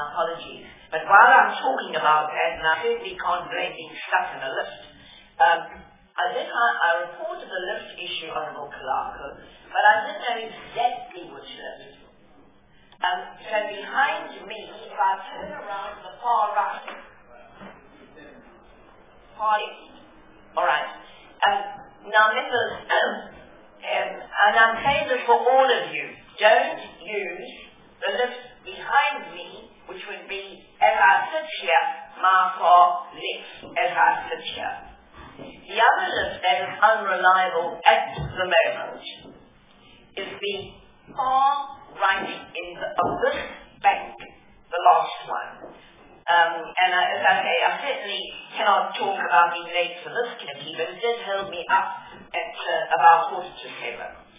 apologies. But while I'm talking about that, and I certainly can't blame being stuck in a lift, I reported the lift issue, Honourable Kalako, but I didn't know exactly which lift. So behind me, if I turn around to the far right, far east, all right. Now, members, and I'm saying this for all of you, don't use the lift behind me, which would be, as I sit here, my far left, as I sit here. The other lift that is unreliable at the moment is the far right of this bank, the last one. And as I say, I certainly cannot talk about being late for this committee, but it did hold me up at about 6:45.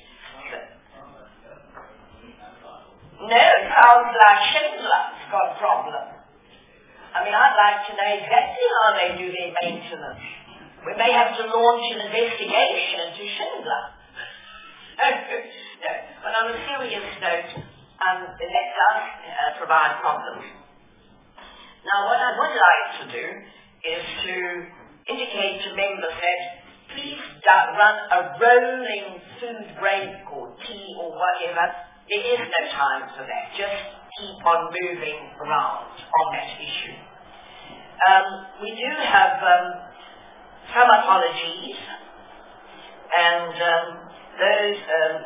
No, it sounds like Schindler's got a problem. I mean, I'd like to know exactly how they do their maintenance. We may have to launch an investigation into Schindler. No, but on a serious note, that does provide problems. Now, what I would like to do is to indicate to members that please run a rolling food break or tea or whatever. There is no time for that. Just keep on moving around on that issue. We do have some apologies, and those,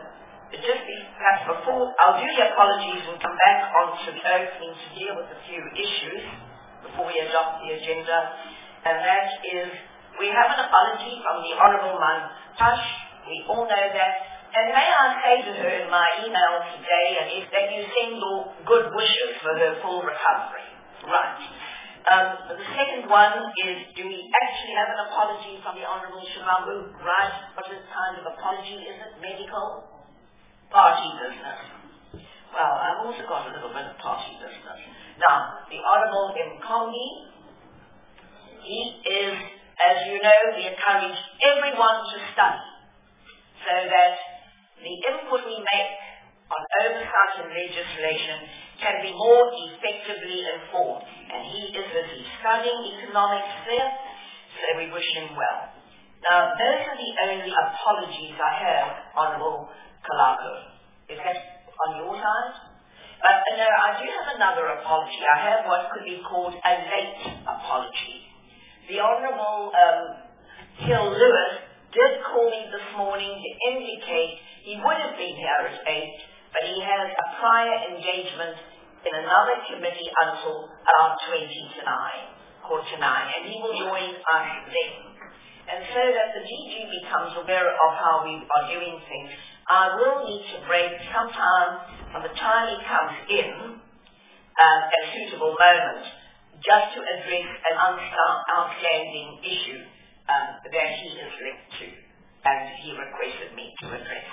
perhaps before, I'll do the apologies and come back onto the opening to deal with a few issues before we adopt the agenda, and that is, we have an apology from the Honourable Man Tush. We all know that. And may I say to her in my email today, and is that you send all good wishes for her full recovery. Right. The second one is, do we actually have an apology from the Honourable Shivambu? Right. What kind of apology is it? Medical? Party business. Well, I've also got a little bit of party business. Now, the Honourable Mkongi, he is, as you know, we encourage everyone to study so that the input we make on oversight and legislation can be more effectively informed. And he is busy studying economics there, so we wish him well. Now, those are the only apologies I have, Honourable Kalako. Is that on your side? But no, I do have another apology. I have what could be called a late apology. The Honourable Hill Lewis did call me this morning to indicate he would have been here at 8, but he has a prior engagement in another committee until around 20 to 9, and he will join us then. And so that the DG becomes aware of how we are doing things, I will need to break sometime from the time he comes in at a suitable moment, just to address an outstanding issue that he is linked to, and he requested me to address.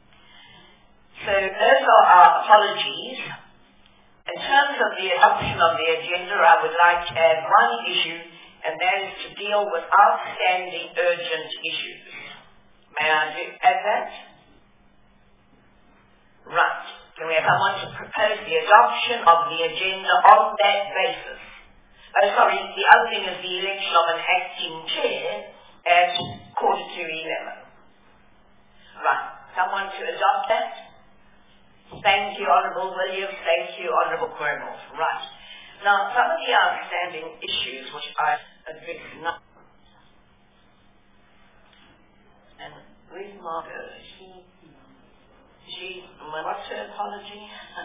So those are our apologies. In terms of the adoption of the agenda, I would like to add one issue, and that is to deal with outstanding urgent issues. May I add that? Right. Can we have someone to propose the adoption of the agenda on that basis? The other thing is the election of an acting chair at 11:15. Right. Someone to adopt that? Thank you, Honourable Williams. Thank you, Honourable Cornwall. Right. Now, some of the outstanding issues which I address now. And where's Margaret? What's her apology?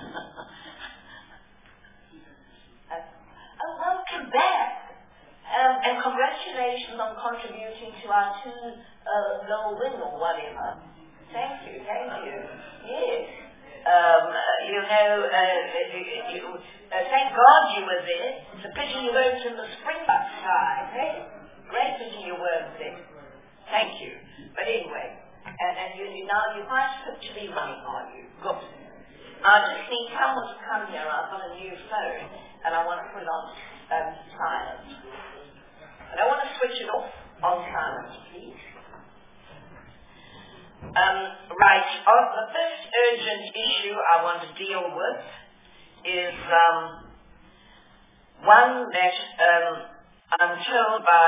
Welcome back. And congratulations on contributing to our 2-goal win or whatever. Thank you. Yes. Thank God you were there. It's a pity you weren't in the Springbok side, hey? Great pity you weren't there. Thank you. But anyway, and you're quite fit to be running, are you? Good. I just need someone to come here. I've got a new phone, and I want to put it on silent. And I want to switch it off on silent, please. Right. The first urgent issue I want to deal with is One that I'm told by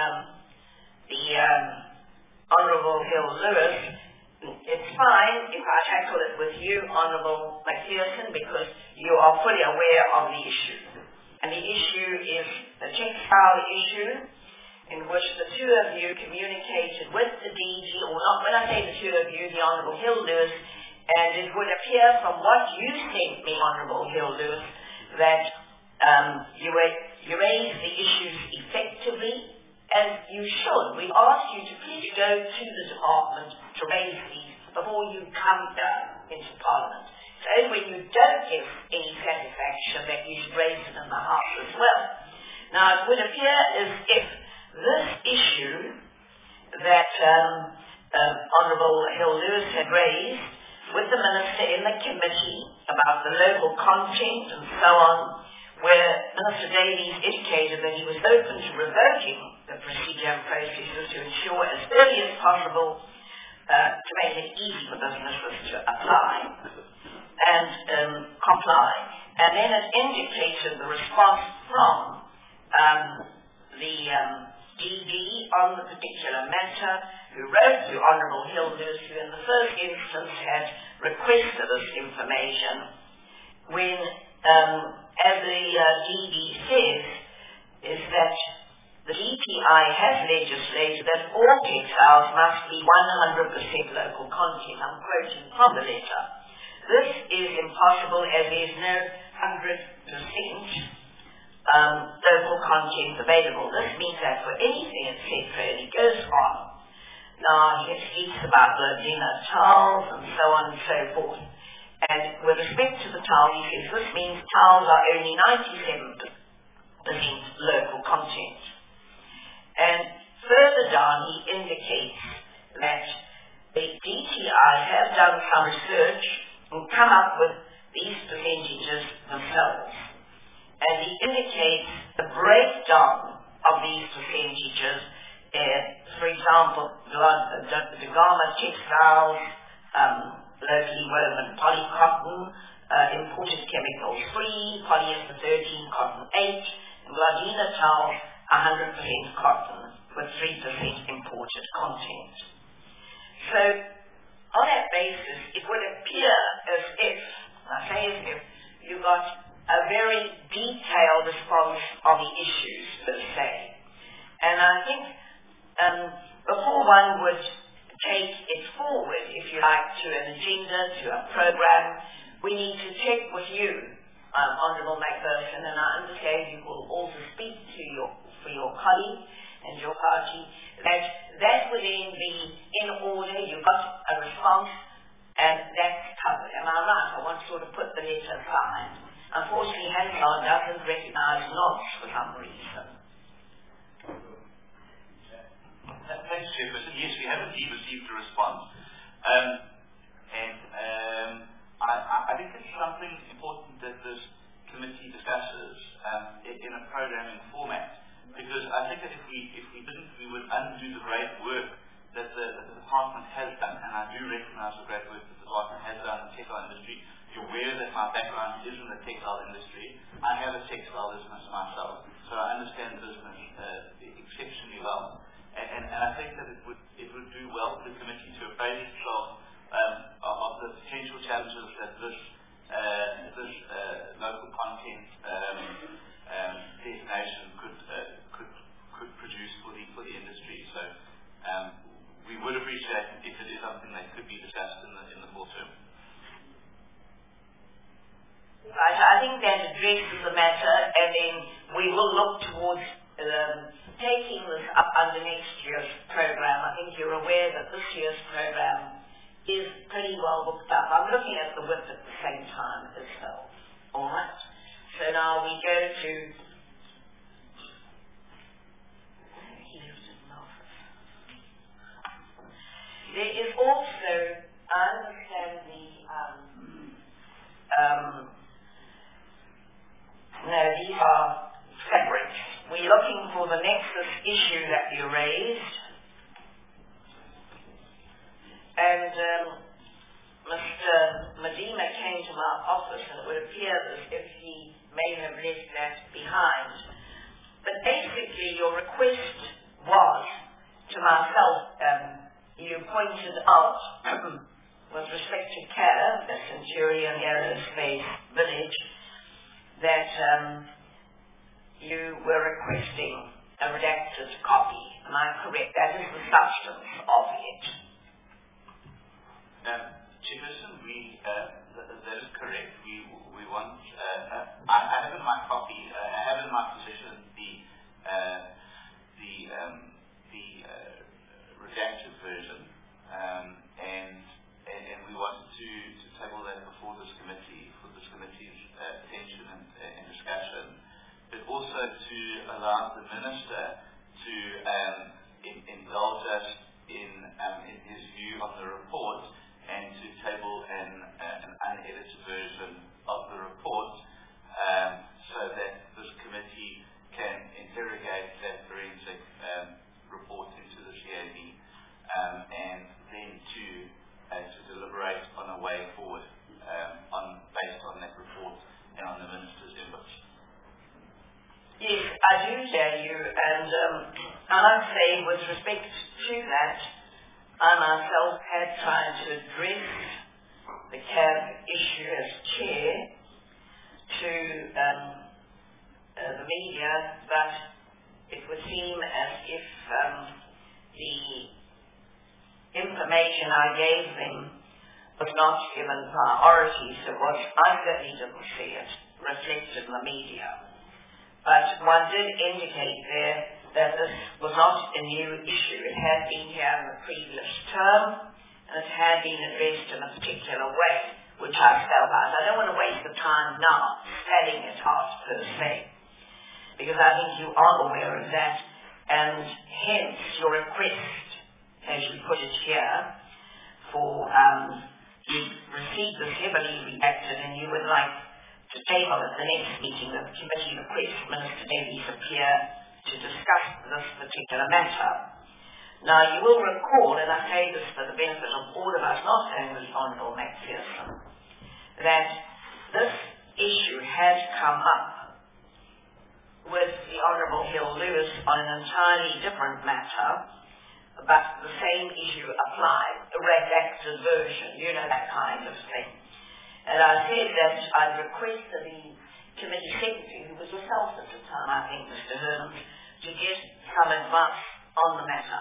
the Honourable Hill Lewis, it's fine if I tackle it with you, Honourable Macpherson, because you are fully aware of the issue. And the issue is the textile issue, in which the two of you communicated with the DG, or not, when I say the two of you, the Honourable Hill Lewis, and it would appear from what you sent me, Honourable Hill Lewis, that you raised the issues effectively, as you should. We asked you to please go to the department to raise these before you come into Parliament. So when you don't give any satisfaction, that you should raise it in the House as well. Now, it would appear as if this issue that Honourable Hill Lewis had raised with the Minister in the committee about the local content and so on, where Minister Davies indicated that he was open to revoking the procedure and processes to ensure as early as possible to make it easy for businesses to apply and comply. And then it indicated the response from the DD on the particular matter, who wrote to Honourable Hill Lewis, who in the first instance had requested this information, when, as the DD says, is that the DPI has legislated that all textiles must be 100% local content. I'm quoting from the letter. This is impossible as there is no 100% local content available. This means that for anything, etc., it goes on. Now, he speaks about the dinner towels and so on and so forth. And with respect to the towel, he says this means towels are only 97% local content. And further down, he indicates that the DTI have done some research and come up with these percentages themselves. And he indicates the breakdown of these percentages. For example, the garment textiles, locally woven polycotton, imported chemicals free, polyester 13, cotton 8, and Gardena towels 100% cotton with 3% imported content. So, on that basis, it would appear as if, I say as if, you got a very detailed response on the issues per se. And I think before one would take it forward, if you like, to an agenda, to a program, we need to check with you, Honourable Macpherson, and I understand you will also speak to for your colleague and your party, that within the in order, you got a response, and that's covered. Am I right? I want to sort of put the letter aside. Unfortunately, Hansard doesn't recognise nods for some reason. Thanks, Chairperson. Yes, we have indeed received a response. I think it's something important that this committee discusses in a programming format, because I think that if we didn't, we would undo the great work that the department has done, and I do recognise the great work that the department has done in the textile industry. You're aware that my background is in the textile industry. I have a textile business myself, so I understand business exceptionally well. And I think that it would do well for the committee to avail itself of the potential challenges that this local content destination could produce for the industry. So we would appreciate if it is something that could be discussed in the full term. Right, I think that addresses the matter, and then we will look towards taking this up under next year's program. I think you're aware that this year's program is pretty well booked up. I'm looking at the width at the same time as well. All right. So now we go to there is also, I understand these are fabrics. We're looking for the nexus issue that you raised. And Mr. Medina came to my office, and it would appear as if he may have left that behind. basically your request was to myself, you pointed out with respect to care, the Centurion Aerospace Village, that you were requesting a redacted copy. Am I correct? That is the substance of it. Chairperson, that is correct. We want. I have in my copy. I have in my possession the redacted version, and we wanted to table that before this committee for this committee's attention and discussion, but also to allow the minister to indulge us in his view on the report and to table an unedited version of the report so that this committee can interrogate that forensic report into the CAB and then to deliberate on a way forward based on that report and on the minister's inputs. Yes, I do hear you, and I must say, with respect to that, I myself had tried to address the CAB issue as chair to the media, but it would seem as if the information I gave them was not given priority, so I certainly didn't see it reflected in the media. But one did indicate there that this was not a new issue. It had been here in the previous term, and it had been addressed in a particular way, which I spelled out. I don't want to waste the time now spelling it out per se, because I think you are aware of that, and hence your request, as you put it here, for you received this heavily redacted, and you would like to table at the next meeting that the committee requests Minister Davies appear to discuss this particular matter. Now, you will recall, and I say this for the benefit of all of us, not only Honourable Macpherson, that this issue had come up with the Honourable Hill Lewis on an entirely different matter, but the same issue applied, a redacted version, you know, that kind of thing. And I said that I'd request the committee secretary, who was yourself at the time, I think, Mr. Hearn, to get some advice on the matter.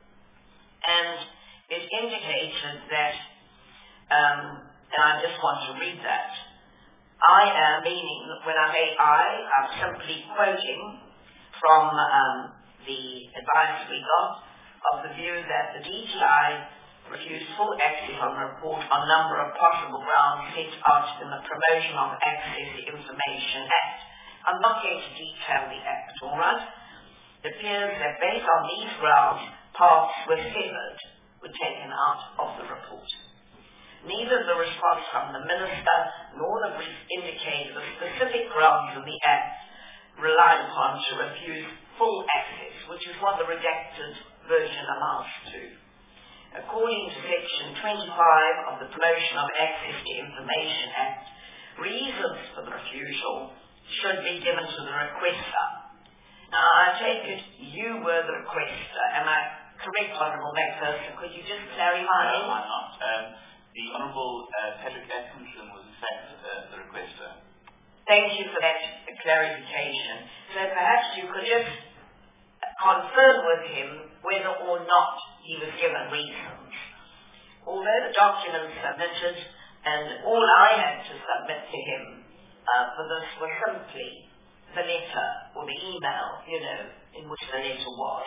And it indicated that, and I just want to read that, I am, meaning when I say I'm simply quoting from the advice we got of the view that the DTI refused full access on the report on a number of possible grounds set out in the Promotion of Access to Information Act. I'm not here to detail the Act, all right? It appears that based on these grounds, parts were severed, were taken out of the report. Neither the response from the Minister nor the brief indicated the specific grounds of the Act relied upon to refuse full access, which is what the redacted version amounts to. According to Section 25 of the Promotion of Access to Information Act, reasons for the refusal should be given to the requester. Now, I take it you were the requester. Am I correct, Honourable Macpherson? Could you just clarify? No, why not? The Honourable Patrick Atkinson was in fact the requester. Thank you for that clarification. So perhaps you could just confirm with him whether or not he was given reasons. Although the documents submitted, and all I had to submit to him for this was simply the letter or the email, you know, in which the letter was.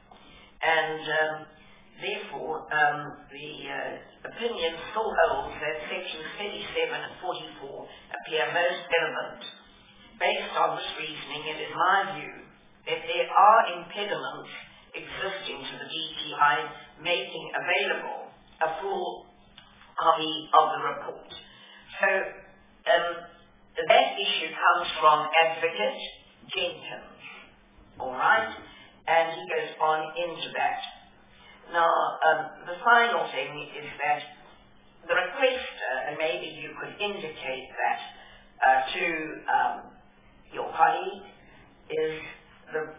And therefore, the opinion still holds that sections 37 and 44 appear most relevant. Based on this reasoning, it is my view that there are impediments existing to the DTI making available a full copy of the report. So that issue comes from Advocate Jenkins, all right? And he goes on into that. Now, the final thing is that the requester, and maybe you could indicate that to your colleague, is the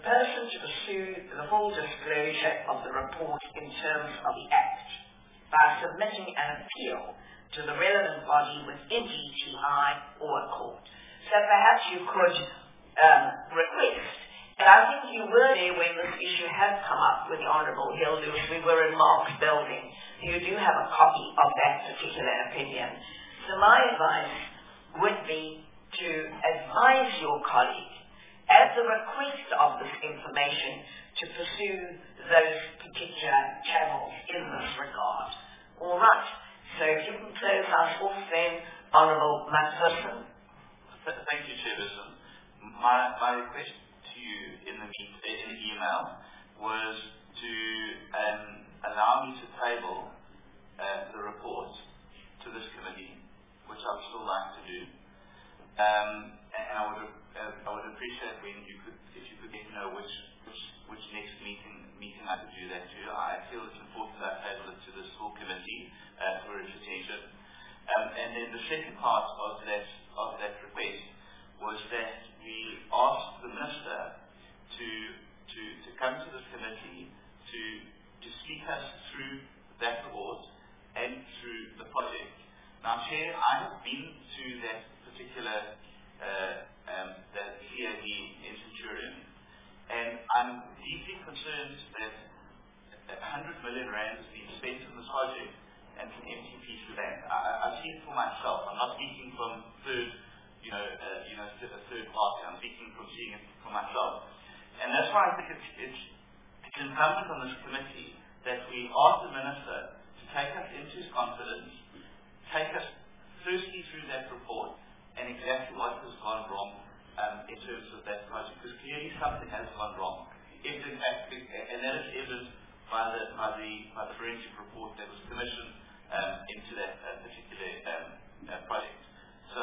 person to pursue the full disclosure of the report in terms of the Act by submitting an appeal to the relevant body within DTI or a court. So perhaps you could request, and I think you were there when this issue had come up with the Honourable Hill Lewis. We were in Mark's building. You do have a copy of that particular opinion. So my advice would be to advise your colleague, at the request of this information, to pursue those particular channels in this regard. All right. So if you can close us off then, Honourable Macpherson. Thank you, Chairperson. My request to you in the email was to allow me to table the report to this committee, which I would still like to do. And I would appreciate if you could let me know which next meeting I could do that to. I feel it's important that I table it to this full committee for its attention. And then the second part of that request was that we asked the Minister to come to this committee to speak us through that report and through the project. Now, Chair, I have been to that particular the CAD in Centurion, and I'm deeply concerned that 100 million rand has been spent on this project and it's an empty piece of land. I've seen it for myself. I'm not speaking from a third party. I'm speaking from seeing it for myself. And that's why I think it's incumbent on this committee that we ask the Minister to take us into his confidence, take us firstly through that report and exactly what has gone wrong in terms of that project, because clearly something has gone wrong. If in fact, and that is evident by the forensic report that was commissioned into that particular project. So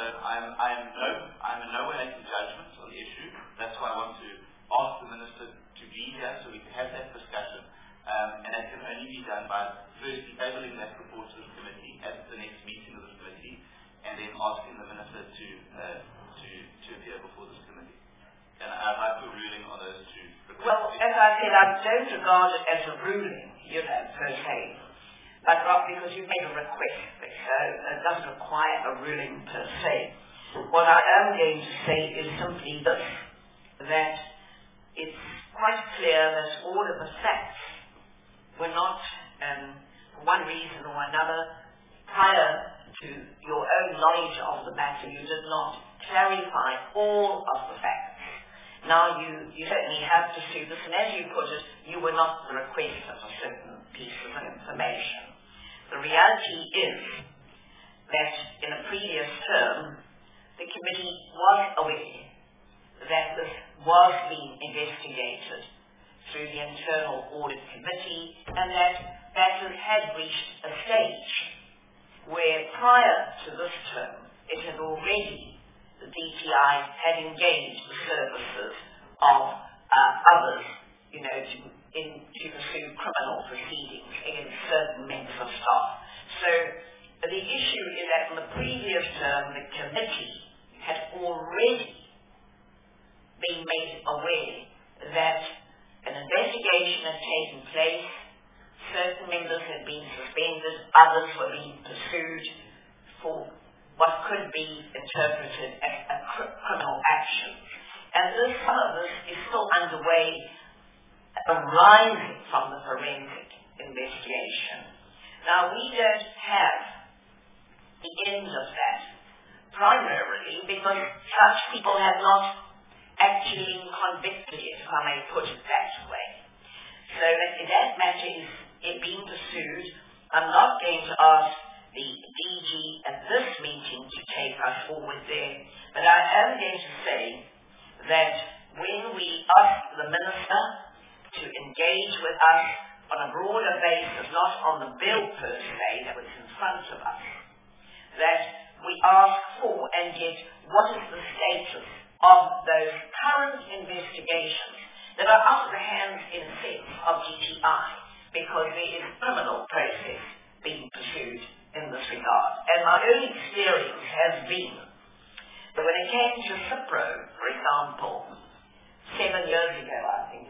I'm in no way making judgments on the issue. That's why I want to ask the Minister to be here so we can have that discussion, and that can only be done by firstly tabling that report to the committee at the next meeting of this committee, and then asking the Minister to appear before this committee. And I'd like a ruling on those two requests. Well, as I said, I don't regard it as a ruling, per se, but because you've made a request, so it doesn't require a ruling per se. What I am going to say is simply this, that it's quite clear that all of the facts were not, for one reason or another, prior to your own knowledge of the matter, you did not clarify all of the facts. Now you certainly have to sue this, and as you put it, you were not the request of a certain piece of information. The reality is that in a previous term, the committee was aware that this was being investigated through the Internal Audit Committee, and that matters had reached a stage where prior to this term, it had already, the DTI had engaged the services of others, to pursue criminal proceedings against certain members of staff. So the issue is that in the previous term, the committee had already been made aware that an investigation had taken place, certain members had been suspended, others were being pursued for what could be interpreted as a criminal action. And some of this is still underway, arising from the forensic investigation. Now, we don't have the end of that, primarily because such people have not actually been convicted yet, if I may put it that way. So that matter is being pursued. I'm not going to ask the DG at this meeting to take us forward there, but I am going to say that when we ask the Minister to engage with us on a broader basis, not on the bill per se that was in front of us, that we ask for and get what is the status of those current investigations that are out of the hands, in a sense, of DTI, because there is a criminal process being pursued in this regard. And my own experience has been that when it came to Cipro, for example, 7 years ago, I think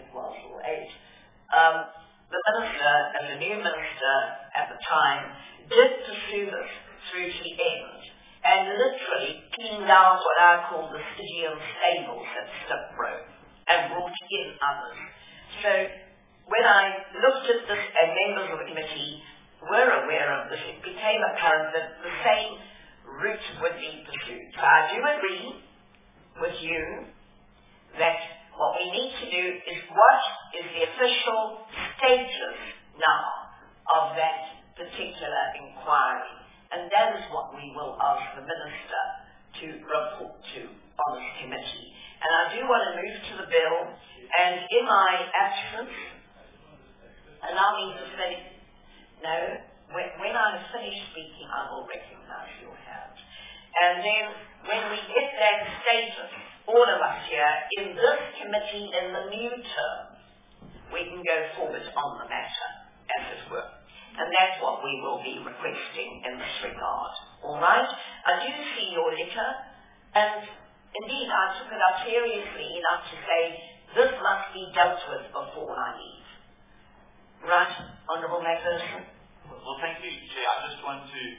the minister and the new minister at the time did pursue this through to the end and literally cleaned out what I call the Stygian stables at Stipbro and brought in others. So when I looked at this and members of the committee were aware of this, it became apparent that the same route would be pursued. So I do agree with you that what we need to do is what is the official status now of that particular inquiry. And that is what we will ask the Minister to report to on this committee. And I do want to move to the bill, and in my absence, allow me to say, no, when I have finished speaking, I will recognize your hand. And then when we get that status, all of us here in this committee in the new term, we can go forward on the matter, as it were. And that's what we will be requesting in this regard. All right? I do see your letter, and indeed I took it up seriously enough to say this must be dealt with before I leave. Right, Honourable Macpherson? Well, thank you, Chair. I just want to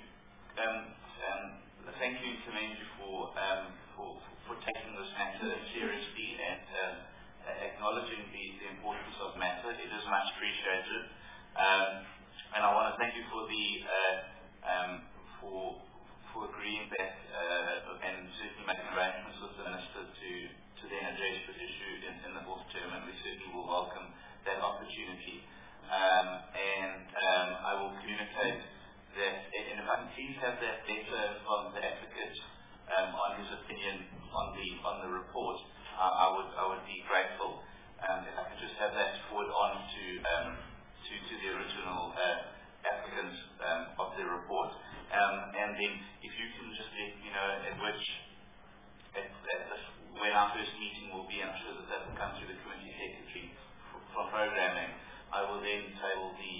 thank you to Menju for taking this matter seriously and acknowledging the importance of the matter. It is much appreciated. And I want to thank you for agreeing that and certainly making arrangements with the Minister to then address this issue in the fourth term, and we certainly will welcome that opportunity. I will communicate that, and if I can please have that letter from the advocate on his opinion on the report, I would be grateful. If I could just have that forward on to the original applicant of the report, and then if you can just let me know when our first meeting will be. I'm sure that will come through the committee secretary for programming. I will then table the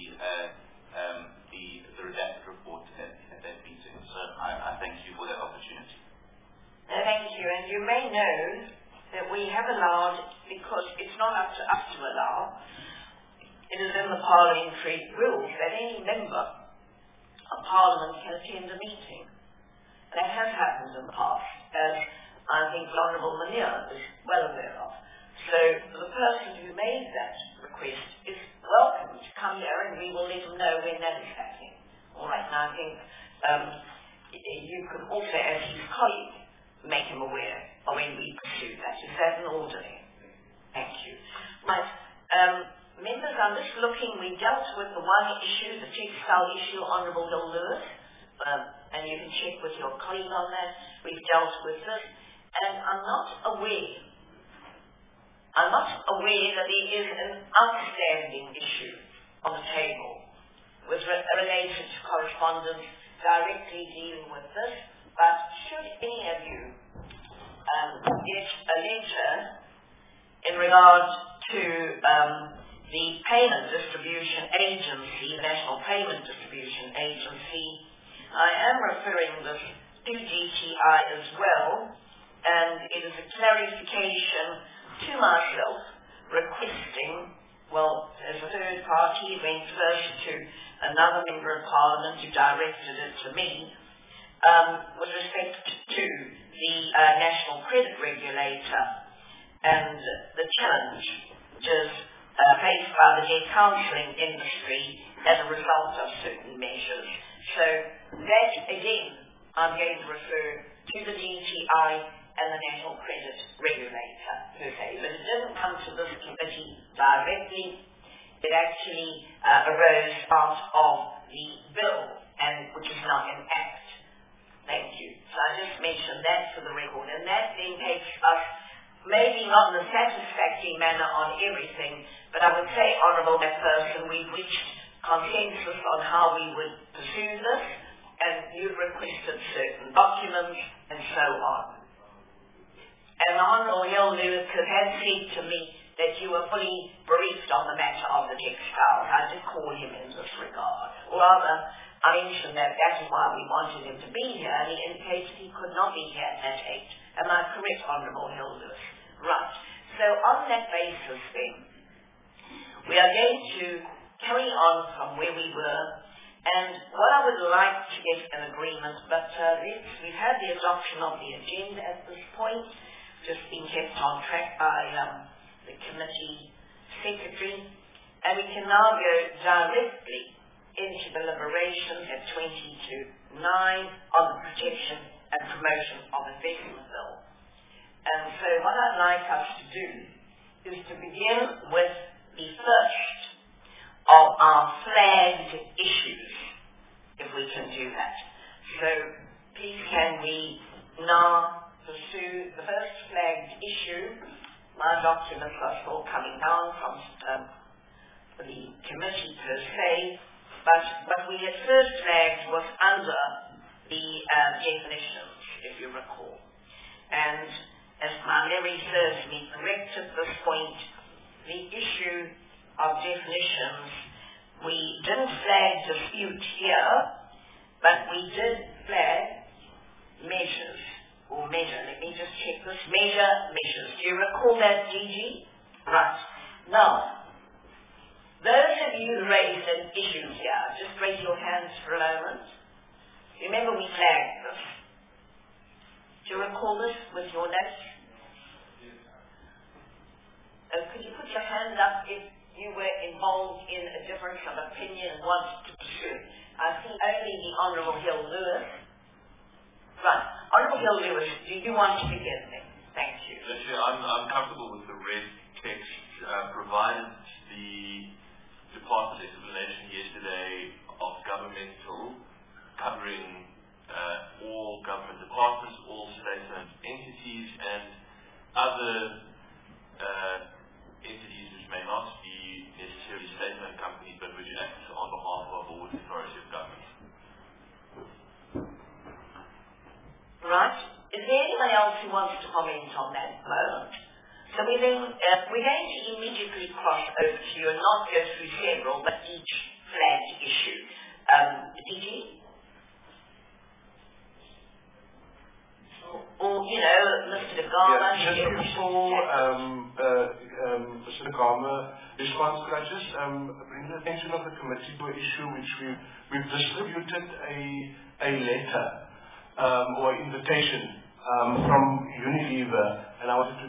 redacted report at that meeting. So I thank you for that opportunity. Thank you, and you may know that we have allowed, because it's not up to us to allow, it is in the parliamentary rules that any member of Parliament can attend a meeting. That has happened in the past, as I think the Honourable Munir is well aware of. So the person who made that request is welcome to come here, and we will let him know when that is happening. All right, now I think you could also, as his colleague, make him aware of when we pursue that. Is that an orderly? Thank you. Right. Members, I'm just looking, we dealt with the one issue, the textile issue, Honourable Hill Lewis, and you can check with your colleague on that. We've dealt with this, and I'm not aware that there is an outstanding issue on the table related to correspondence directly dealing with this, but should any of you get a letter in regard to the Payment Distribution Agency, the National Payment Distribution Agency, I am referring this to DTI as well, and it is a clarification to myself requesting, well, as a third party, it went first to another member of Parliament who directed it to me, with respect to the National Credit Regulator and the challenge which is faced by the debt counselling industry as a result of certain measures. So that, again, I'm going to refer to the DTI and the National Credit Regulator per se. But it didn't come to this committee directly. It actually arose out of the bill, and which is now an act. Thank you. So I just mentioned that for the record, and that then takes us maybe not in a satisfactory manner on everything, but I would say, Honourable Macpherson, we've reached consensus on how we would pursue this, and you've requested certain documents and so on. And Honourable Hill Lewis had said to me that you were fully briefed on the matter of the textiles. I did call him in this regard. Or rather, I mentioned that is why we wanted him to be here, and he indicated he could not be here at 8. Am I correct, Honourable Hill Lewis? Right. So on that basis then, We are going to carry on from where we were, and what I would like to get an agreement, but we've had the adoption of the agenda at this point, just been kept on track by the committee secretary, and we can now go directly into the deliberations at 20 to 9 on the protection and promotion of investment bill. And so what I'd like us to do is to begin with the first of our flagged issues, if we can do that. So please can we now pursue the first flagged issue. My documents are still coming down from the committee per se, but we had first flagged was under the definitions, if you recall. And as my memory serves me correct at this point, the issue of definitions, we didn't flag dispute here, but we did flag measures, or measure. Let me just check this. Measures. Do you recall that, Gigi? Right. Now, those of you who raised an issue here, just raise your hands for a moment. Remember we flagged this. Do you recall this with your notes? Could you put your hand up if you were involved in a difference of opinion and wanted to pursue? I see only the Honourable Hill Lewis. Right. Honourable Hill Lewis, do you want to begin then? Thank you. I'm comfortable with the red text, provided the Department's explanation yesterday of governmental, covering all government departments, all state-owned entities, and other entities which may not be necessarily state-owned companies, but which act on behalf of a water authority of government. Right. Is there anyone else who wants to comment on that moment? So we're going to immediately cross over to you and not go through several, but each flagged issue. DG? Or, Mr. Garma? Yeah, just before Mr. Garma responds, could I just bring the attention of the committee to an issue which we've distributed a letter or invitation from Unilever, and I wanted to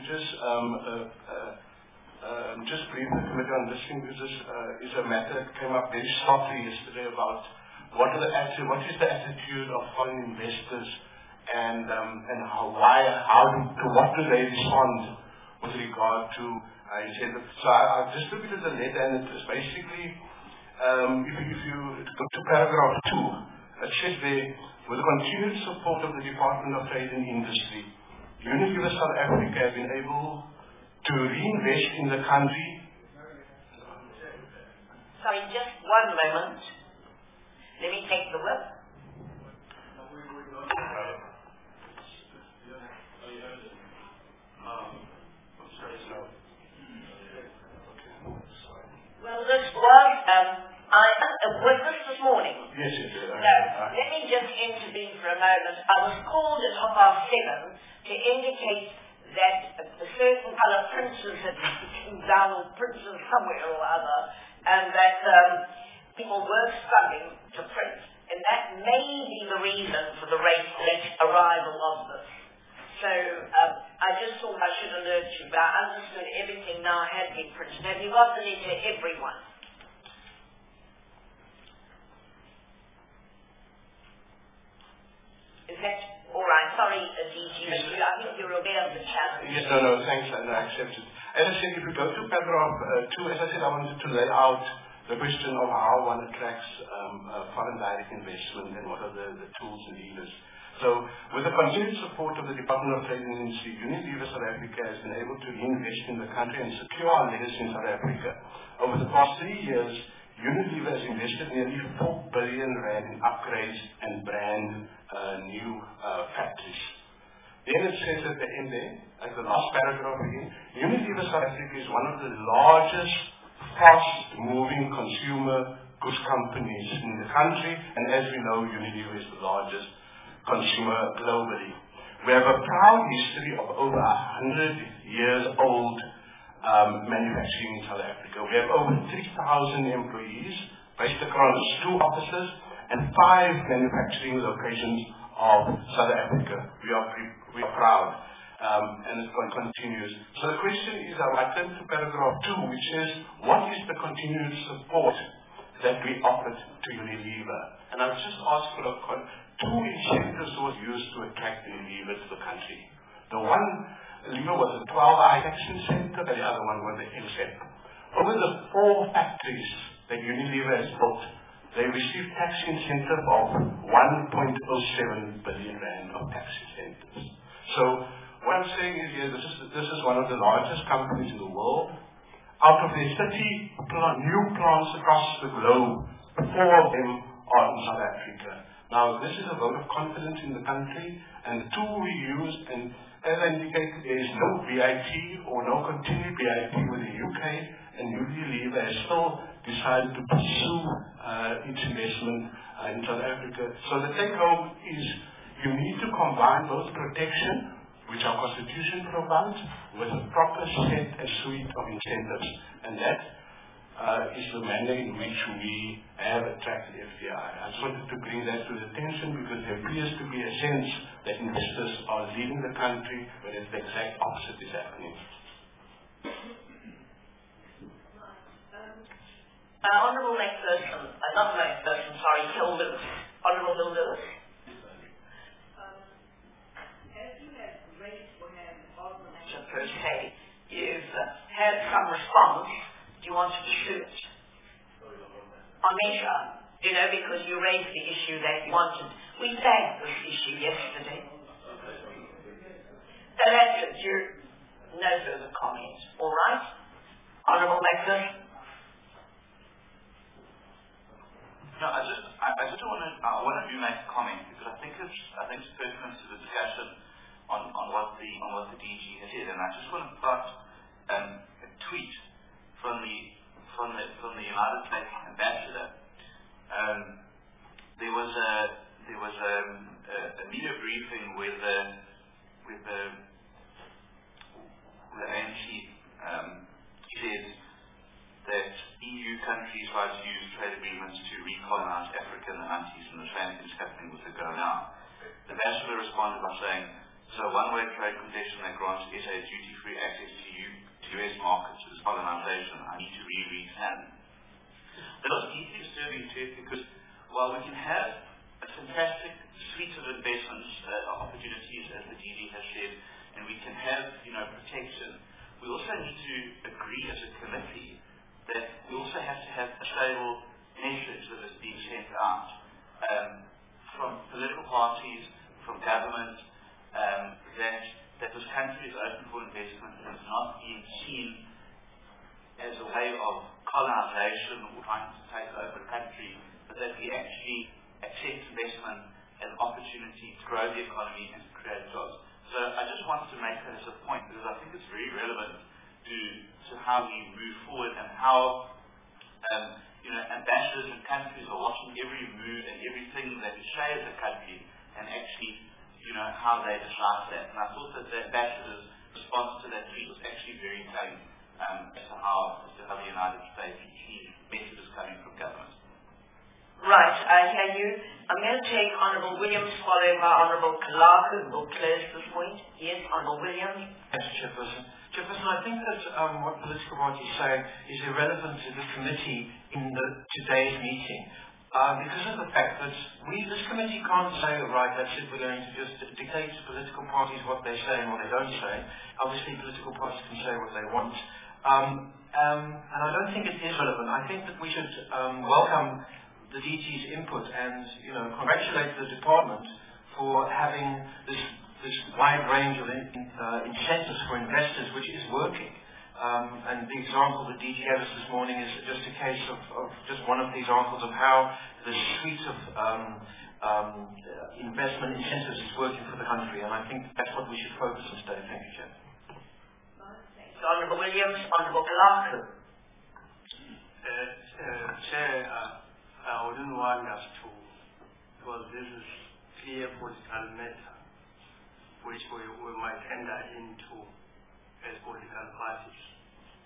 just brief the committee on this thing, because this is a matter that came up very shortly yesterday about what is the attitude of foreign investors, and to what do they respond with regard to incentives. So I've distributed the letter, and it is basically, if you go to paragraph 2, it says there, with the continued support of the Department of Trade and Industry, Unilever South Africa has been able to reinvest in the country. Sorry, just one moment. Let me take the whip. Well, this was, was this morning? Yes, it is. Let me just intervene for a moment. I was called at 7:30 to indicate that a certain colour princes had been down, or princes somewhere or other, and that people were struggling to print. And that may be the reason for the late arrival of this. So I just thought I should alert you, but I understood everything now had been printed. Have you got the letter, everyone? Is that all right? Sorry, DG, yes, I think you're aware of the challenge. Yes, no, thanks, I accept it. As I said, if we go to paragraph 2, as I said, I wanted to lay out the question of how one attracts foreign direct investment and what are the tools and levers. So, with the continued support of the Department of Trade and Industry, Unilever South Africa has been able to reinvest in the country and secure our legacy in South Africa. Over the past 3 years, Unilever has invested nearly 4 billion rand in upgrades and brand new factories. Then it says at the end there, at the last paragraph again, Unilever South Africa is one of the largest fast-moving consumer goods companies in the country, and as we know, Unilever is the largest consumer globally. We have a proud history of over 100 years old manufacturing in South Africa. We have over 3,000 employees based across 2 offices and 5 manufacturing locations of South Africa. We are proud, and it continues. So the question is, I turn to paragraph 2, which says, what is the continued support that we offered to Unilever? And I'll just ask for 2 incentives were used to attract Unilever to the country. The one lever was a 12-I tax incentive, and the other one was the MSEP. Over the 4 factories that Unilever has built, they received tax incentive of 1.07 billion rand of tax incentives. So what I'm saying is here, this is one of the largest companies in the world. Out of the 30 new plants across the globe, 4 of them are in South Africa. Now, this is a vote of confidence in the country, and the tool we use, and as I indicated, there is no BIT or no continued BIT with the UK, and Unilever has still decided to pursue its investment in South Africa. So the take-home is you need to combine both protection, which our Constitution provides, with a proper set and suite of incentives. And that is the manner in which we have attracted FDI. I just wanted to bring that to the attention because there appears to be a sense that investors are leaving the country, but it's the exact opposite is happening. Honourable McPherson, not McPherson, sorry, Hill Lewis. Honourable Hill Lewis. As you have raised your hand on the So per se, you've had some response. Do you want to pursue it? On measure, because you raised the issue that you wanted. We flagged this issue yesterday. So that's it. No further comments. All right? Honourable McPherson. No, I just want to make a comment because I think it's pertinent to the discussion on what the DG has said, and I just want to quote a tweet from the United States ambassador. There was a media briefing with the ANC. He said that EU countries try to use trade agreements to recolonize Africa in the 90s, and the same thing is happening with the go now. The ambassador responded by saying, so a one-way trade concession that grants SA duty-free access to US markets is colonization. I need to reread that. That was deeply disturbing too, because while we can have a fantastic suite of investments opportunities, as the DG has said, and we can have protection, we also need to agree as a committee that we also have to have a stable message that is being sent out from political parties, from government, that this country is open for investment and is not being seen as a way of colonization or trying to take over the country, but that we actually accept investment as an opportunity to grow the economy and to create jobs. So I just wanted to make that as a point because I think it's very relevant to how we move forward and how ambassadors and countries are watching every move and everything that we say as a country and actually how they decide that. And I thought that the ambassador's response to that tweet was actually very telling as to how the United States sees messages coming from government. Right, I hear you. I'm going to take Honourable Williams followed by Honourable Clark, and we'll close this point. Yes, Honourable Williams. Yes, Chairperson. Chairperson, I think that what political parties say is irrelevant to the committee in today's meeting. Because of the fact that this committee can't say, right, that's it, we're going to just dictate to political parties what they say and what they don't say. Obviously, political parties can say what they want. And I don't think it is relevant. I think that we should welcome the DT's input and, congratulate the department for having this wide range of incentives for investors, which is working. And the example that DG gave us this morning is just a case of just one of the examples of how the suite of investment incentives is working for the country. And I think that's what we should focus on today. Thank you, Chair. Honourable Williams, Honourable Clark. Chair, I wouldn't want us to, because this is clear political matter, which we might enter into as political parties.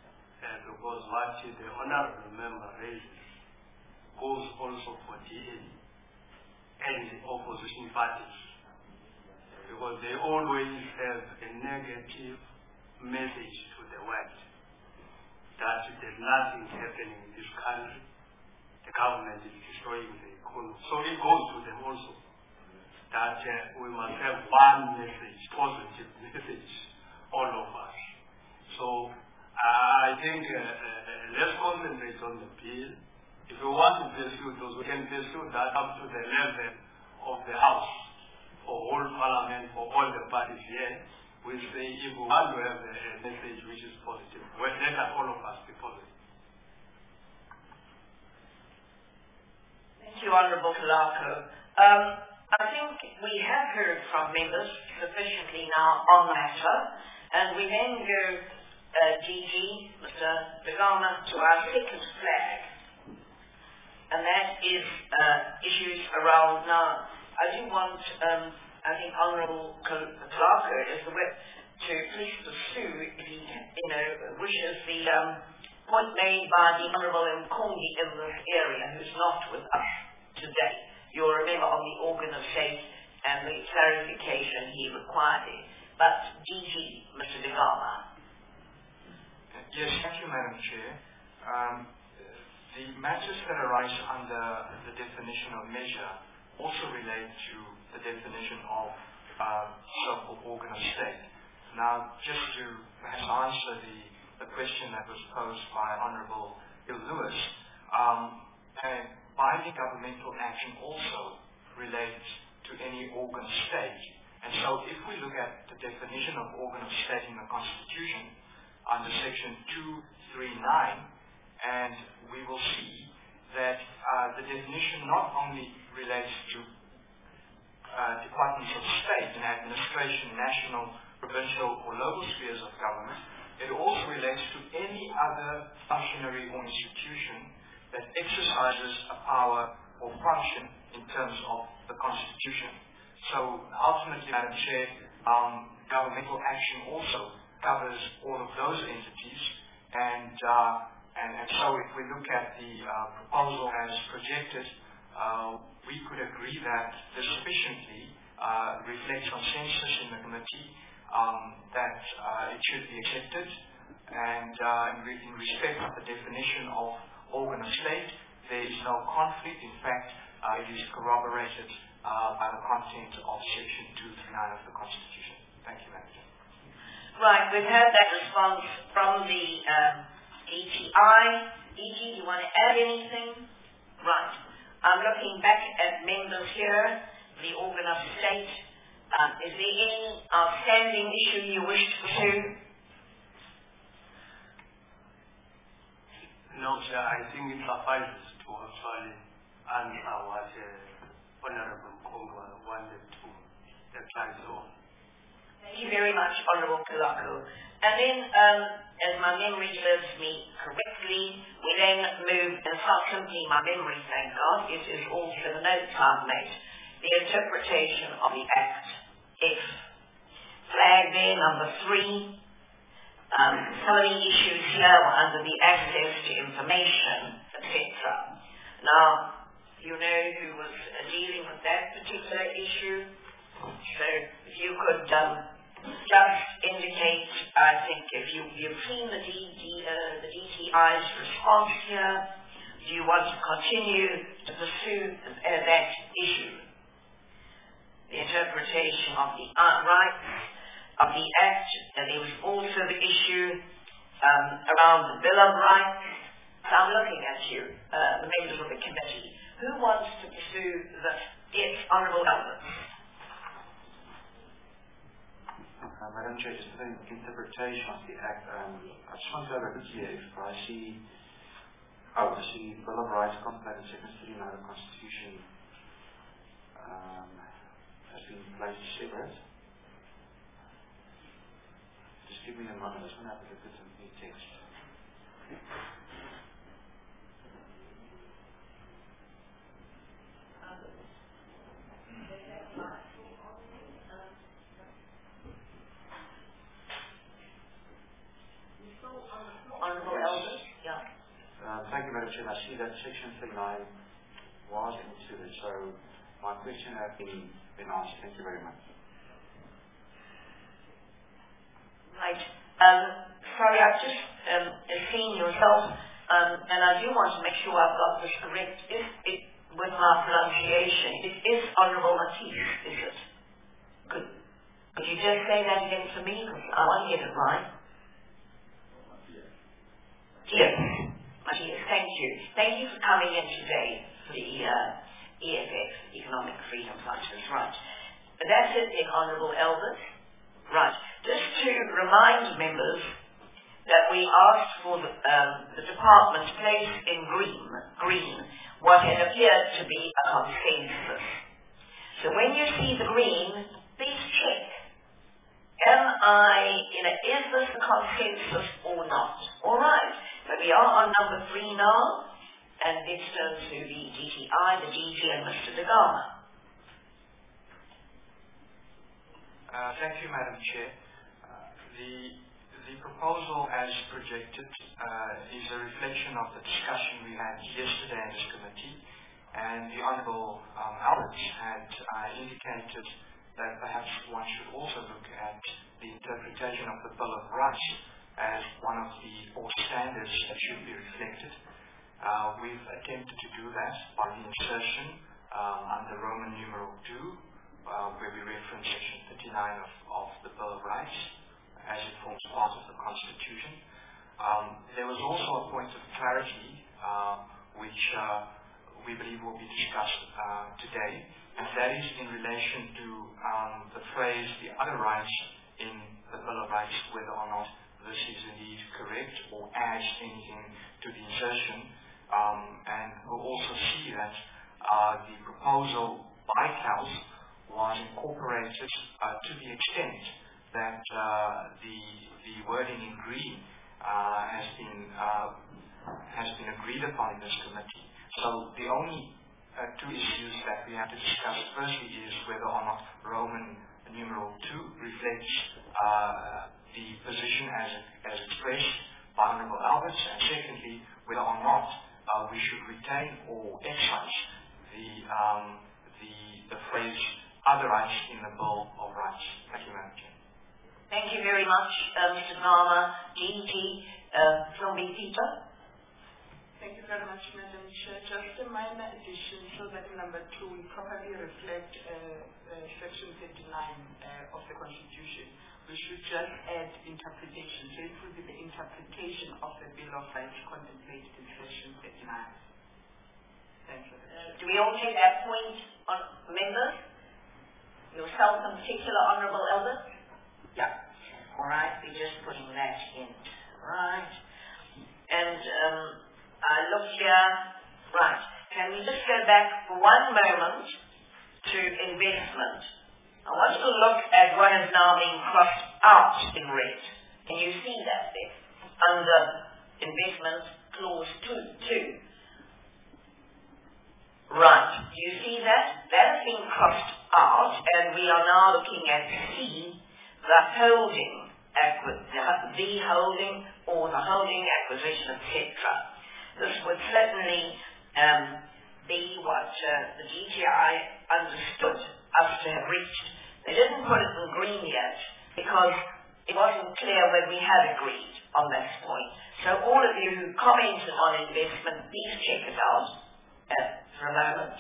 what the honorable member raises goes also for DA and the opposition parties, because they always have a negative message to the world that there's nothing happening in this country, the government is destroying the economy. So it goes to them also that we must have one message, positive message, all of us. So I think let's concentrate on the bill. If we want to pursue those, we can pursue that up to the level of the House, for all Parliament, for all the parties here. We say if we want to have a message which is positive, well, let all of us be positive. Thank you, Honourable Kalako. I think we have heard from members sufficiently now on the matter, and we then go, DG, Mr. Dagama, to our second flag, and that is issues around now. I do want, I think Honourable Kalako is the whip to please pursue if he, wishes the point made by the Honourable Mkongi in this area, who's not with us today. You'll remember on the organ of state and the clarification he required it. But DG, Mr. Dagama. Yes, thank you, Madam Chair. The matters that arise under the definition of measure also relate to the definition of so-called organ of state. Now, just to perhaps answer the question that was posed by Honourable Bill Lewis, binding governmental action also relates to any organ of state. And so if we look at the definition of organ of state in the Constitution under Section 239, and we will see that the definition not only relates to departments of state and administration, national, provincial, or local spheres of government, it also relates to any other functionary or institution that exercises a power or function in terms of the Constitution. So ultimately, Madam Chair, governmental action also covers all of those entities, and so if we look at the proposal as projected, we could agree that this sufficiently reflects consensus in the committee that it should be accepted, and in respect of the definition of organ of state, there is no conflict. In fact, it is corroborated by the content of Section 239 of the Constitution. Thank you, Madam Chair. Right, we've heard that response from the DTI. DG, do you want to add anything? Right. I'm looking back at members here, the organ of state. Is there any outstanding issue you wish to pursue? No, sir, I think it suffices to actually answer what Honourable Mkonga wanted to clarify on. Thank you very much, Honourable Kalako. And then, as my memory serves me correctly, we then move, and it's not simply my memory, thank God, it is also the notes I've made, the interpretation of the Act. F. Flag there, number 3. Some of the issues here were under the access to information, etc. Now, you know who was dealing with that particular issue. So, if you could just indicate, I think, if you've seen the DTI's response here, do you want to continue to pursue that issue? The interpretation of the rights of the Act, and there was also the issue around the Bill of Rights. So I'm looking at you, the members of the committee. Who wants to pursue this? Yes, Honourable Elvis. Madam Chair, just the interpretation of the Act, I just want to have a look here if I see, Bill of Rights contemplated in Section 39 of the Constitution has been placed separate. Just give me a moment, I just want to have a look at some new text. Honourable Elders, yeah. Thank you, Madam Chair. I see that Section 39 was included, so my question has been answered. Thank you very much. Right. Sorry, I've just seen yourself, and I do want to make sure I've got this correct. With my pronunciation, it is Honourable Matisse, is it? Good. Could you just say that again for me? Because I want to get it right. Yes. Matisse, thank you. Thank you for coming in today for the EFF, Economic Freedom Fighters. Right. But that's it then, Honourable Elders. Right. Just to remind members that we asked for the department to place in green what had appeared to be a consensus. So when you see the green, please check. Is this a consensus or not? All right. But we are on number 3 now, and let's turn to the GTI, the DG, and Mr. De Gama. Thank you, Madam Chair. The proposal as projected is a reflection of the discussion we had yesterday in this committee, and the Honourable Alberts had indicated that perhaps one should also look at the interpretation of the Bill of Rights as one of the 4 standards that should be reflected. We've attempted to do that by the insertion under Roman numeral 2, where we reference Section 39 of the Bill of Rights, as it forms part of the Constitution. There was also a point of clarity which we believe will be discussed today, and that is in relation to the phrase, the other rights in the Bill of Rights, whether or not this is indeed correct or adds anything to the insertion. And we'll also see that the proposal by CALS was incorporated to the extent that the wording in green has been agreed upon in this committee. So the only 2 issues that we have to discuss firstly is whether or not Roman numeral 2 reflects the position as expressed by Honourable Alberts, and secondly, whether or not we should retain or excise the phrase other rights in the Bill of Rights. Thank you, Madam Chair. Thank you very much, Mr. Gama. DG, Philby Peter. Thank you very much, Madam Chair. Just a minor addition so that number 2 will properly reflect Section 39 of the Constitution. We should just add interpretation. So it will be the interpretation of the Bill of Rights contemplated in Section 39. Thank you. Do we all take that point on members? Yourself in particular, Honourable Elder? Yeah. All right, we're just putting that in. Right. And I look here. Right. Can we just go back for one moment to investment? I want you to look at what has now been crossed out in red. Can you see that there? Under investment clause 2. Right. Do you see that? That has been crossed out, and we are now looking at C, the holding, or the holding, acquisition, etc. This would certainly be what the GTI understood us to have reached. They didn't put it in green yet because it wasn't clear when we had agreed on this point. So all of you who commented on investment, please check it out for a moment.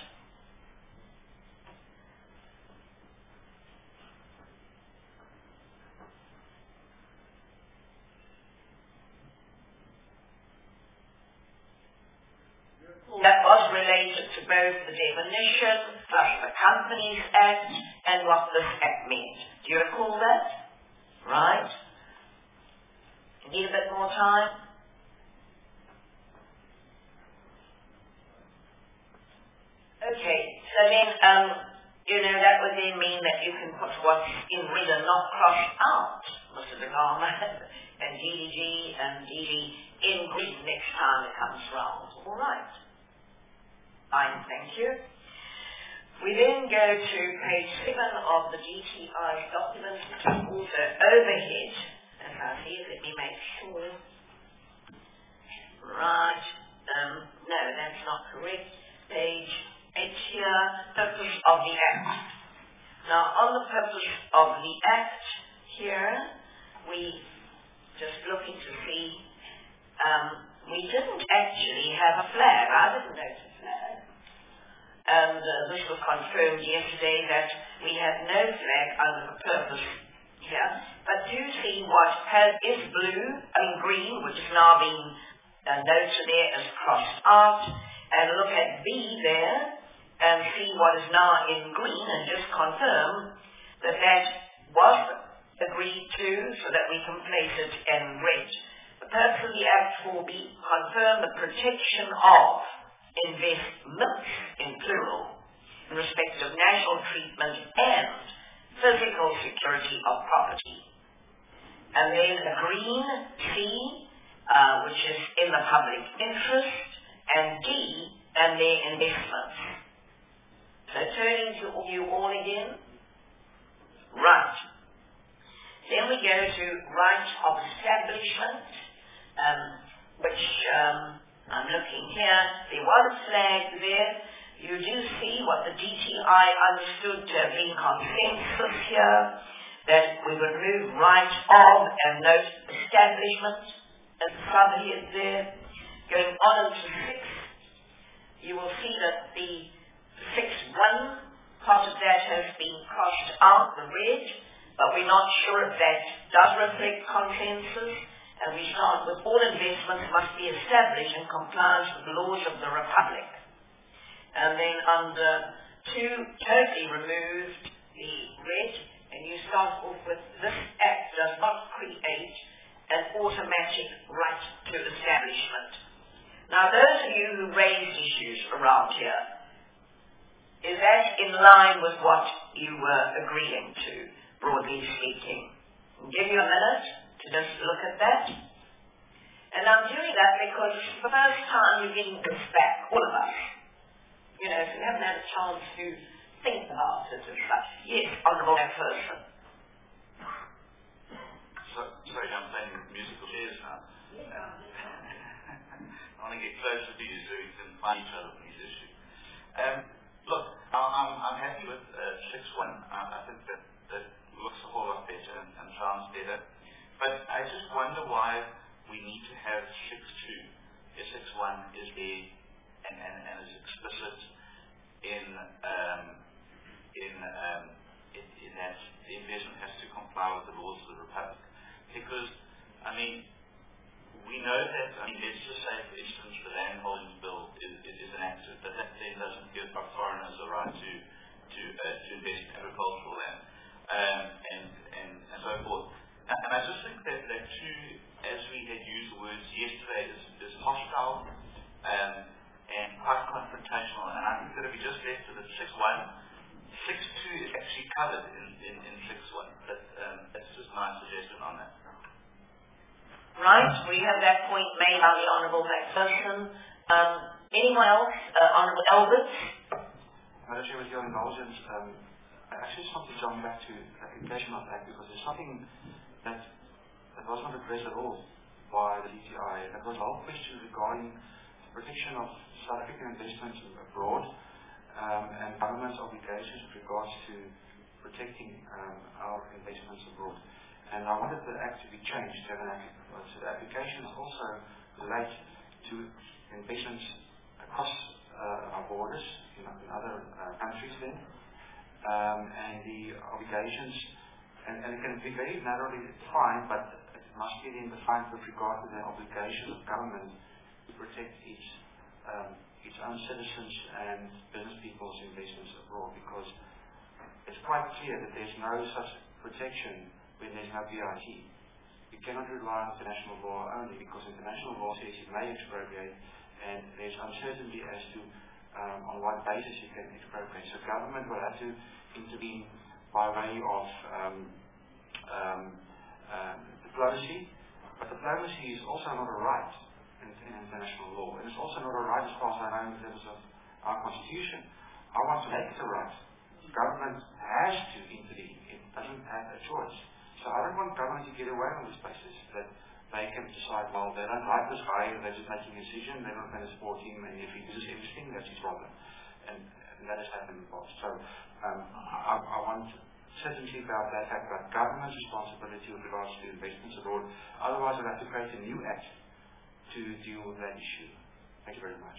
That was related to both the definition plus the Companies Act and what this Act meant. Do you recall that? Right? You need a bit more time? Okay, so then, that would then mean that you can put what's in red and not crossed out, Mr. De Gama, and GDG and DD in green next time it comes round. All right. Fine, thank you. We then go to page 7 of the GTI document, which is also overhead. As I see, let me make sure. Right. correct, page 8 here, purpose of the Act. Now, on the purpose of the Act here, we just looking to see, we didn't actually have a flag. I didn't notice a flag. And this was confirmed yesterday that we had no flag under the purpose here. But do see what is green, which is now being noted there as crossed out, and look at B there, and see what is now in green, and just confirm that that was agreed to, so that we can place it in red. The purpose of the Act 4B, confirm the protection of investments, in plural, in respect of national treatment and physical security of property. And then a green C, which is in the public interest, and D, and their investments. So turning to you all again. Right. Then we go to right of establishment, which I'm looking here. There was a flag there. You do see what the DTI understood to have been consensus here, that we would move right of and note establishment as subhead there. Going on into 6, you will see that the 6.1 part of that has been crossed out, the red, but we're not sure if that does reflect consensus. And we start with all investments must be established in compliance with the laws of the Republic. And then under 2, totally removed the red, and you start off with this Act does not create an automatic right to establishment. Now those of you who raised issues around here, is that in line with what you were agreeing to, broadly speaking? I'll give you a minute to just look at that. And I'm doing that because for the first time we're getting this back, all of us. You know, if we haven't had a chance to think about it as such. Yes, Honourable McPherson. Sorry, I'm playing musical chairs now. I want to get closer to you so we can find each other on these issues. Look, I'm happy with 6.1. I think that looks a whole lot better and sounds better. But I just wonder why we need to have 6.2. 6.1 is there and is explicit in that the investment has to comply with the laws of the Republic. Because, I mean, we know that, let's just say, for instance, the Land Holdings Bill is enacted, but that then doesn't give foreigners the right to invest in agricultural land, and so forth. And I just think that too, as we had used the words yesterday, is hostile and quite confrontational. And I think that if we just left it at 6.1, 6.2 is actually covered in 6.1. But that's just my suggestion on that. Right, we have that point made by the Honourable McPherson. Anyone else? Honourable Alberts? Madam Chair, with your indulgence, I actually just want to jump back to the application of that because there's something that was not addressed at all by the DTI. That was the whole question regarding the protection of South African investments abroad and government's obligations with regards to protecting our investments abroad. And I wanted the Act to be changed to have an so the applications also relate to investments across our borders in other countries then. And the obligations, and it can be very narrowly defined, but it must be then defined with regard to the obligation of government to protect its own citizens and business people's investments abroad, because it's quite clear that there's no such protection when there's no BIT. You cannot rely on international law only, because international law says you may expropriate, and there's uncertainty as to on what basis you can expropriate. So government will have to intervene by way of diplomacy, but diplomacy is also not a right in international law, and it's also not a right as far as I know in terms of our constitution. I want to make it a right. Government has to intervene. It doesn't have a choice. So I don't want government to get away on this basis, that they can decide, well, they don't like this guy, they're just making a decision, they're not going to support him, and if he does everything, that's his problem. And that has happened in the past. So I want certainty about that fact, about government's responsibility with regards to investments abroad. Otherwise, we'll have to create a new act to deal with that issue. Thank you very much.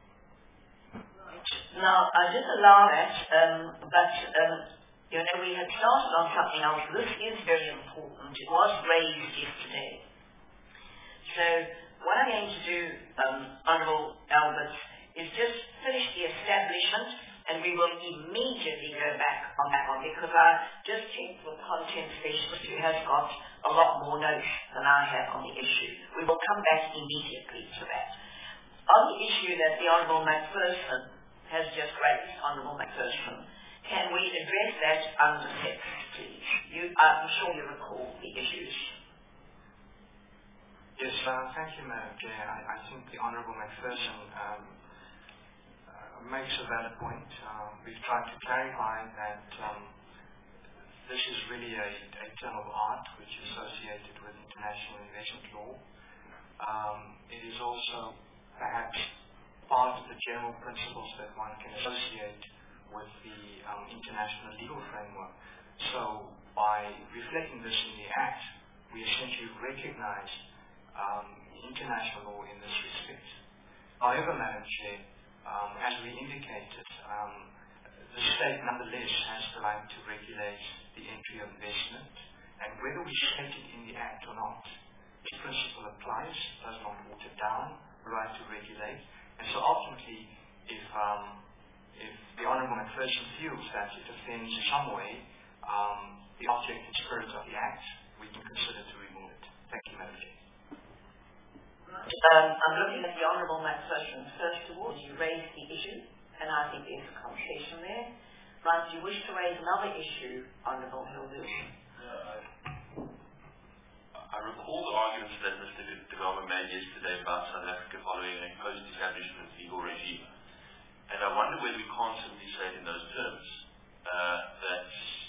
Now, I did allow that, but we had started on something else. This is very important. It was raised yesterday. So what I'm going to do, Honourable Albert, is just finish the establishment, and we will immediately go back on that one, because I just checked with content specialist who has got a lot more notes than I have on the issue. We will come back immediately to that. On the issue that the Honourable McPherson has just raised, Honourable McPherson, can we address that under SEX, please? I'm sure you recall the issues. Yes, thank you, Madam Chair. I think the Honourable McPherson makes a valid point. We've tried to clarify that this is really a term of art which is associated with international investment law. It is also perhaps part of the general principles that one can associate with the international legal framework. So by reflecting this in the Act, we essentially recognize international law in this respect. However, Madam Chair, as we indicated, the state nonetheless has the right to regulate the entry of investment, and whether we state it in the Act or not, this principle applies, does not water down the right to regulate. And so ultimately, if the Honourable McPherson feels that it offends in some way the object and spirit of the Act, we can consider to remove it. Thank you, Madam Chair. I'm looking at the Honourable McPherson. First of all, you raised the issue, and I think there's a conversation there. Right, do you wish to raise another issue, Honourable Hildu? I recall the arguments that Mr. De Gama made yesterday about South Africa following a post-establishment legal regime. And I wonder whether we can't simply say in those terms that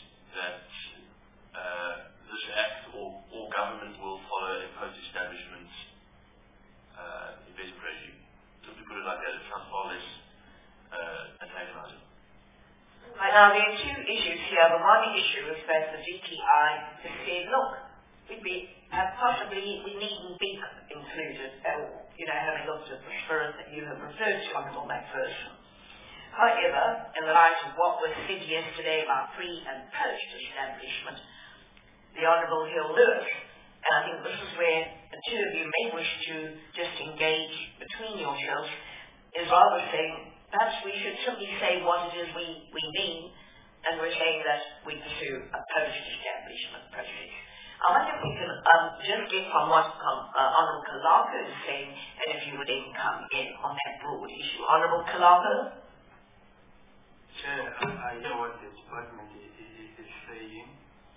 this Act or government will follow a post-establishment investment regime. Simply put it like that, it sounds far less antagonizing. Now, there are two issues here. The one issue is that the DTI has said, look, possibly we needn't be included at all, having looked at the spirit that you have referred to, Honourable McPherson. However, in the light of what was said yesterday about pre- and post-establishment, the Honourable Hill Lewis, and I think this is where the two of you may wish to just engage between yourselves, is rather saying, perhaps we should simply say what it is we mean, and we're saying that we pursue a post-establishment process. I wonder if we can just get from what Honourable Kalaka is saying, and if you would then come in on that broad issue. Honourable Kalaka? Chair, I hear what the department is saying.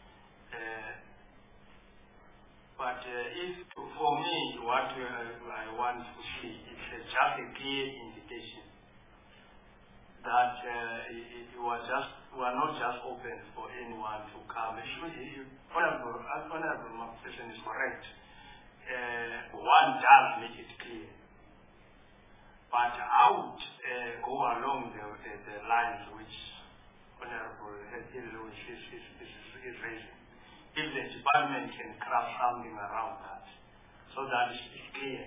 But if, for me, what I want to see is just a clear indication that we are not just open for anyone to come. Honourable McPherson is correct. One does make it clear. But I would go along the lines which Honourable Hildu is raising. If the department can craft something around that, so that it's clear.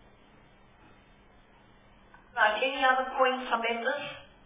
Right, any other points from members?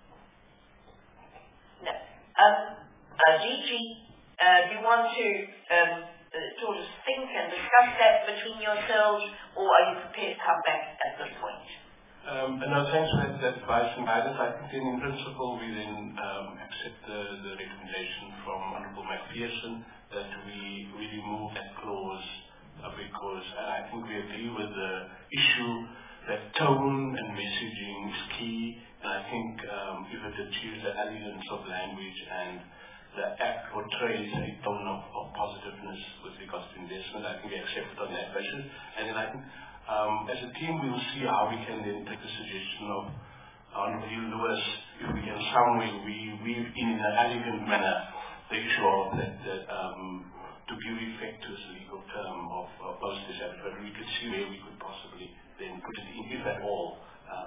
No. DG, do you want to sort of think and discuss that between yourselves, or are you prepared to come back at this point? No, thanks for that advice and guidance. I think then in principle we then accept the recommendation from Honourable McPherson that we remove that clause because I think we agree with the issue that tone and messaging is key, and I think if it achieves the elegance of language and the Act portrays a tone of positiveness with regards to investment, I think we accept it on that basis. And then I think as a team we will see how we can then take the suggestion of Honourable Lewis, if we can somewhere weave in an elegant manner the issue of that to give effect to this legal term of post-disaster, but we could see where we could possibly then put it in, if at all.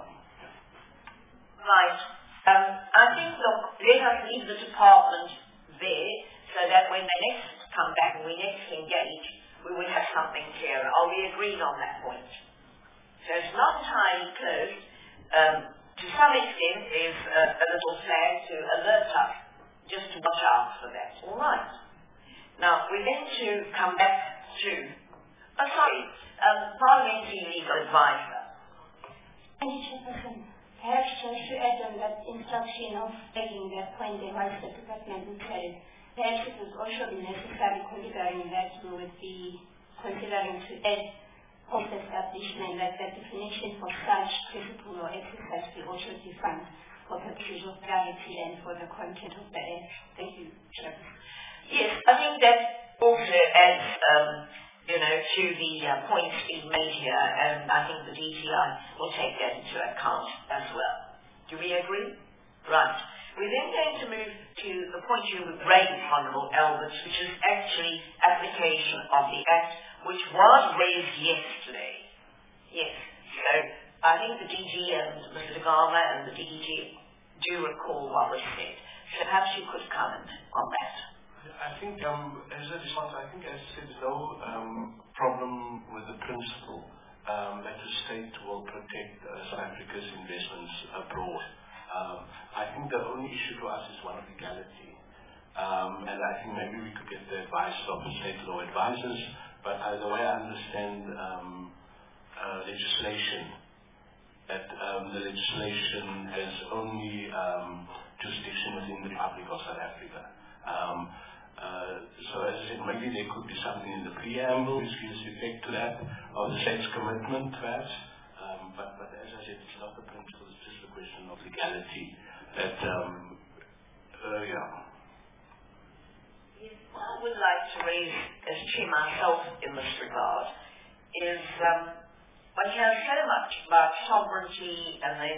Right. I think, look, let us leave the department there so that when they next come back and we next engage, we will have something clearer. Are we agreed on that point? So it's not entirely closed. To some extent, there's a little flag to alert us just to watch out for that. All right. Now, we're going to come back to, parliamentary legal advisor. Thank you, Chairperson. Perhaps just to add on that instruction of making that point the Vice Department said, perhaps it would also be necessary considering that we would be considering to add post-establishment that the definition for such principle or exercise be also defined for purposes of clarity and for the content of the act. Thank you, Chairperson. Yes, I think that also adds, to the points being made here, and I think the DTI will take that into account as well. Do we agree? Right. We're then going to move to the point you raised, Honourable Alberts, which is actually application of the Act, which was raised yesterday. Yes. So I think the DG and Mr. De Galma and the DDG do recall what was said. So perhaps you could comment on that. I think, as a result, I think as I said, there's no problem with the principle that the state will protect South Africa's investments abroad. I think the only issue to us is one of legality. And I think maybe we could get the advice of the state law advisors, but the way I understand legislation, that the legislation has only jurisdiction within the Republic of South Africa. So as I said, maybe there could be something in the preamble which gives effect to that, or the state's commitment perhaps. But as I said, it's not the principle, it's just a question of legality. That, Yes, what I would like to raise as chair myself in this regard is one hears so much about sovereignty and the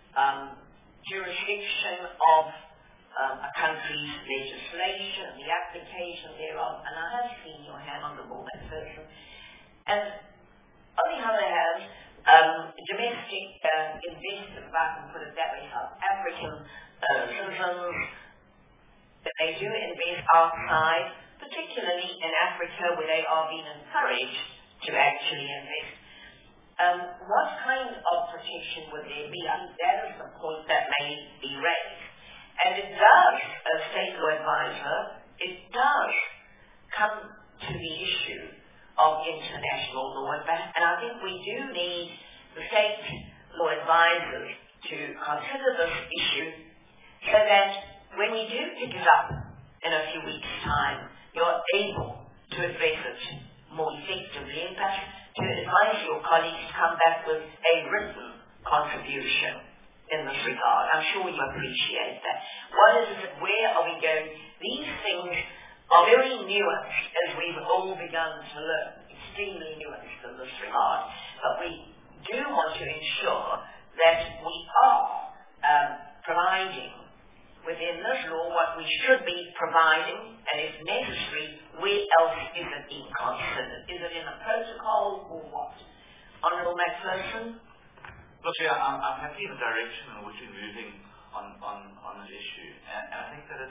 jurisdiction of a country's legislation, the application thereof, and I have seen your hand on the ball, McPherson. And on the other hand, domestic investors, if I can put it that way, South African citizens, that they do invest outside, particularly in Africa where they are being encouraged to actually invest. What kind of protection would there be? I think that is the point that may be raised. And it does, as state law advisor, it does come to the issue of international law. And I think we do need the state law advisors to consider this issue so that when we do pick it up in a few weeks' time, you're able to address it more effectively and perhaps to advise your colleagues to come back with a written contribution in this regard. I'm sure you appreciate that. What is it? Where are we going? These things are very nuanced, as we've all begun to learn, extremely nuanced in this regard. But we do want to ensure that we are providing within this law what we should be providing, and if necessary, where else is it being considered? Is it in a protocol or what? Honourable McPherson? Look, yeah, I'm happy in the direction in which we're moving on this issue, and I think that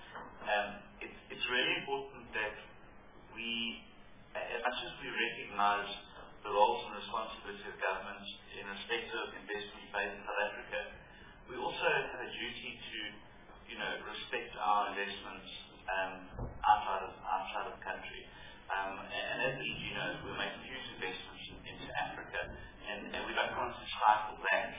it's really important that we, as much as we recognise the roles and responsibility of governments in respect of investment based in South Africa, we also have a duty to, respect our investments outside of the country. And as the DG knows, we're making huge investments into Africa, and we don't want to stifle that,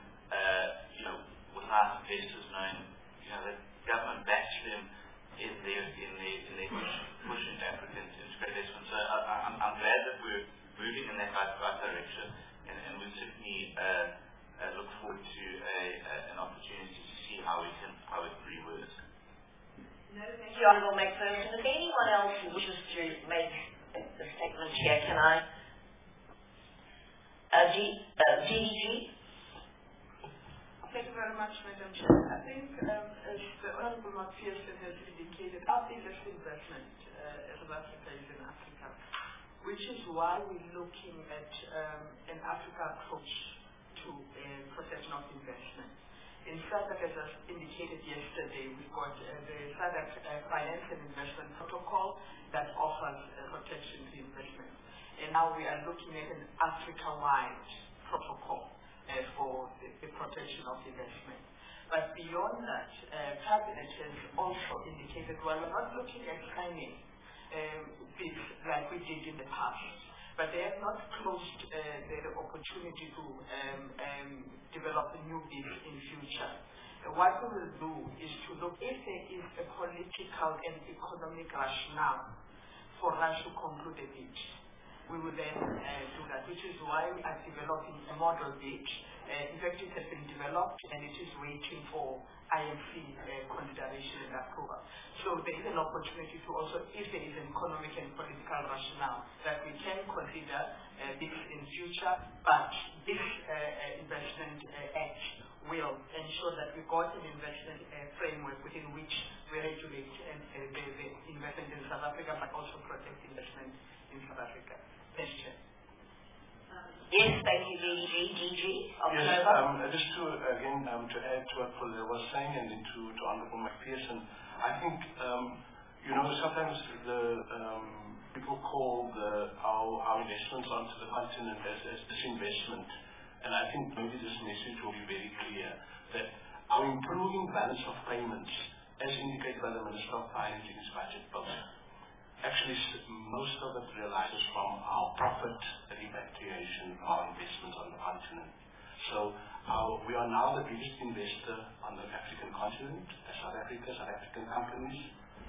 without investors knowing, that government backs them in their push into Africa into great investment. So I'm glad that we're moving in that right direction, and we certainly look forward to an opportunity to see how we can reword it. No, thank you, Honourable McPherson. If anyone else who wishes to make a statement here, can I? DDG? Thank you very much, Madam Chair. I think, as the Honourable McPherson has indicated, our biggest investment as South Africa is in Africa, which is why we're looking at an Africa approach to protection of investment. In SADC, as I indicated yesterday, we've got the SADC Finance and Investment Protocol that offers protection to investment. And now we are looking at an Africa-wide protocol for the protection of investment. But beyond that, Cabinet has also indicated, well, we're not looking at signing bids like we did in the past, but they have not closed the opportunity to develop new bids in future. What we will do is to look if there is a political and economic rationale for us to conclude a bid. We will then do that, which is why we are developing a model bid. In fact, it has been developed and it is waiting for IMC consideration and approval. So there is an opportunity to also, if there is an economic and political rationale, that we can consider this in future, but this investment act will ensure that we got an investment framework within which we regulate the investment in South Africa, but also protect investment in South Africa. Thank you. Yes, thank you, DG. Yes, just to, again, to add to what Phil was saying and then to Honourable McPherson, I think, sometimes the people call our investments onto the continent as disinvestment. And I think maybe this message will be very clear that our improving balance of payments, as indicated by the Minister of Finance in his budget bill, actually most of it realizes from our profit repatriation of our investments on the continent. So we are now the biggest investor on the African continent, as South African companies,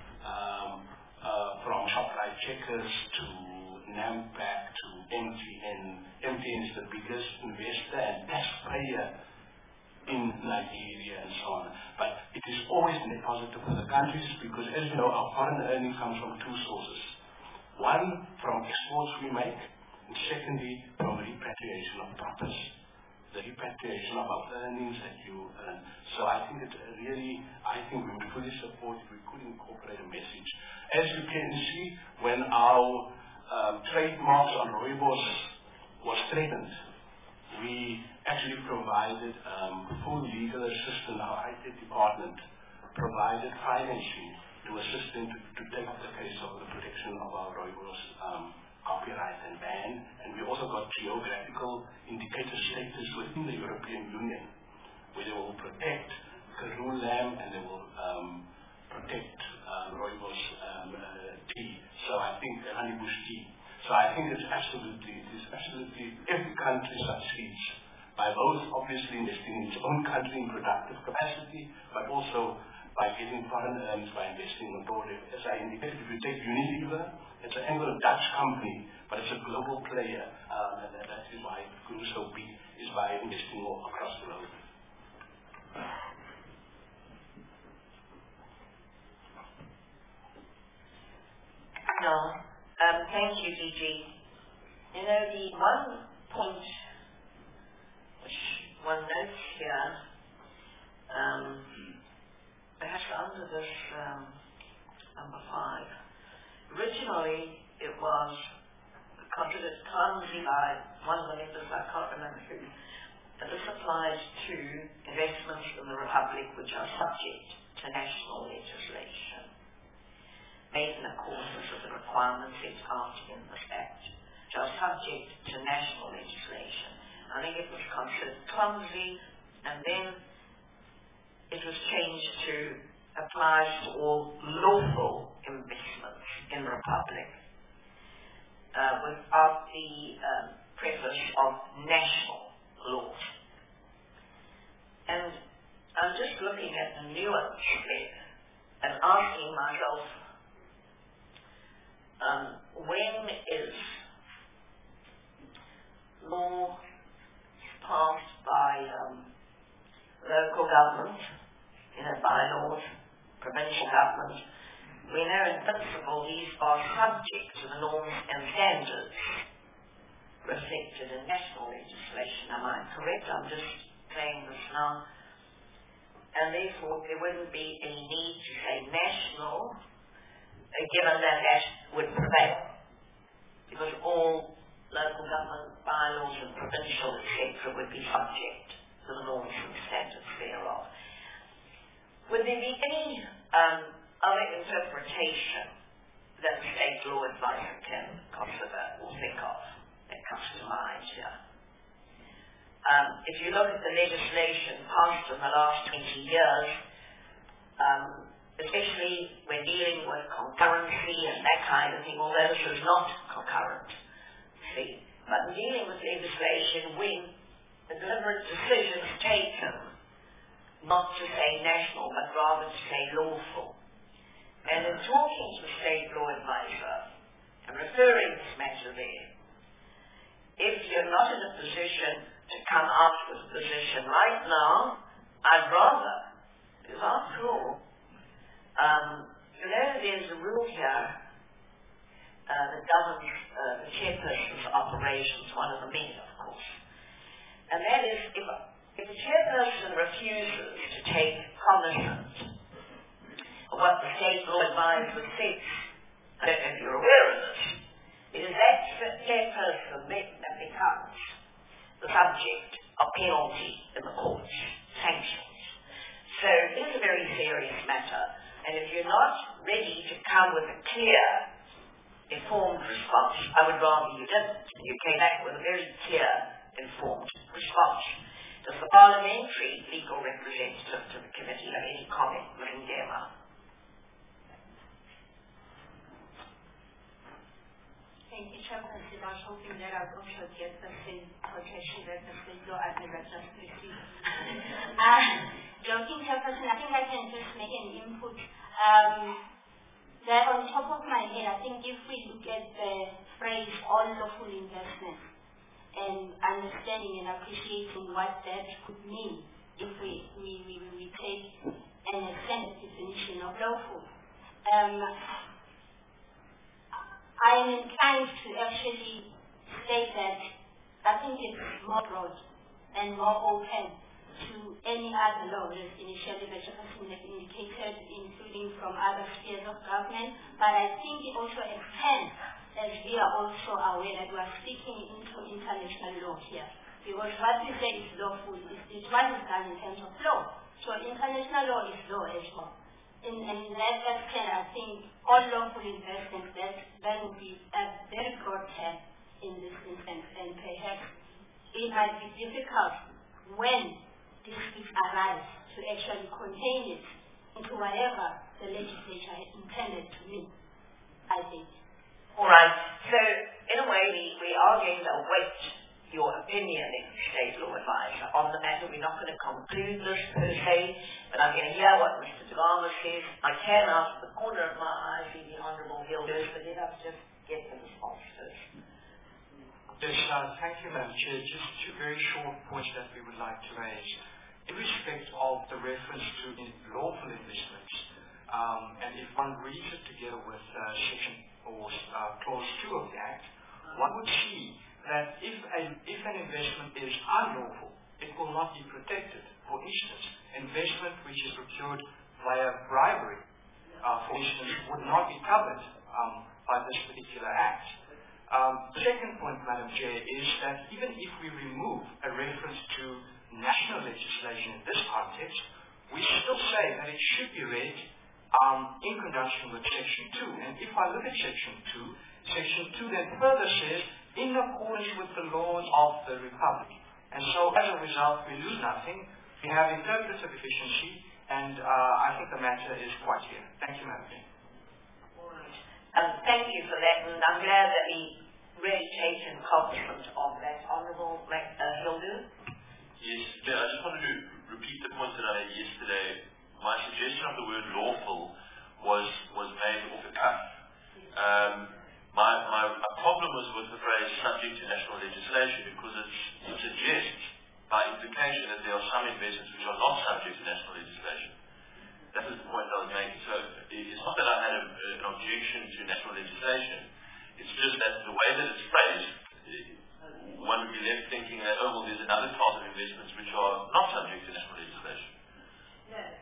from Shoprite Checkers to Nampak to MTN. MTN is the biggest investor and taxpayer in Nigeria and so on. But it is always net positive for the countries because, as you know, our foreign earnings comes from two sources. One, from exports we make, and secondly, from repatriation of profits. The repatriation of our earnings that you earn. So I think we would fully support if we could incorporate a message. As you can see, when our trademarks on rooibos was threatened, we actually provided full legal assistance. Our IT department provided financing to assist them to take up the case of the protection of our rooibos copyright and ban. And we also got geographical indicator status within the European Union, where they will protect Karoo lamb and they will protect rooibos tea. So I think honeybush tea. So I think it is absolutely every country succeeds by both obviously investing in its own country in productive capacity, but also by getting foreign earnings by investing abroad. As I indicated, if you take Unilever, it's an Anglo-Dutch company, but it's a global player, and that is why it grew so big, is by investing all across the globe. No. Thank you, DG. The one point which one notes here, perhaps under this number 5, originally it was considered clumsy by one of the members, I can't remember who, that this applies to investments in the Republic which are subject to national legislation, made in accordance with the requirements set out in this Act, which are subject to national legislation. I think it was considered clumsy, and then it was changed to applies to all lawful investments in the Republic, without the preface of national laws. And I'm just looking at the nuance there and asking myself, when is law passed by local government, bylaws, provincial government? We know in principle these are subject to the norms and standards reflected in national legislation. Am I correct? I'm just saying this now and therefore there wouldn't be any need to say national, given that that would prevail, because all local government bylaws and provincial, etc., would be subject to the norms and standards thereof. Would there be any other interpretation that the state law advisor can consider or think of that comes to mind here? If you look at the legislation passed in the last 20 years, especially when dealing with concurrency and that kind of thing, although this is not concurrency, but dealing with legislation when the deliberate decision is taken not to say national, but rather to say lawful. And in talking to the state law advisor and referring this matter there, if you're not in a position to come out with a position right now, I'd rather, because after all, there's a rule here that governs the chairperson's operations, one of the many, of course. And that is, if the chairperson refuses to take cognizance of what the state law advisor says, I don't know if you're aware of this, it is that chairperson that becomes the subject of penalty in the courts, sanctions. So it is a very serious matter, and if you're not ready to come with a clear, informed response, I would rather you didn't. You came back with a very clear, informed response. Does the parliamentary legal representative to the committee have any comment, Mlindema? Thank you, Chairperson. I was hoping that I would also get the same quotation that the state law advisor just received. Joking, Chairperson, I think I can just make an input. That on top of my head, I think if we look at the phrase all lawful investment and understanding and appreciating what that could mean if we take an extended definition of lawful. I am inclined to actually state that I think it's more broad and more open to any other law as initially the Chairperson has indicated, including from other spheres of government, but I think it also extends, as we are also aware that we are speaking into international law here. Because what we say is lawful is what is done in terms of law. So international law is law as well. And that extent, I think all lawful investments, that would be a very broad term in this instance, and perhaps it might be difficult when disputes arise to actually contain it into whatever the legislature had intended to mean, I think. All right. So, in a way, we are going to await your opinion, State Law Advisor, on the matter. We're not going to conclude this per se, but I'm going to hear what Mr. Degama says. I can, out of the corner of my eye, see the Honourable Hilders, but let us just get the response first. Yes, thank you, Madam Chair. Just two very short points that we would like to raise. In respect of the reference to lawful investments, and if one reads it together with Section or Clause 2 of the Act, one would see that if an investment is unlawful, it will not be protected. For instance, investment which is procured via bribery, for instance, would not be covered by this particular Act. The second point, Madam Chair, is that even if we remove a reference to national legislation in this context, we still say that it should be read in conjunction with Section 2. And if I look at Section 2, Section 2 then further says, in accordance with the laws of the Republic. And so, as a result, we lose nothing. We have interpretive efficiency, and I think the matter is quite clear. Thank you, Madam Chair. Thank you for that, and I'm glad that we really taken cognizance of that. Honourable Hildu? Yes, Chair, I just wanted to repeat the point that I made yesterday. My suggestion of the word lawful was made off the cuff. My problem was with the phrase subject to national legislation because it suggests by implication that there are some investments which are not subject to national legislation. That was the point I was making. So it's not that I had an objection to national legislation. It's just that the way that it's phrased, one would be left thinking that, oh, well, there's another class of investments which are not subject to national legislation. No.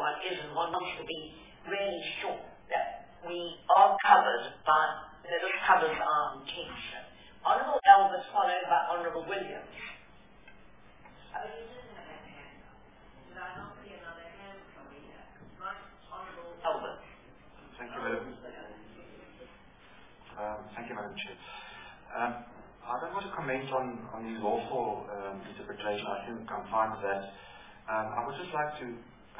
one is, and one wants to be really sure that we are covered by, that this covers our intention. Honourable Albert, followed by Honourable Williams. Oh, you didn't have that hand up. Did I not see another hand from here? Right, Honourable Albert. Thank you, Madam. Thank you, Madam Chair. I don't want to comment on the lawful interpretation. I think I'm fine with that. I would just like to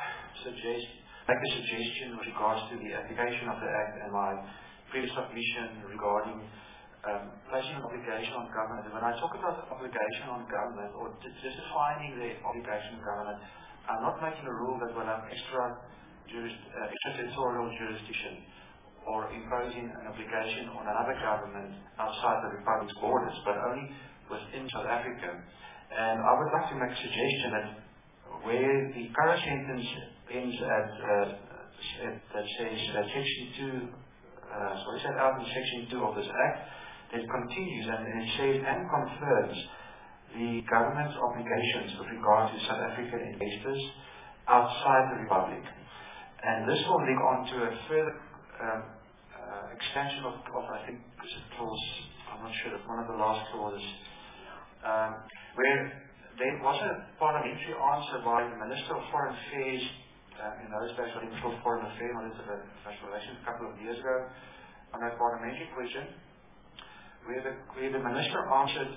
make a suggestion with regards to the application of the Act and my previous submission regarding placing an obligation on government. And when I talk about obligation on government or just defining the obligation on government, I'm not making a rule that will have extraterritorial jurisdiction or imposing an obligation on another government outside the Republic's borders, but only within South Africa. And I would like to make a suggestion that where the current sentence ends at that says that Section 2, set out in Section 2 of this Act, it continues and it says and confirms the government's obligations with regard to South African investors outside the Republic. And this will link on to a further extension of I think, is it clause, I'm not sure, one of the last clauses, where there was a parliamentary answer by the Minister of Foreign Affairs, in those days, I think it was Foreign Affairs, Minister of International Relations, a couple of years ago, on a parliamentary question, where the Minister answered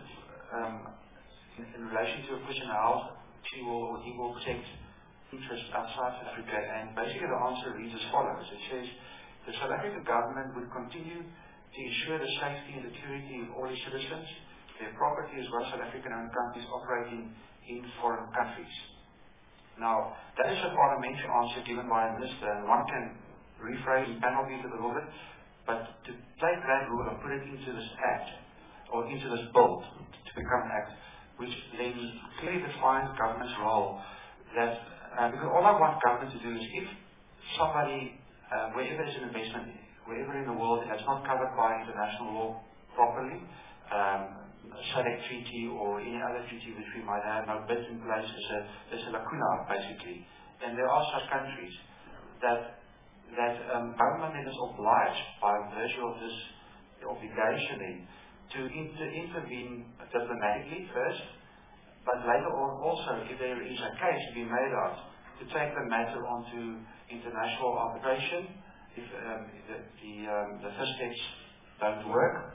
in relation to a question how he will protect interests outside South Africa, and basically the answer reads as follows. It says, the South African government would continue to ensure the safety and security of all its citizens, their property as well as South African-owned companies operating in foreign countries. Now, that is a parliamentary answer given by a minister, and one can rephrase and panel beat it a little bit, but to take that rule and put it into this Act, or into this bill to become an Act, which then clearly defines government's role, that because all I want government to do is if somebody, wherever there's an investment, wherever in the world that's not covered by international law properly, SADC treaty or any other treaty which we might have, no bids in place, there's a lacuna basically. And there are such countries that government is obliged by virtue of this obligation to intervene diplomatically first, but later on also, if there is a case to be made of, to take the matter onto international arbitration if the first steps don't work,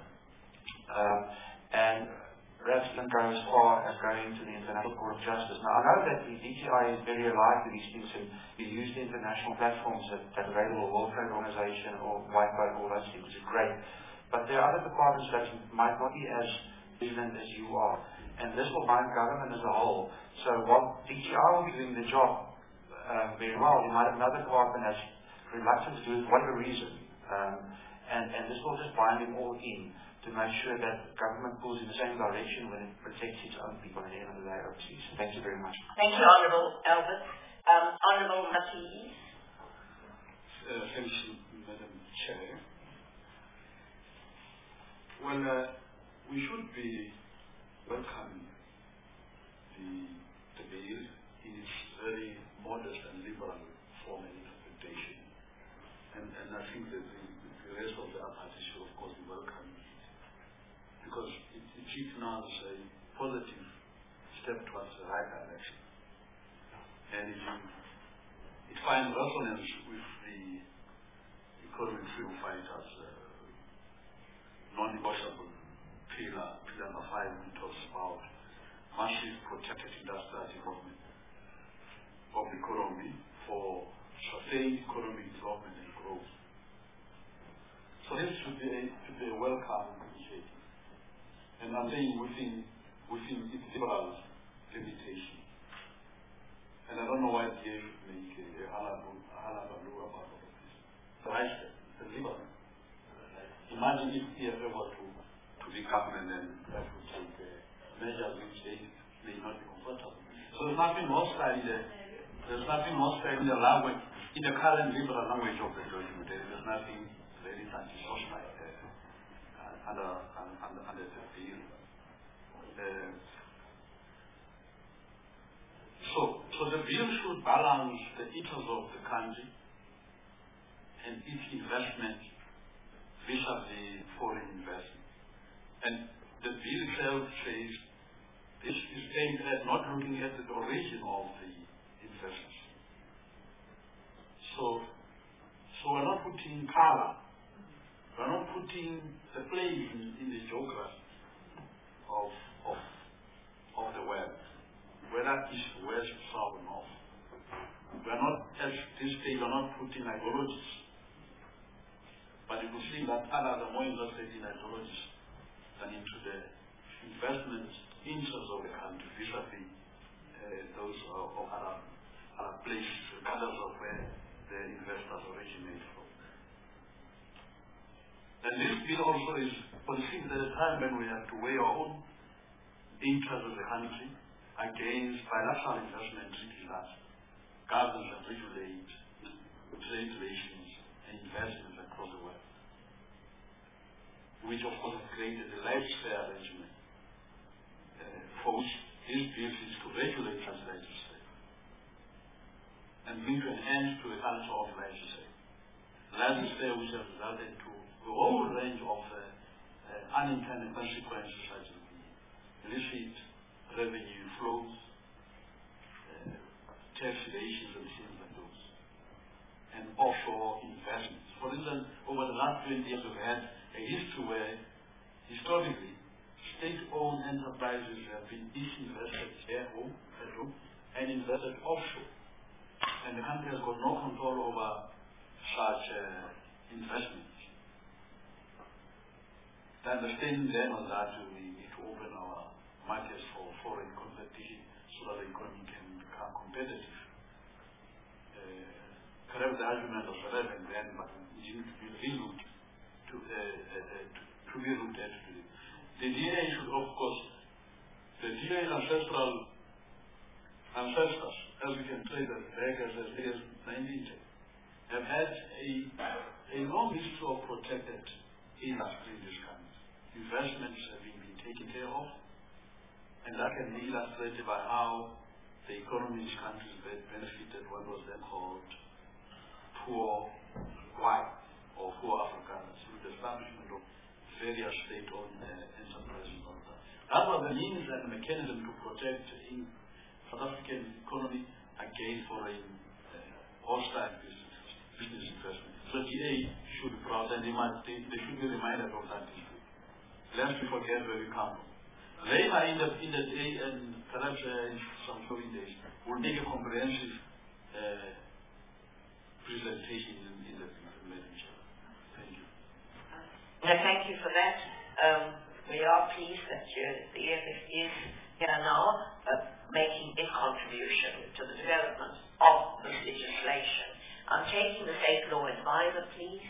and perhaps even go as far as going to the International Court of Justice. Now, I know that the DTI is very alive to these things, and you use the international platforms that are available, World Trade Organization or WIPO, all those things, which is great. But there are other departments that might not be as vigilant as you are, and this will bind government as a whole. So while DTI will be doing the job very well, you might have another department that's reluctant to do it for whatever reason, and this will just bind them all in to make sure that government pulls in the same direction when it protects its own people at the end of the day overseas. Thank you very much. Thank you, Honourable Albert. Honourable Matiz. Thank you, Madam Chair. Well, we should be welcoming the bill in its very modest and liberal form and interpretation. And I think that the rest of the parties should, of course, be welcoming it. Because it signals a positive step towards the right direction. And it finds resonance with the economic freedom fighters' non-negotiable pillar number 5, which talks about massive protected industrial development of the economy for sustained economic development and growth. So this should be a welcome initiative. And I'm saying within its liberal limitation. And I don't know why the should make a halabaloo about all of this. But I said, it's a liberal. Imagine if EFF were to be government and that would take measures which they may not be comfortable. So there's nothing hostile in the language, in the current liberal language of the document. There's nothing very anti-social under the bill. So So the bill should balance the interests of the country and its investment vis-a-vis foreign investment. And the bill itself says this is aimed at not looking at the origin of the investments. So we're not putting color, we're not putting the place in the geography of the world, whether east, west, south, or north. We're not, at this stage, we're not putting ideologies. But you will see that others are more interested in ideologies than into the investment interests of the country vis-a-vis those of other places, regardless of where the investors originate from. And this bill also is conceived at a time when we have to weigh our own interests of the country against bilateral investment treaties that governs and regulate trade relations and investments across the world, which of course have created a lifestyle arrangement for which this bill is to regulate translation and bring to an end to a culture of legislation. Legislation which has resulted to a whole range of unintended consequences such as illicit revenue flows, tax evasions and things like those, and offshore investments. For instance, over the last 20 years we've had a history where historically state-owned enterprises have been disinvested at home, and invested offshore. And the country has got no control over such investments. The understanding then was that we need to open our markets for foreign competition so that the economy can become competitive. Perhaps the argument was relevant then, but it needs to be relooked to be looked at today. The DA should, of course, the DA's ancestors, as we can trace as back as early as 1910, have had a long history of protected industry in this country. Investments have been taken care of, and that can be illustrated by how the economy in this country benefited what was then called poor white or poor Africans with the establishment of various state-owned enterprises. That was the means and mechanism to protect in South African economy against foreign hostile business investment. So DA should be proud, and they should be reminded of that history. Lest we forget where we come from. Later in the day, and perhaps in some following days, we'll make a comprehensive presentation in the meeting. Thank you. Thank you for that. We are pleased that the EFF is here now making its contribution to the development of this legislation. I'm taking the State Law Advisor, please.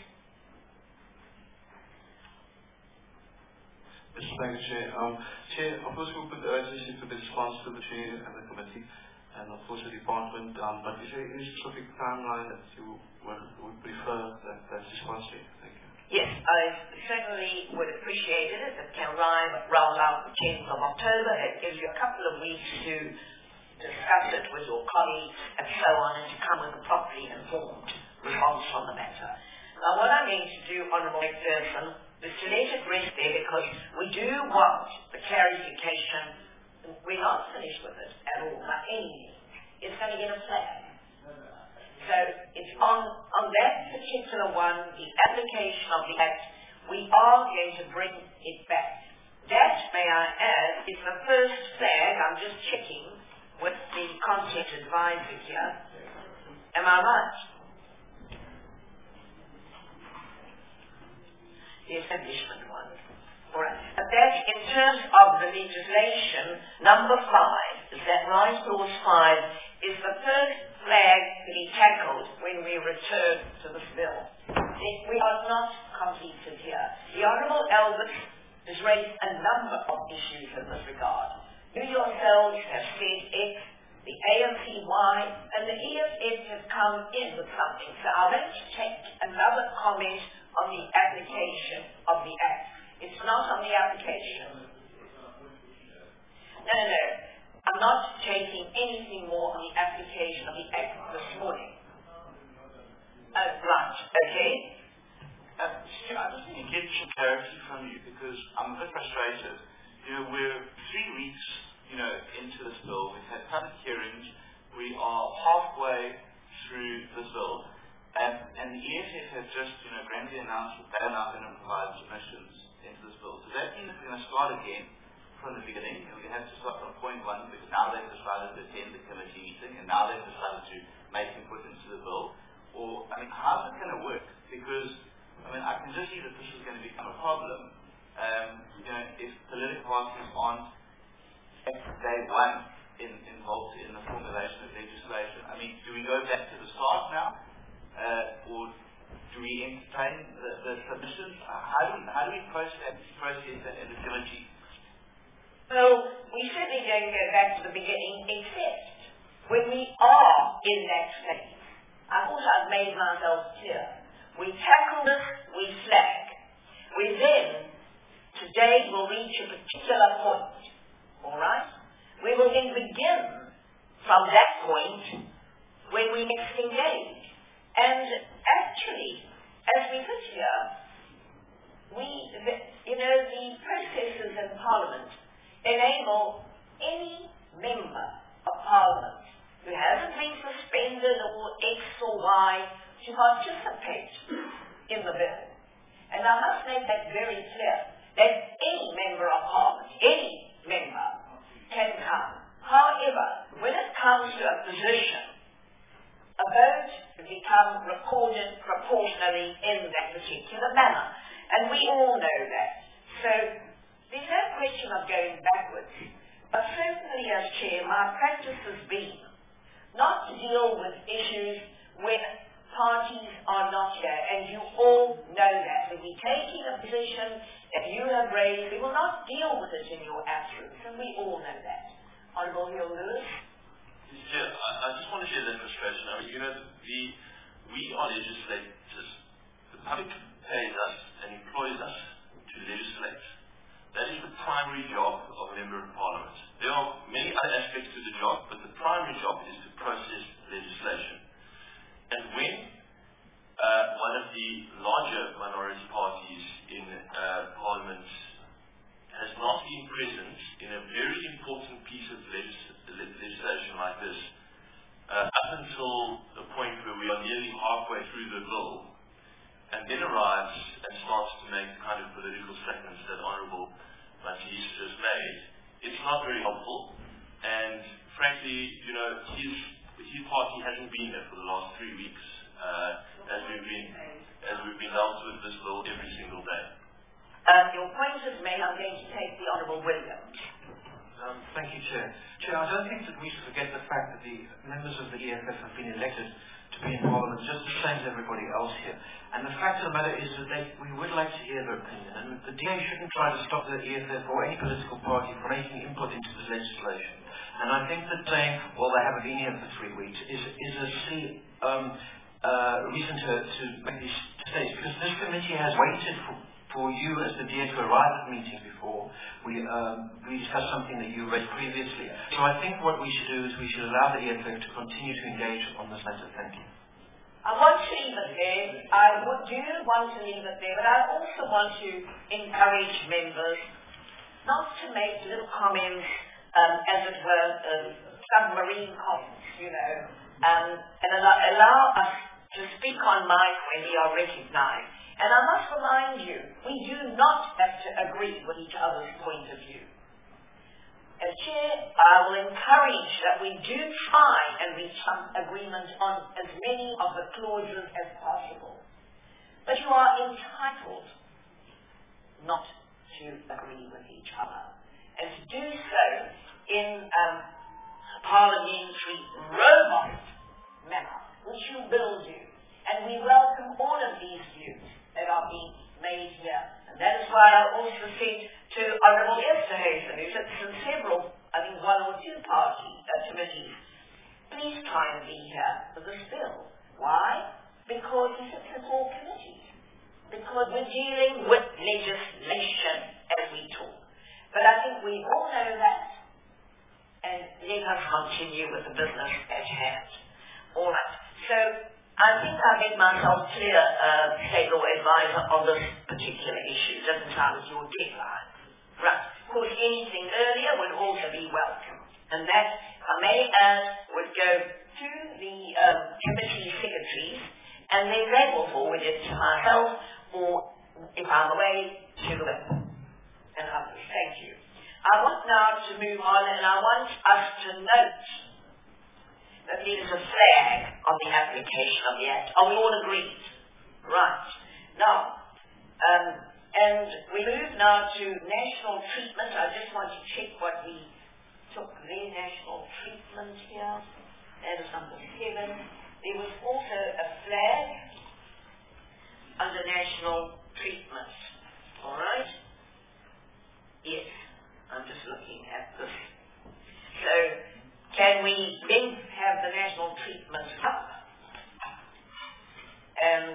Yes, thank you, Chair. Chair, of course we'll put the urgency to the response to the Chair and the committee and of course the department, but is there any specific timeline that you would prefer that response to? Thank you. Yes, I certainly would appreciate it if it can roll out the 10th of October. It gives you a couple of weeks to discuss it with your colleagues and so on, and to come with a properly informed response on the matter. Now, what I'm going to do, Honourable McPherson, is to let it rest there, because we do want the clarification. We're not finished with it at all, by any means. It's going to get a flag. So it's on that particular one, the application of the Act, we are going to bring it back. That, may I add, is the first flag. I'm just checking with the content advisor here. Am I right? The establishment one. All right. But that, in terms of the legislation, number 5, is that right? Clause 5 is the first flag to be tackled when we return to this bill. We are not completed here. The Honourable Elvis has raised a number of issues in this regard. You yourselves have said X, the AMCY, and the EFF has come in with something. So I'll let you take another comment on the application of the Act. It's not on the application. No. I'm not taking anything more on the application of the Act this morning. Right, okay. Stuart, I just need to get some clarity from you because I'm a bit frustrated. We're 3 weeks, into this bill. We've had public hearings. We are halfway through this bill. And the EFF has just, grandly announced that they're now going to provide submissions into this bill. Does that mean that we're going to start again from the beginning? And we're going to have to start from point 1 because now they've decided to attend the committee meeting and now they've decided to make input into the bill? Or, how's it going to work? Because, I can just see that this is going to become a problem. If political parties aren't at day one involved in the formulation of legislation, do we go back to the start now? Or do we entertain the submissions? How do we process that in the committee? Well, we certainly don't go back to the beginning, except when we are in that phase. I thought I'd made myself clear. We tackle this, we flag. We then, today, will reach a particular point. All right? We will then begin from that point when we next engage. And actually, as we sit here, the processes in Parliament enable any member of Parliament who hasn't been suspended or X or Y to participate in the bill. And I must make that very clear, that any member of Parliament, any member, can come. However, when it comes to a position, a vote becomes recorded proportionally in that particular manner. And we all know that. So, there's no question of going backwards. But certainly as chair, my practice has been not to deal with issues when parties are not here. And you all know that. When we take in a position that you have raised, we will not deal with it in your absence. And we all know that. Honourable Hill-Lewis? Yeah, I just want to share that frustration. We are legislators. The public pays us and employs us to legislate. That is the primary job of a member of Parliament. There are many other aspects to the job, but the primary job is to process legislation. And when one of the larger minority parties in Parliament has not been present in a very important piece of legislation like this, up until the point where we are nearly halfway through the bill, and then arrives and starts to make the kind of political statements that Honourable Mathies just made, it's not very helpful. And frankly, his party hasn't been there for the last 3 weeks, as we've been dealt with this bill every single day. Your point is made. I'm going to take the Honourable Williams. Thank you, Chair. Chair, I don't think that we should forget the fact that the members of the EFF have been elected to be in Parliament just the same as everybody else here. And the fact of the matter is that we would like to hear their opinion. And the DA shouldn't try to stop the EFF or any political party from making input into this legislation. And I think that saying, well, they haven't been here for 3 weeks is a silly reason to make these statements, because this committee has waited for you as the DA to arrive at the meeting before we discussed something that you read previously. So I think what we should do is we should allow the EFF to continue to engage on this matter. Thank you. I want to leave it there. I do want to leave it there, but I also want to encourage members not to make little comments, as it were, submarine comments, and allow us to speak on mic when we are recognized. And I must remind you, we do not have to agree with each other's point of view. As Chair, I will encourage that we do try and reach some agreement on as many of the clauses as possible. But you are entitled not to agree with each other. And to do so in a parliamentary robust manner, which you will do. And we welcome all of these views that are being made here. And that is why I also said to Honourable Esterhuizen, who sits in several, I think 1 or 2 committees, please try and be here for this bill. Why? Because he sits in all committees. Because we're dealing with legislation as we talk. But I think we all know that. And clear state law advisor on this particular issue. It doesn't sound as your deadline. Right. Of course, anything earlier would also be welcome. And that, if I may add, would go to the committee secretaries, and then they will forward it to myself, or if I'm away, to the web. And others. Thank you. I want now to move on, and I want us to note that there is a flag on the application of the Act. Are we all agreed? Right. Now, and we move now to national treatment. I just want to check what we took there, national treatment here. That is number 7. There was also a flag under national treatment. All right? Yes. I'm just looking at this. So, can we then have the national treatment up? And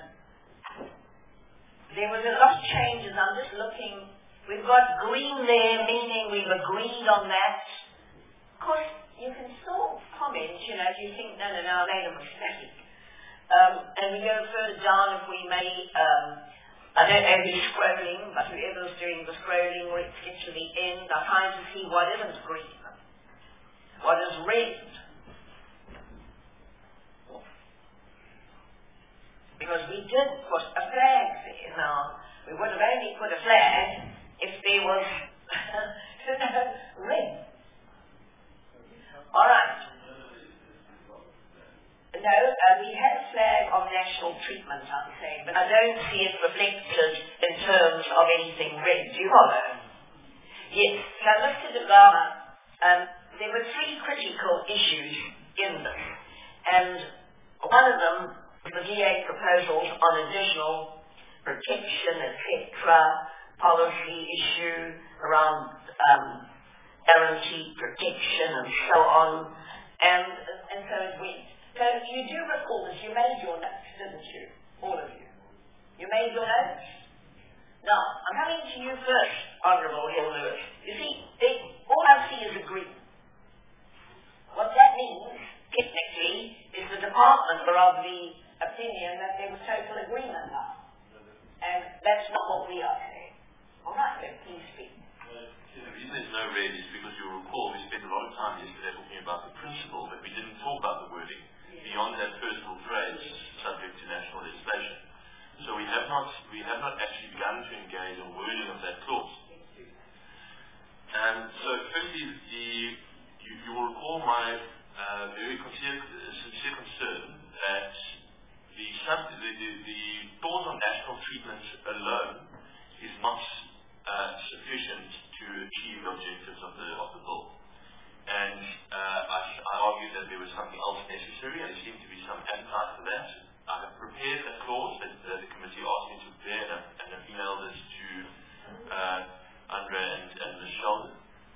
there was a lot of changes. I'm just looking. We've got green there, meaning we've agreed on that. Of course, you can still comment, if you think, no, I made a mistake. And we go further down if we may. I don't know who's scrolling, but whoever's doing the scrolling, let's get to the end. I'm trying to see what isn't green, what is red. Because we did put a flag there. Now, we would have only put a flag if there was red. All right. No, we had a flag of national treatment, I'm saying, but I don't see it reflected in terms of anything red. Do you follow? Yes. So, Mr. De Gama, there were 3 critical issues in this, and one of them was the VA proposals on additional protection, etc., policy issue around guaranteed protection and so on, and so it went. So you do recall that you made your notes, didn't you? All of you. You made your notes? Now, I'm coming to you first, Honourable Hill Lewis. You see, all I see is agreement. What that means, technically, is the department are of the opinion that there was total agreement now. And that's not what we are saying. All right, then, please speak. The reason there's no red is because you'll recall we spent a lot of time yesterday talking about the principle, but we didn't talk about the wording beyond that first little phrase, subject to national legislation. So we have not actually begun to engage on wording of that clause. So firstly, you will recall my very sincere concern that the clause on national treatment alone is not sufficient to achieve the objectives of the bill. And I argued that there was something else necessary, and there seemed to be some appetite for that. I have prepared a clause that the committee asked me to prepare, and I've emailed this to Andre and Michelle.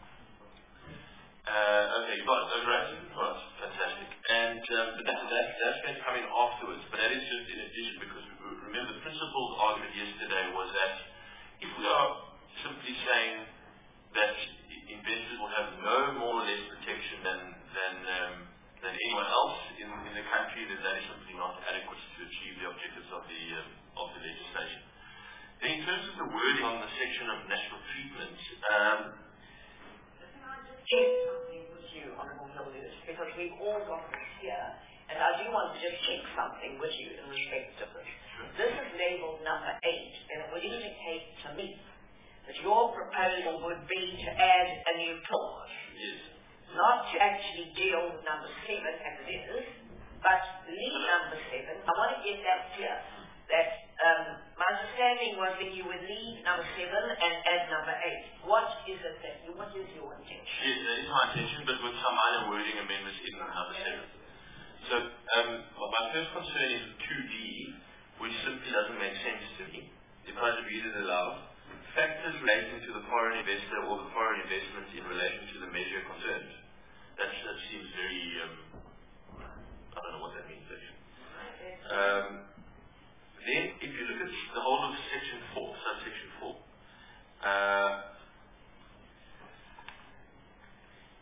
Okay, you got it. Oh, great. Well, fantastic. And but that's going to come in afterwards. But that is just in addition, because remember the principal argument yesterday was that if we are simply saying that investors will have no more or less protection than anyone else in the country, then that is simply not adequate to achieve the objectives of the legislation. Then in terms of the wording on the section of national treatment, can I just check something with you, Honourable Hill Lewis, because we've all got this here, and I do want to just check something with you in respect of this. Sure. This is labelled number 8, and it would indicate to me that your proposal would be to add a new clause. Yes. Not to actually deal with number 7 as it is, but leave number 7. I want to get that clear. That my understanding was that you would leave number 7 and add number 8. What is your intention? Yes, that is my intention, but with some minor wording amendments in number 7. So my first concern is 2D, which simply doesn't make sense to me. If I read it aloud, factors relating to the foreign investor or the foreign investment in relation to the measure concerned. That seems very, I don't know what that means actually. Then, if you look at the whole of section 4, subsection 4,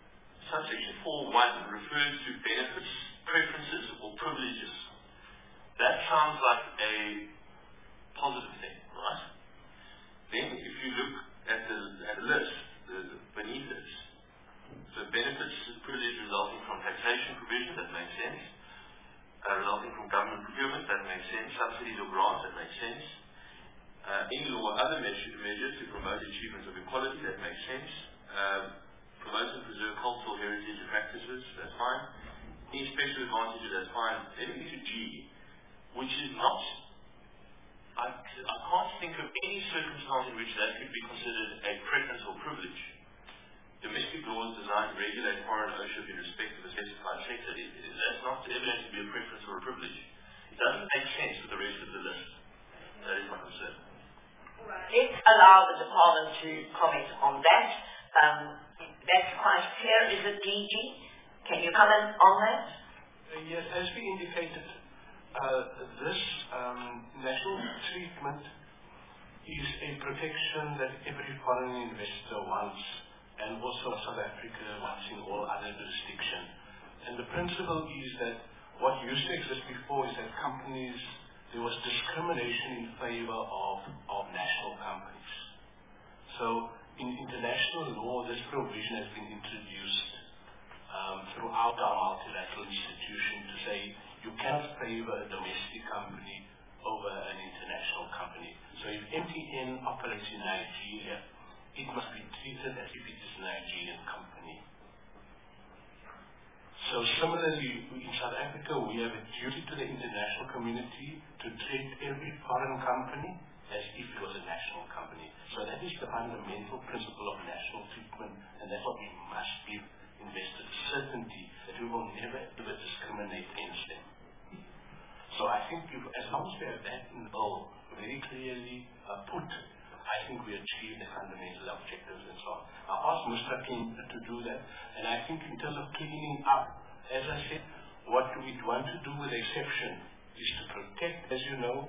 subsection 4.1 refers to benefits, preferences, or privileges That sounds like a positive thing, right? Then if you look at the list, beneath it, so benefits privilege resulting from taxation provision, that makes sense. Resulting from government procurement, that makes sense. Subsidies or grants, that makes sense. Any or other measures to promote achievements of equality, that makes sense. Promote and preserve cultural heritage and practices, that's fine. Any special advantages, that's fine. Then we get to G, which is not, I can't think of any circumstance in which that could be considered a preference or privilege. Domestic laws designed to regulate foreign ownership in respect of a specified sector, that's not evident to be a preference or a privilege. It doesn't make sense with the rest of the list. That is my concern. Let's allow the department to comment on that. That's quite clear. Is it DG? Can you comment on that? Yes, as we indicated, this national treatment is a protection that every foreign investor wants, and also South Africa wants in all other jurisdictions. And the principle is that what used to exist before is that there was discrimination in favor of national companies. So in international law, this provision has been introduced throughout our multilateral institution to say you cannot favor a domestic company over an international company. So if MTN operates in Nigeria, it must be treated as if it is a Nigerian company. So similarly, in South Africa, we have a duty to the international community to treat every foreign company as if it was a national company. So that is the fundamental principle of national treatment, and that's what we must give investors certainty that we will never ever discriminate against them. So I think as long as we have that in the bill very clearly put, I think we achieve the fundamental objectives and so on. I asked Mr. King to do that, and I think in terms of cleaning up, as I said, what we want to do with the exception is to protect, as you know,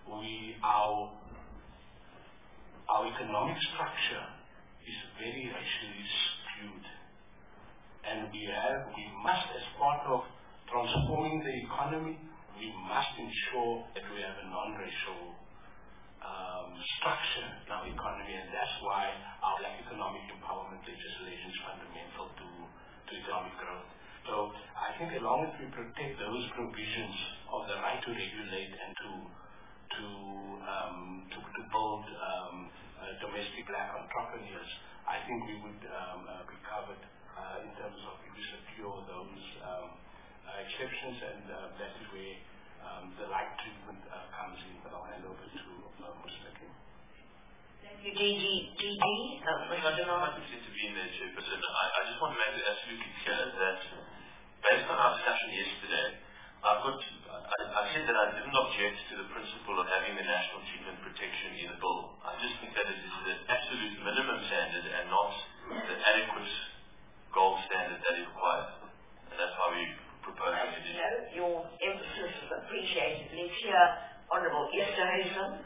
our economic structure is very racially skewed. And we must, as part of transforming the economy, we must ensure that we have a non-racial structure in our economy, and that's why our Black economic empowerment legislation is fundamental to economic growth. So I think as long as we protect those provisions of the right to regulate and to build domestic Black entrepreneurs, I think we would be covered in terms of if we secure those exceptions, and that is where the like treatment comes in. But I'll hand over to Mr. King. Thank you, DG. I don't know how to intervene there, Chairperson. I just want to make it absolutely clear that based on our discussion yesterday, I said that I didn't object to the principle of having the national treatment protection in the bill. I just think that it is the absolute minimum standard and not the adequate gold standard that is required. And that's why we propose it. Your emphasis is appreciated. Let's hear Honourable Esterhuizen.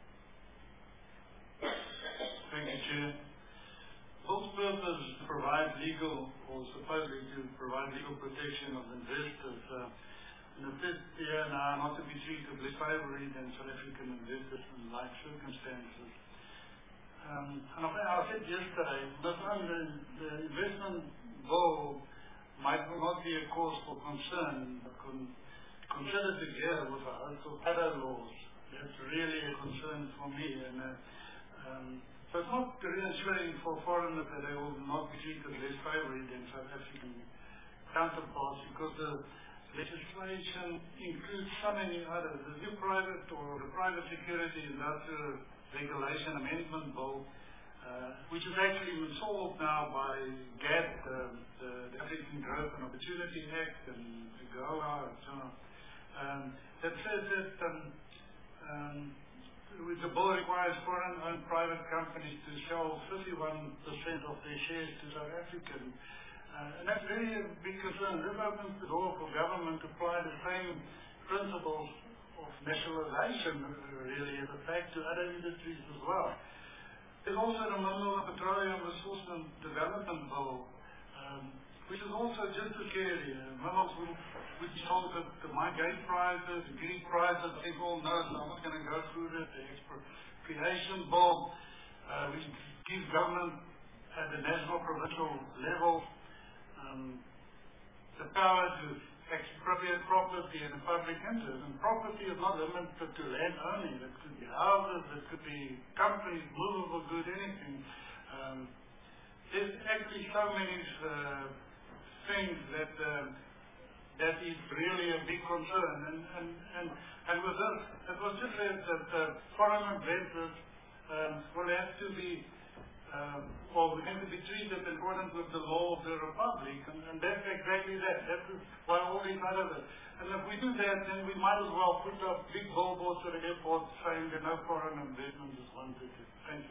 Thank you, Chair. Bill's purpose is to provide legal, or supposedly to provide legal protection of investors in the fifth year now, not to be treated less favorably than South African investors in like circumstances. And I said yesterday, the investment bill might not be a cause for concern, but consider together with a host of other laws. That's really a concern for me. And so it's not reassuring for foreigners that they will not be treated less favorably than South African counterparts, because the legislation includes so many others. The new private security industrial regulation amendment bill, which is actually been solved now by GATT, the African Growth and Opportunity Act, and AGOA, and so on. That says that the bill requires foreign-owned private companies to sell 51% of their shares to South African. And that's really a big concern. This opens the door for government to apply the same principles of nationalization, really, as a fact to other industries as well. There's also the Mineral and Petroleum Resource and Development Bill, which is also just as scary. Memos would be told that my gate prices, the Greek prices, I think all know, so I'm not going to go through this. The expropriation bill, which gives government at the national, provincial level the power to expropriate property in the public interest. And property is not limited to land only. It could be houses, it could be companies, movable goods, anything. There's actually so many things that is really a big concern. And with this, it was just said that foreign investors will have to be we have to be treated in accordance with the law of the Republic, and that's exactly that. That is why all these other. And if we do that, then we might as well put up big billboards at the airport saying that no foreign investment is wanted. Thank you.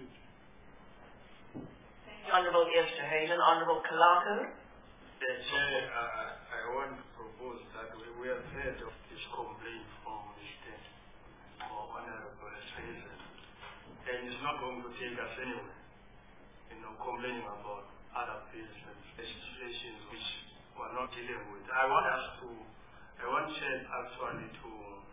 Honourable Esther Hayden, Honourable Kalaku. Chair, I want to propose that we have heard of this complaint from the state for Honourable Hayden, and it's not going to take us anywhere. Complaining about other bills and legislations which we're not dealing with. I want Chair actually to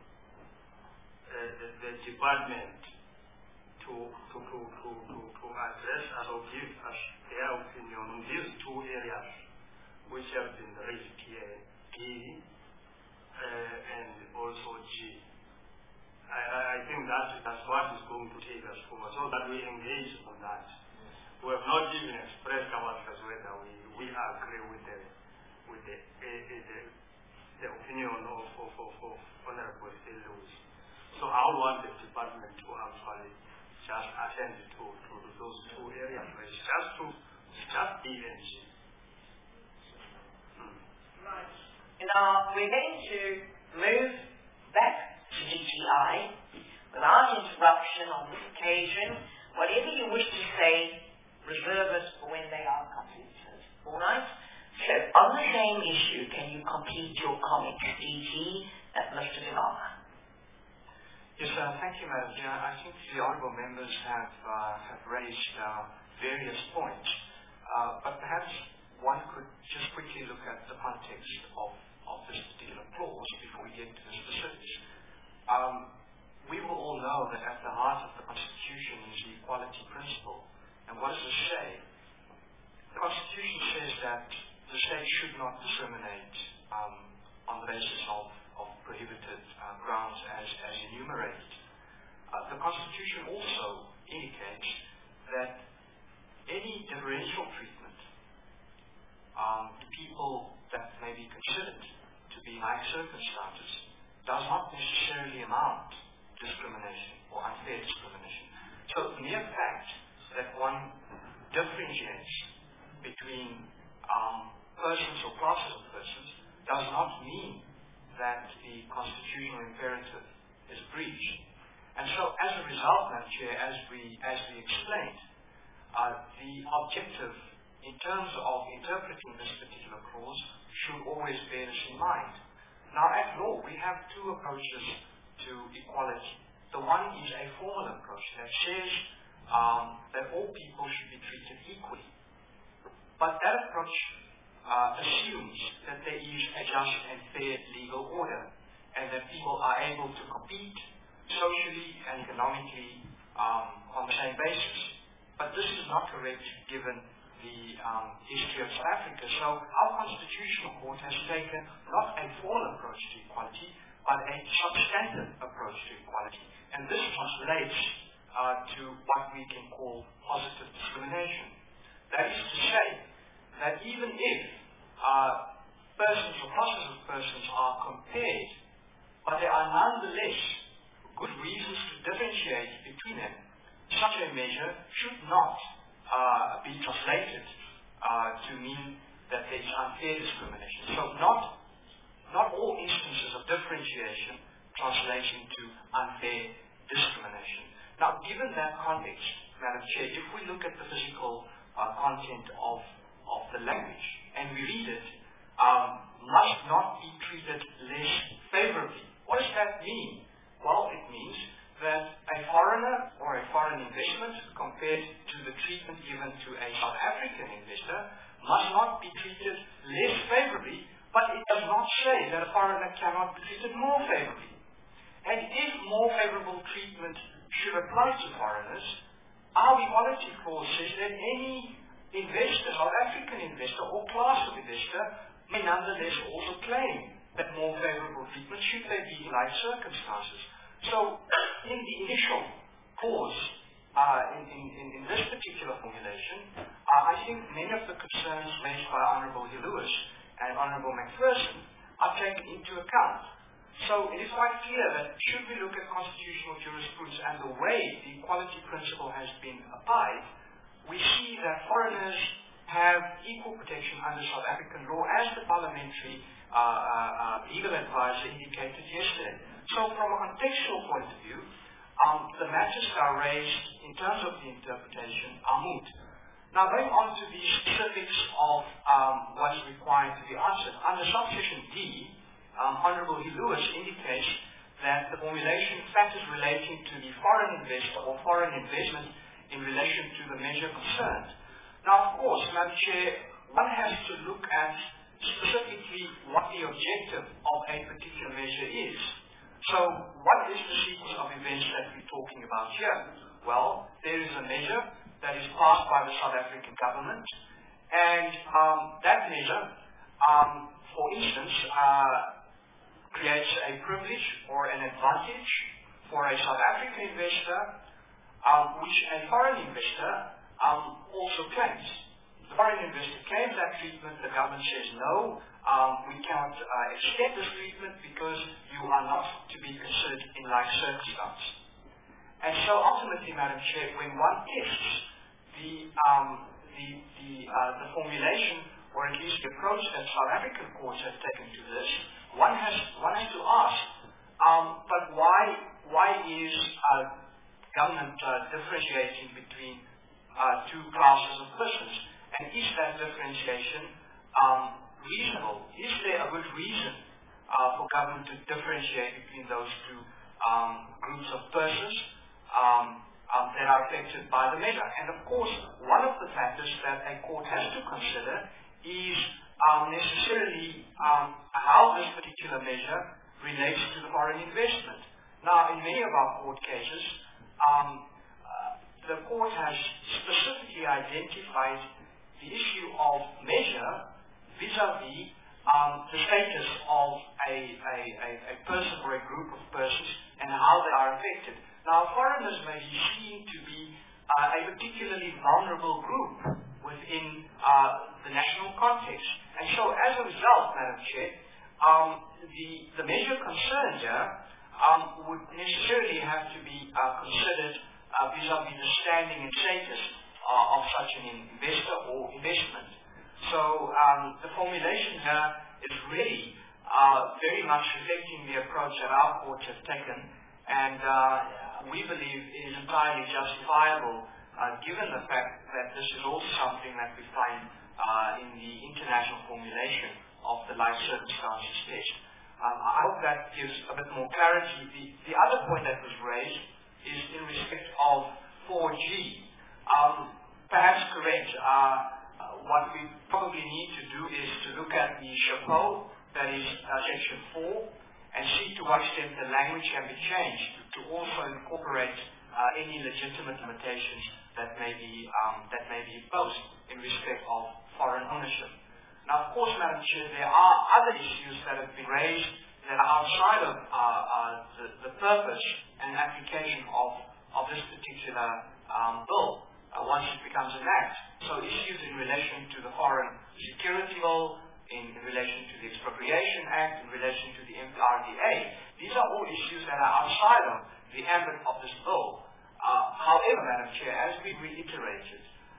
the department to address us or give us their opinion on these two areas which have been raised here, D and also G. I think that's what is going to take us forward, so that we engage on that. We have not even expressed ourselves whether we agree with the opinion of Honourable Lewis. So I want the department to actually just attend to those two areas. Just B and G. Right. Now we're going to move back to DTI without interruption on this occasion. Whatever you wish to say, reserve it for when they are completed. All right? So, on the same issue, can you complete your comments, DG, Mr. Silama? Yes, thank you, Madam Chair. I think the honourable members have raised various points, but perhaps one could just quickly look at the context of this particular clause before we get to the specifics. We will all know that at the heart of the Constitution is the equality principle. And what does it say? The Constitution says that the state should not discriminate on the basis of prohibited grounds as enumerated. The Constitution also indicates that any differential treatment to people that may be considered to be like circumstances does not necessarily amount to discrimination or unfair discrimination. So the mere fact that one differentiates between persons or classes of persons does not mean that the constitutional imperative is breached. And so as a result, Madam Chair, as we explained, the objective in terms of interpreting this particular clause should always bear this in mind. Now at law we have two approaches to equality. The one is a formal approach that says that all people should be treated equally. But that approach assumes that there is a just and fair legal order and that people are able to compete socially and economically on the same basis. But this is not correct given the history of South Africa. So our Constitutional Court has taken not a formal approach to equality, but a substantive approach to equality. And this translates to what we can call positive discrimination. That is to say that even if persons or classes of persons are compared, but there are nonetheless good reasons to differentiate between them, such a measure should not be translated to mean that there is unfair discrimination. So not all instances of differentiation translate into unfair discrimination. Now, given that context, Madam Chair, if we look at the physical content of the language and we read it, must not be treated less favorably. What does that mean? Well, it means that a foreigner or a foreign investment compared to the treatment given to a South African investor must not be treated less favorably, but it does not say that a foreigner cannot be treated more favorably. And if more favorable treatment should apply to foreigners, our equality clause says that any investor, South African investor or class of investor, may nonetheless also claim that more favorable treatment should they be in like circumstances. So, in the initial clause, in this particular formulation, I think many of the concerns raised by Honourable Lewis and Honourable McPherson are taken into account. So it is quite clear that should we look at constitutional jurisprudence and the way the equality principle has been applied, we see that foreigners have equal protection under South African law, as the parliamentary legal advisor indicated yesterday. So from a contextual point of view, the matters that are raised in terms of the interpretation are moot. Now going on to the specifics of what is required to be answered. Under subsection D, Honourable Lewis indicates that the formulation factors relating to the foreign investor or foreign investment in relation to the measure concerned. Now, of course, Madam Chair, one has to look at specifically what the objective of a particular measure is. So, what is the sequence of events that we're talking about here? Well, there is a measure that is passed by the South African government, and that measure, for instance, creates a privilege or an advantage for a South African investor, which a foreign investor also claims. The foreign investor claims that treatment, the government says no, we cannot extend this treatment because you are not to be considered in like circumstance. And so ultimately, Madam Chair, when one tests the formulation, or at least the approach that South African courts have taken to this, one has to ask, but why is government differentiating between two classes of persons? And is that differentiation reasonable? Is there a good reason for government to differentiate between those two groups of persons that are affected by the measure? And of course, one of the factors that a court has to consider is necessarily how this particular measure relates to the foreign investment. Now, in many of our court cases, the court has specifically identified the issue of measure vis-a-vis the status of a person or a group of persons and how they are affected. Now, foreigners may be seen to be a particularly vulnerable group within the national context. And so, as a result, Madam Chair, the measure concerned here would necessarily have to be considered vis-a-vis the standing and status of such an investor or investment. So the formulation here is really very much reflecting the approach that our courts have taken, and we believe is entirely justifiable given the fact that this is also something that we find in the international formulation of the life circumstances test. I hope that gives a bit more clarity. The other point that was raised is in respect of 4G. Perhaps correct. What we probably need to do is to look at the chapeau, that is section 4, and see to what extent the language can be changed to also incorporate any legitimate limitations that may be imposed in respect of foreign ownership. Now, of course, Madam Chair, there are other issues that have been raised that are outside of the purpose and application of this particular bill once it becomes an act. So issues in relation to the Foreign Security Bill, in relation to the Expropriation Act, in relation to the MPRDA, these are all issues that are outside of the ambit of this bill. However, Madam Chair, as we reiterated,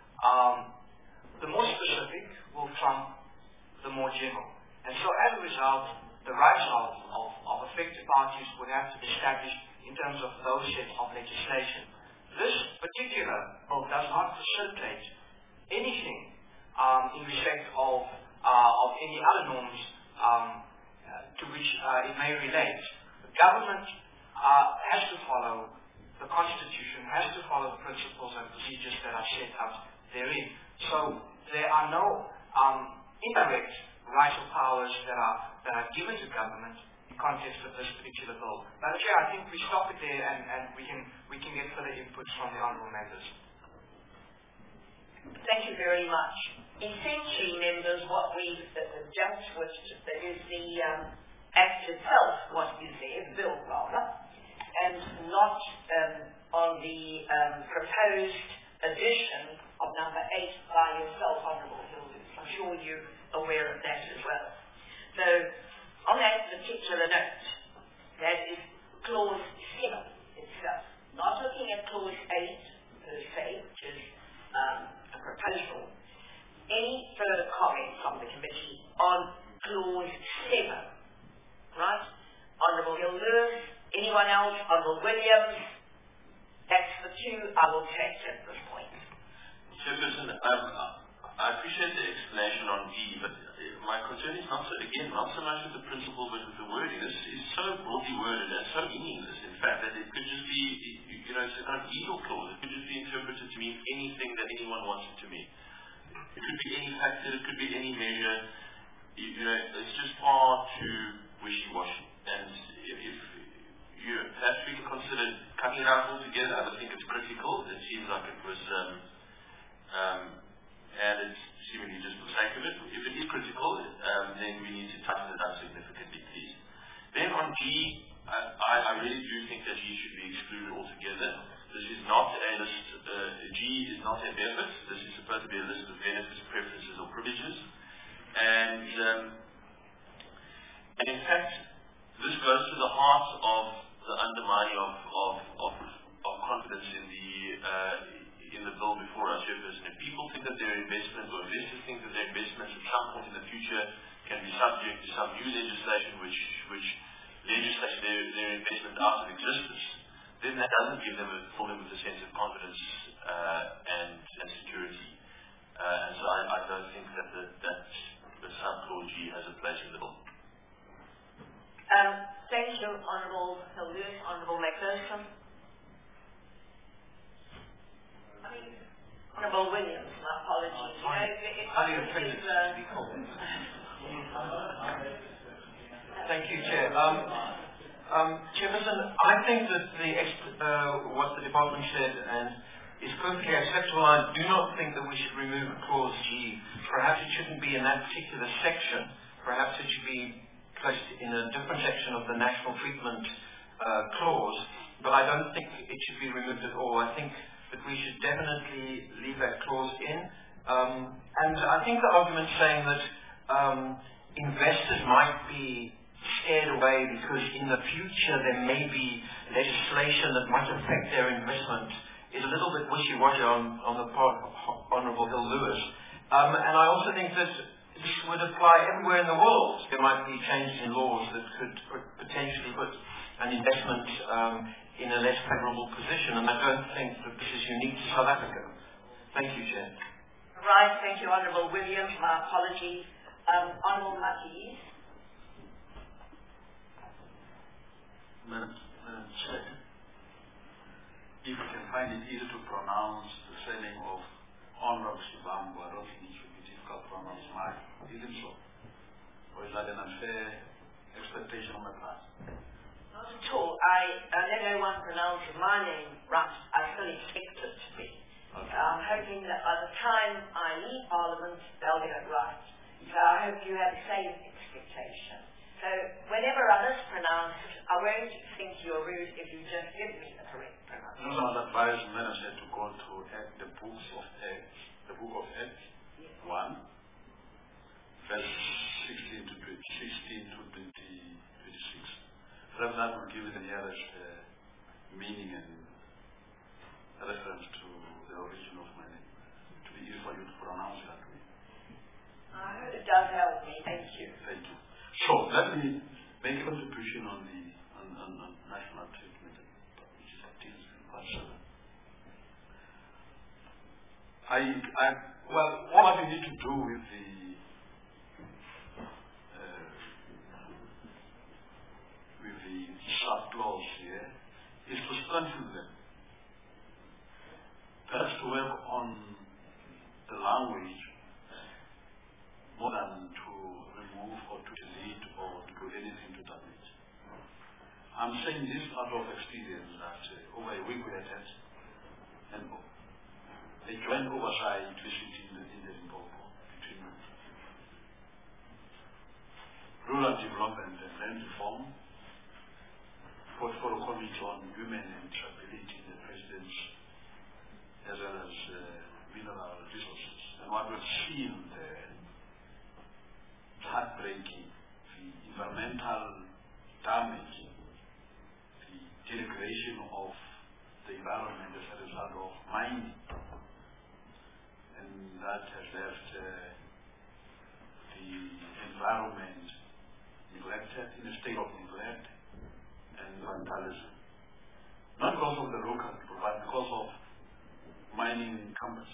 the more specific will trump the more general. And so as a result, the rights of affected parties would have to be established in terms of those sets of legislation. This particular bill does not facilitate anything in respect of any other norms to which it may relate. The government has to follow the Constitution has to follow the principles and procedures that are set out therein. So there are no indirect rights or powers that are given to government in context of this particular bill. Madam Chair, I think we stop it there and we can get further inputs from the honourable members. Thank you very much. Essentially, members, what we've jumped with is the Act itself, what is there, the bill rather, and not on the proposed addition of number 8 by yourself, Honourable Hilders. I'm sure you're aware of that as well. So, on that particular note, that is clause 7 itself. Not looking at clause 8 per se, which is a proposal. Any further comment from the committee on clause 7? Right? Honourable Hilders, anyone else? Honourable Williams? That's the two I will take at this point. Chairperson, I appreciate the explanation on D, but my concern is not so much with the principle, but with the wording. This is so broadly worded and so meaningless, in fact, that it could just be, it's a kind of legal clause. It could just be interpreted to mean anything that anyone wants it to mean. It could be any factor, it could be any measure. It's just far too wishy-washy. And if perhaps we can consider cutting it out altogether, I don't think it's critical. It seems like it was added seemingly just for the sake of it. If it is critical, then we need to tighten it up significantly, please. Then on G, I really do think that G should be excluded altogether. This is not a list, G is not a benefit. This is supposed to be a list of benefits, preferences, or privileges. And in fact, this goes to the heart of the undermining of confidence in the bill before us, Chairperson. If people think that their investments, or investors think that their investments at some point in the future can be subject to some new legislation which legislates their investment out of existence, then that doesn't fill them with a sense of confidence and security. And so I don't think that the subclause G has a place in the bill. Thank you, Honourable Hilders. Honourable McPherson. Honourable Williams, my apologies. Thank you, Chair. Chairperson, I think that what the department said is perfectly acceptable. I do not think that we should remove clause G. Perhaps it shouldn't be in that particular section. Perhaps it should be placed in a different section of the national treatment clause. But I don't think it should be removed at all. I think that we should definitely leave that clause in. And I think the argument saying that investors might be scared away because in the future there may be legislation that might affect their investment is a little bit wishy-washy on the part of Honourable Hill Lewis. And I also think that this would apply everywhere in the world. There might be changes in laws that could potentially put an investment in a less favourable position, and I don't think that this is unique to South Africa. Thank you, Chair. Right, thank you, Honourable Williams. My apologies. Honourable Mathies. Madam Chair, if you can find it easy to pronounce the surname of Honourable Shivambu, I don't think it should be difficult to pronounce mine. Isn't so? Or is that an unfair expectation on my part? Not at all. Let everyone pronounce my name right. I fully expect it to be. Okay. I'm hoping that by the time I leave Parliament, they'll get it right. So I hope you have the same expectation. So whenever others pronounce it, I won't think you're rude if you just give me the correct pronunciation. No, I'd advise the manager to go to the books of Acts, the book of Acts, yes. 1, verse 16 to 26. Rather that will give it the nearest meaning and reference to the origin of my name, to be easy for you to pronounce that way. I hope it does help me. Thank you. Thank you. So let me make a contribution on the national treatment, which is deals with part 7. Well, what we need to do with the subclause here is to strengthen them. work on the language more than to remove or to delete or to do anything to damage. I'm saying this out of experience that over a week we had a joint oversight visit in the Limpopo between rural development and land reform, Portfolio Committee on Women and Disability in the President's, as well as mineral resources. And what we've seen there, heartbreaking, the environmental damage, the degradation of the environment as a result of mining. And that has left the environment neglected, in a state of neglect and vandalism. Not because of the local people, but because of mining companies.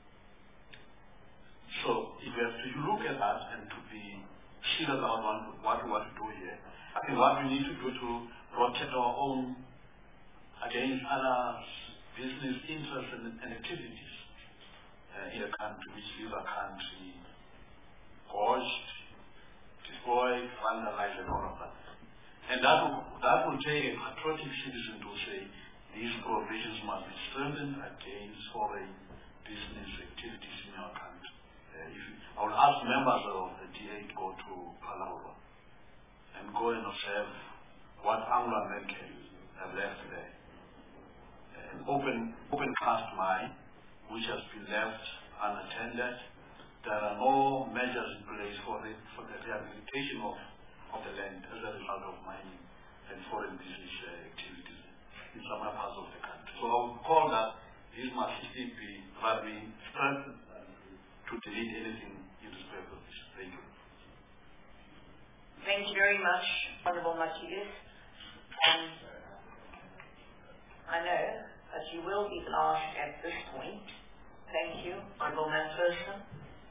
So if we have to look at that and to be serious about what we want to do here, I think what we need to do to protect our own against others' business interests and activities in a country which is a country caused, destroyed, vandalized, and all of that. And that will take a patriotic citizen to say these provisions must be strengthened against foreign business activities in our country. I will ask members of the DA to go to Palawa and go and observe what Anglo Americans have left there. An open cast mine which has been left unattended. There are no measures in place for the rehabilitation of the land as a result of mining and foreign business activities in some other parts of the country. So I would call that this must still be very strengthened to delete anything in respect of this. Thank you. Thank you very much, Honourable Matigas. I know that you will be the last at this point. Thank you, Honourable McPherson.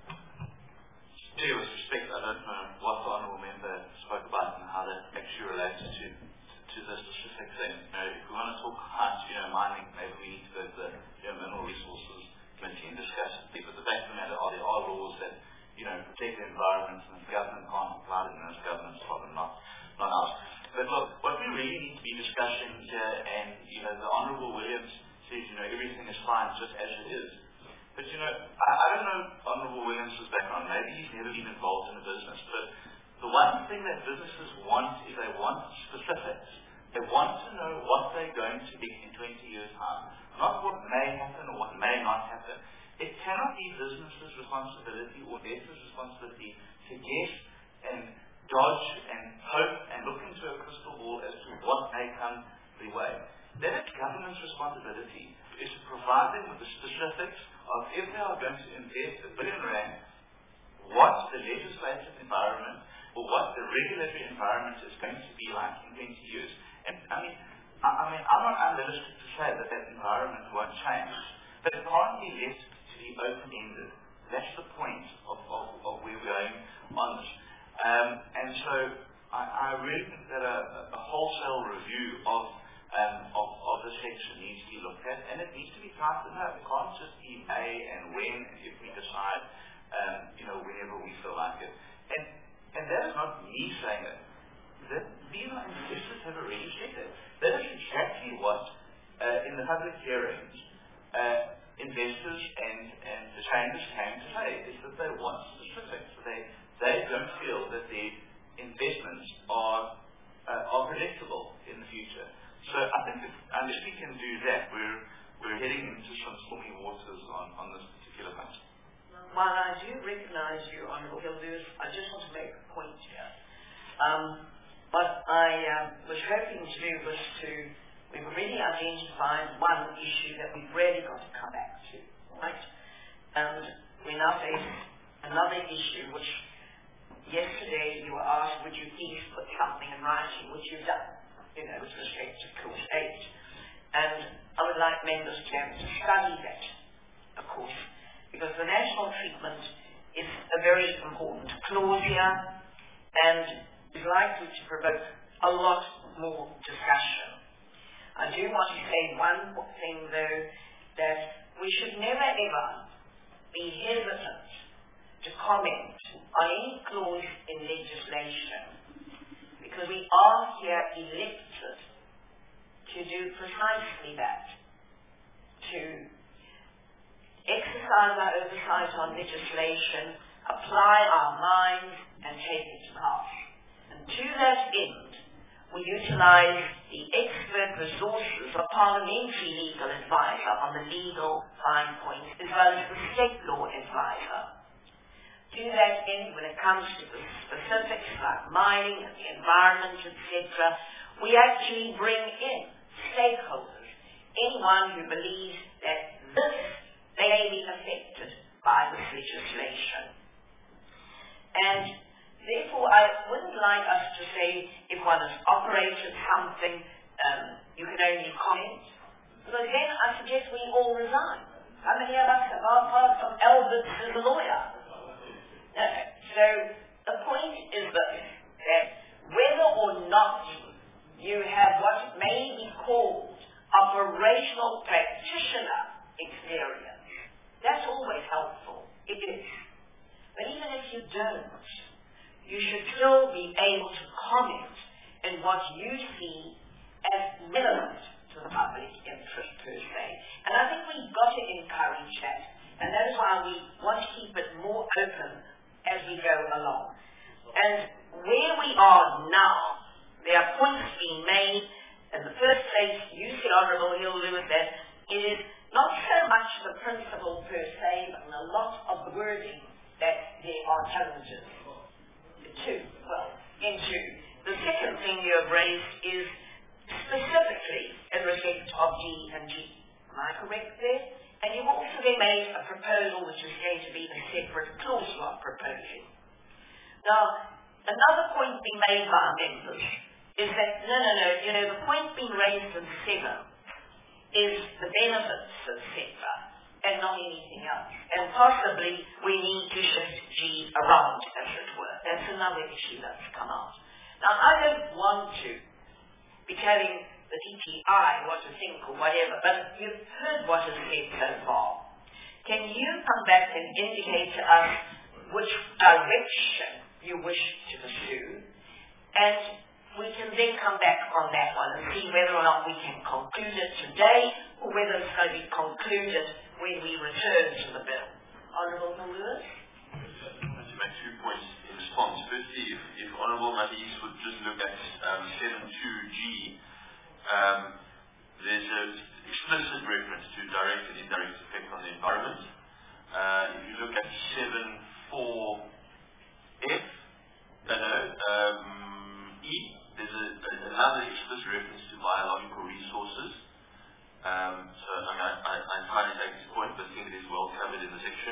Due with respect, I don't know what the Honourable Member spoke about and how that actually relates to the specific thing. If we want to talk about mining, maybe we need to go to the Mineral Resources Committee and discuss it. But the fact of the matter there are laws that protect the environment, and the government can't apply it, and it's government's problem, not ours. But look, what we really need to be discussing here, and the Honourable Williams says everything is fine just as it is. But I don't know Honourable Williams' background. Maybe he's never been involved in a business. But the one thing that businesses want is they want specifics. They want to know what they're going to be in 20 years' time. Not what may happen or what may not happen. It cannot be business's responsibility or investors' responsibility to guess and dodge and hope and look into a crystal ball as to what may come their way. Then it's government's responsibility is to provide them with the specifics of if they are going to invest R1 billion, what the legislative environment or what the regulatory environment is going to be like in 20 years. And I'm not unrealistic to say that environment won't change, but it can't be left to be open-ended. That's the point of where we're going on this. And so I really think that a wholesale review of the section needs to be looked at, and it needs to be tightened up. It can't just be a and when and if we decide, whenever we feel like it. And that is not me saying it. The female investors have already said it. That is exactly what, in the public hearings, investors and the chambers came to say, is that they want specifics. They don't feel that their investments are predictable in the future. So I think unless we can do that, we're heading into some stormy waters on this particular matter. While I do recognize you, Honourable Gildeus, I just want to make a point here. What I was hoping to do was we've already identified one issue that we've really got to come back to, right? And we now face another issue, which yesterday you were asked, would you please put something in writing, which you've done, with respect to Clause 8. And I would like members to study that, of course, because the national treatment is a very important clause here, and is likely to provoke a lot more discussion. I do want to say one thing, though, that we should never ever be hesitant to comment on any clause in legislation, because we are here elected to do precisely that, to exercise our oversight on legislation, apply our minds, and take it to pass. And to that end, we utilize the expert resources of parliamentary legal advisor on the legal fine points, as well as the state law advisor. To that end, when it comes to the specifics like mining and the environment, etc., we actually bring in stakeholders, anyone who believes that this may be affected by this legislation. And therefore, I wouldn't like us to say if one has operated something, you can only comment, because then I suggest we all resign. How many of us have apart from Albert as a lawyer? So the point is this, that whether or not you have what may be called operational practitioner experience, that's always helpful. It is. But even if you don't, you should still be able to comment on what you see as relevant to the public interest per se. And I think we've got to encourage that. And that is why we want to keep it more open as we go along. And where we are now, there are points being made. In the first place, you said, Honourable Hill Lewis, that it is not so much the principle per se, but a lot of the wording that there are challenges into. The second thing you have raised is specifically in respect of G and G. Am I correct there? And you've also then made a proposal which is going to be a separate clause you are proposing. Now, another point being made by members is that, no, the point being raised in 7 is the benefits, etc., and not anything else. And possibly we need to shift G around, as it were. That's another issue that's come out. Now, I don't want to be telling the DTI what to think or whatever, but you've heard what is said so far. Can you come back and indicate to us which direction you wish to pursue? And we can then come back on that one and see whether or not we can conclude it today or whether it's going to be concluded when we return to the bill. Honourable Lewis? To make 2 points in response. Firstly, if Honourable Mathies would just look at 7.2G, there's an explicit reference to direct and indirect effect on the environment. If you look at 7.4F, E, there's another explicit reference to biological resources. So I can't take this point, but I think it is well covered in the section.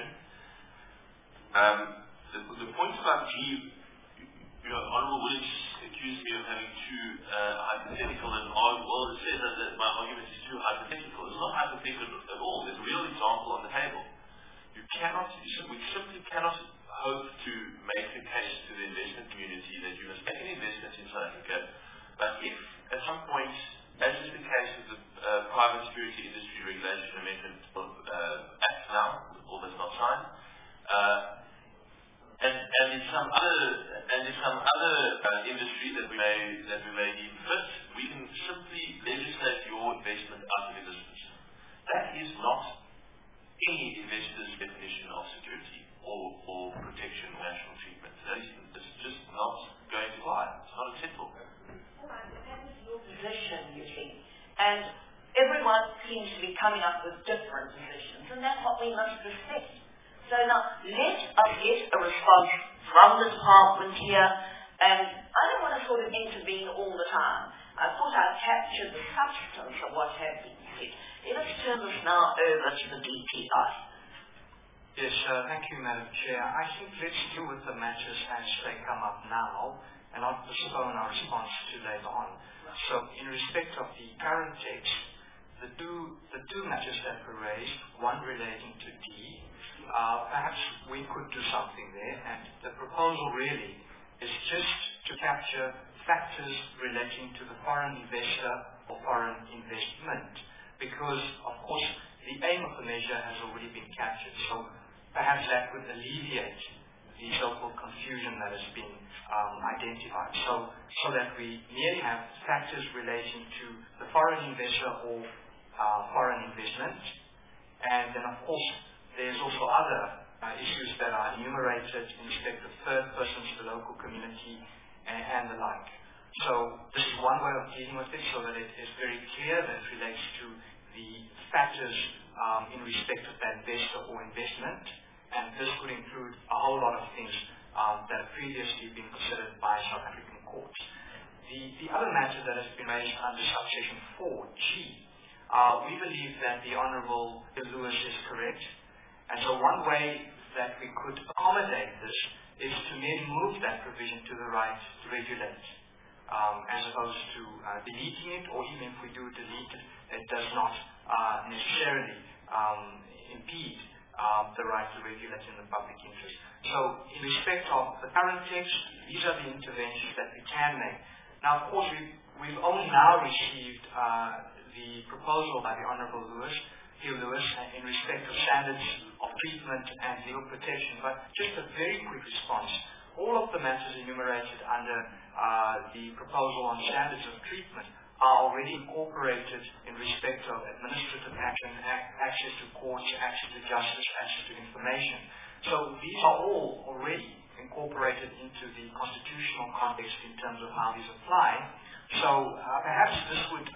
The point about G, Honourable Williams accused me of having too hypothetical and it says that my argument is too hypothetical. It's not hypothetical at all. There's a real example on the table. We simply cannot hope to make a case to the investment community that you must make an investment in South Africa, but if at some point, as is the case with the Private Security Industry Regulation Amendment Act now, although it's not signed, and in some other industry that we may deem fit, we can simply legislate your investment out of existence. That is not any investor's definition of security or protection or national treatment. It's just not going to fly. It's not acceptable. That is your position, you see. And everyone seems to be coming up with different positions, and that's what we must respect. So now, let us get a response from the department here, and I don't want to sort of intervene all the time. I thought I'd captured the substance of what had been said. Let us turn this now over to the DPI. Yes, thank you, Madam Chair. I think let's deal with the matters as they come up now, and not postpone our response to later on. So, in respect of the current text, the two matters that were raised, one relating to D, perhaps we could do something there, and the proposal really is just to capture factors relating to the foreign investor or foreign investment, because, of course, the aim of the measure has already been captured. So perhaps that would alleviate the so-called confusion that has been identified. So that we merely have factors relating to the foreign investor or foreign investment. And then, of course, there's also other issues that are enumerated in respect of third persons, the local community, and the like. So this is one way of dealing with it, so that it is very clear that it relates to the factors in respect of that investor or investment, and this could include a whole lot of things that have previously been considered by South African courts. The other matter that has been raised under subsection 4G, we believe that the Honourable Lewis is correct, and so one way that we could accommodate this is to merely move that provision to the right to regulate, as opposed to deleting it, or even if we do delete it, it does not necessarily impede the right to regulate in the public interest. So in respect of the current text, these are the interventions that we can make. Now, of course, we've only now received the proposal by the Honourable Hugh Lewis in respect of standards of treatment and legal protection, but just a very quick response. All of the matters enumerated under the proposal on standards of treatment are already incorporated in respect of administrative action, access to courts, access to justice, access to information. So these are all already incorporated into the constitutional context in terms of how these apply. So perhaps this would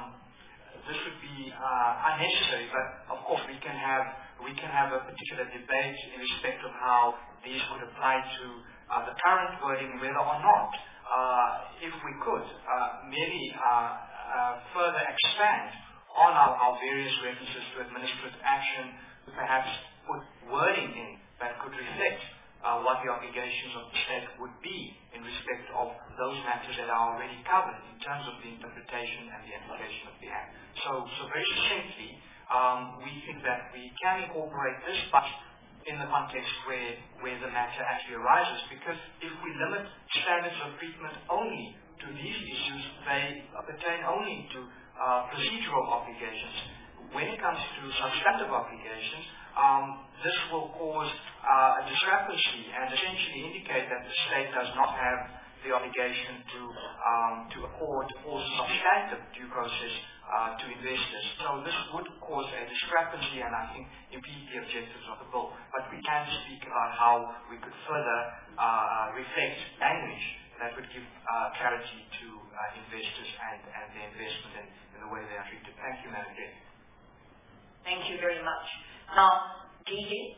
be unnecessary, but of course we can have a particular debate in respect of how these would apply to the current wording, whether or not, if we could, merely further expand on our various references to administrative action, to perhaps put wording in that could reflect what the obligations of the state would be in respect of those matters that are already covered in terms of the interpretation and the application of the Act. So very succinctly, we think that we can incorporate this, but in the context where the matter actually arises, because if we limit standards of treatment only to these issues, they pertain only to procedural obligations. When it comes to substantive obligations, this will cause a discrepancy and essentially indicate that the state does not have the obligation to accord all substantive due process to investors. So this would cause a discrepancy and I think impede the objectives of the bill. But we can speak about how we could further reflect language that would give clarity to investors and their investment in the way they are treated. Thank you, Madam Chair. Thank you very much. Now, Gigi?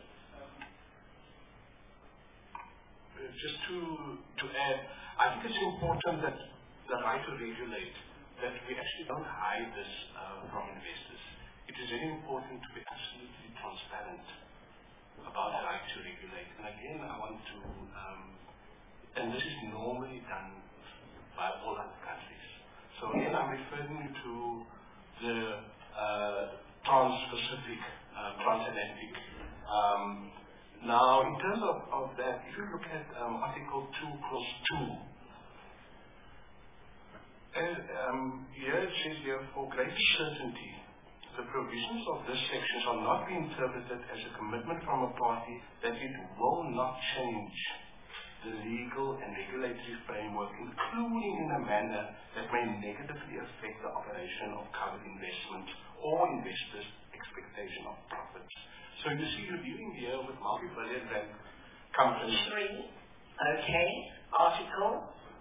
Just to add, I think it's important that the right to regulate, that we actually don't hide this from investors. It is very important to be absolutely transparent about the right to regulate. And again, I want to, and this is normally done by all other countries. So again, I'm referring to the trans-Pacific, transatlantic. Now, in terms of that, if you look at Article 2, Clause 2, here it says here, for greater certainty, the provisions of this section shall not be interpreted as a commitment from a party that it will not change the legal and regulatory framework, including in a manner that may negatively affect the operation of covered investment or investors' expectation of profits. So you see, you're dealing here with multi-billion rand companies. 3. Okay. Article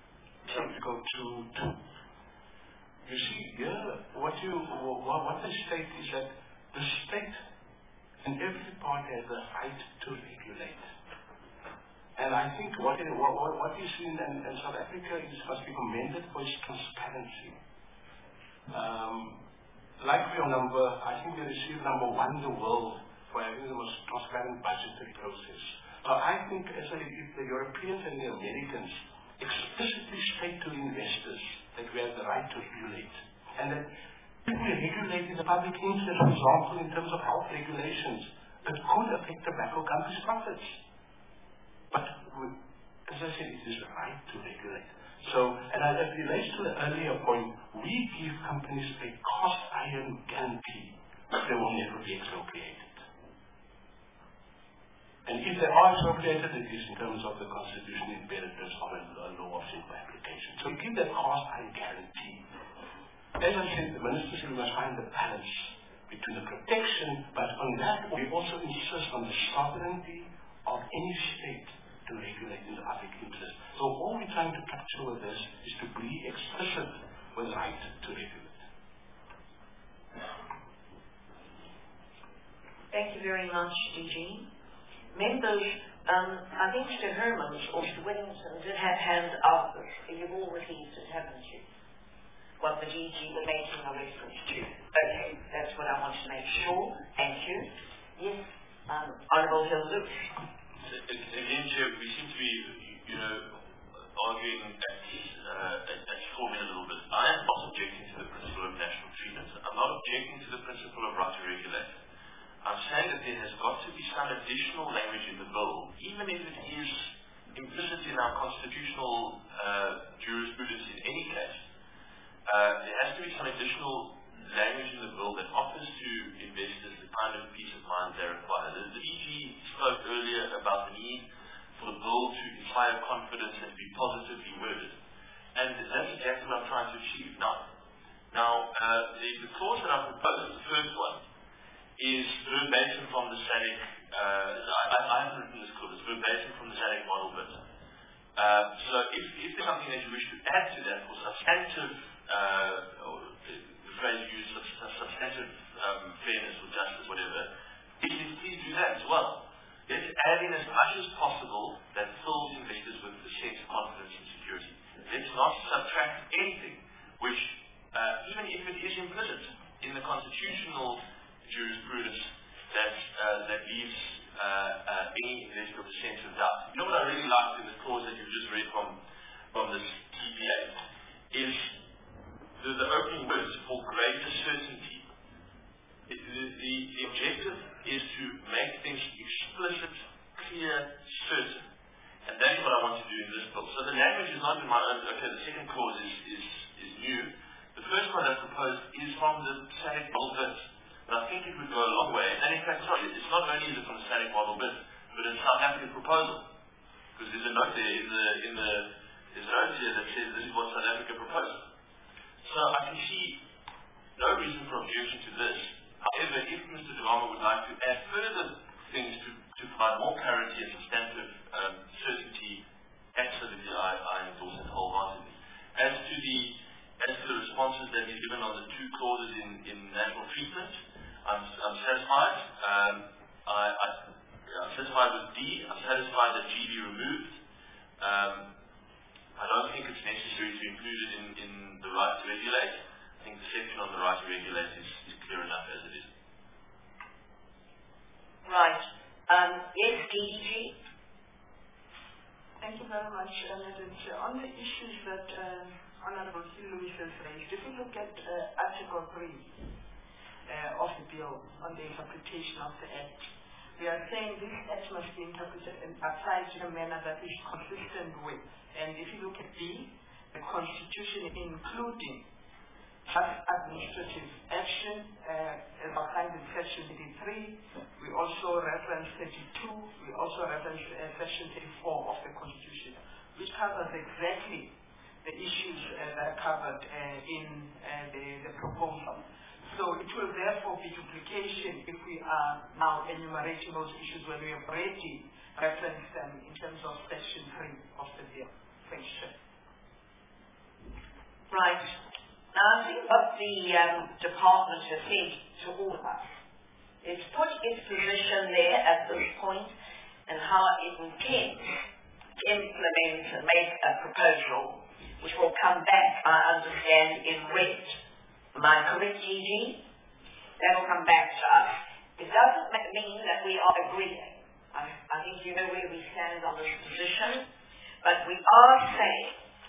2. You see, here, what the state is that the state and every party has the right to regulate. And I think what you see in South Africa must be commended for its transparency. Like we are I think we received number 1 in the world for having the most transparent budgetary process. I think if the Europeans and the Americans explicitly state to investors that we have the right to regulate, and that if we regulate in the public interest, for example, in terms of health regulations, it could affect tobacco companies' profits. But as I said, it is the right to regulate. So, and as it relates to the earlier point, we give companies a cast iron guarantee they will never be expropriated. And if they are expropriated, it is in terms of the constitutional imperatives of a law of simple application. So we give that cast iron guarantee. As I said, the minister said we must find the balance between the protection, but on that we also insist on the sovereignty of any state to regulate in the public interest. So all we're trying to capture with this is to be explicit with the right to regulate. Thank you very much, DG. Members, I think Mr. Hermans or Mr. Whittington did have hands up. You've all received it, haven't you? What the DG were making a reference to. Okay, that's what I want to make sure. Thank you. Yes, Honourable Hildu. Again, Chair, we seem to be, arguing at forming a little bit. I am not objecting to the principle of national treatment. I'm not objecting to the principle of right to regulate. I'm saying that there has got to be some additional language in the bill, even if it is implicit in our constitutional jurisprudence in any case. There has to be some additional language in the bill that offers to investors the kind of peace of mind they require. The DG spoke earlier about the need for the bill to inspire confidence and be positively worded. And that's exactly what I'm trying to achieve. Now, the clause that I proposed, the first one, is verbatim from the SADC, I haven't written this clause, it's verbatim from the SADC model bit. So if there's something that you wish to add to that for substantive, the phrase used, substantive fairness or justice, whatever, please do that as well. Let's add in as much as possible that fills investors with a sense of confidence and security. Let's not subtract anything which, even if it is implicit in the constitutional jurisprudence that leaves any investor with a sense of doubt. You know what I really liked in the clause that you just read from this TPA is the opening words for greater certainty. The objective is to make things explicit, clear, certain. And that's what I want to do in this bill. So the language is not in my own. Okay, the second clause is new. The first one I proposed is from the SADC model bit. But I think it would go a long way. And in fact, sorry, it's not only is it from the SADC model bit, but it's South African proposal. Because there's a note there there's a note here that says this is what South Africa proposed. So I can see no reason for objection to this. However, if Mr. Dagama would like to add further things to provide more clarity and substantive certainty, absolutely I endorse it wholeheartedly. As to the responses that he's given on the two clauses in national treatment, I'm satisfied. I'm satisfied with D. I'm satisfied that G be removed. I don't think it's necessary to include it in the right to regulate. I think the section on the right to regulate is clear enough as it is. Right. Yes, DG. Thank you very much, Madam Chair. On the issues that Honourable Louis has raised, if you look at Article 3 of the bill on the interpretation of the Act, we are saying this Act must be interpreted and applied in a manner that is consistent with. And if you look at B, the Constitution, including just administrative action, as outlined in Section 33, we also reference 32, we also reference Section 34 of the Constitution, which covers exactly the issues that are covered in the proposal. So it will therefore be duplication if we are now enumerating those issues when we have already referenced them in terms of Section 3 of the bill. Thank you. Right. Now I think what the department has said to all of us is put its position there at this point and how it intends to implement and make a proposal which will come back, I understand, in red. Am I correct, DG? That will come back to us. It doesn't mean that we are agreeing. I think you know where we stand on this position. But we are saying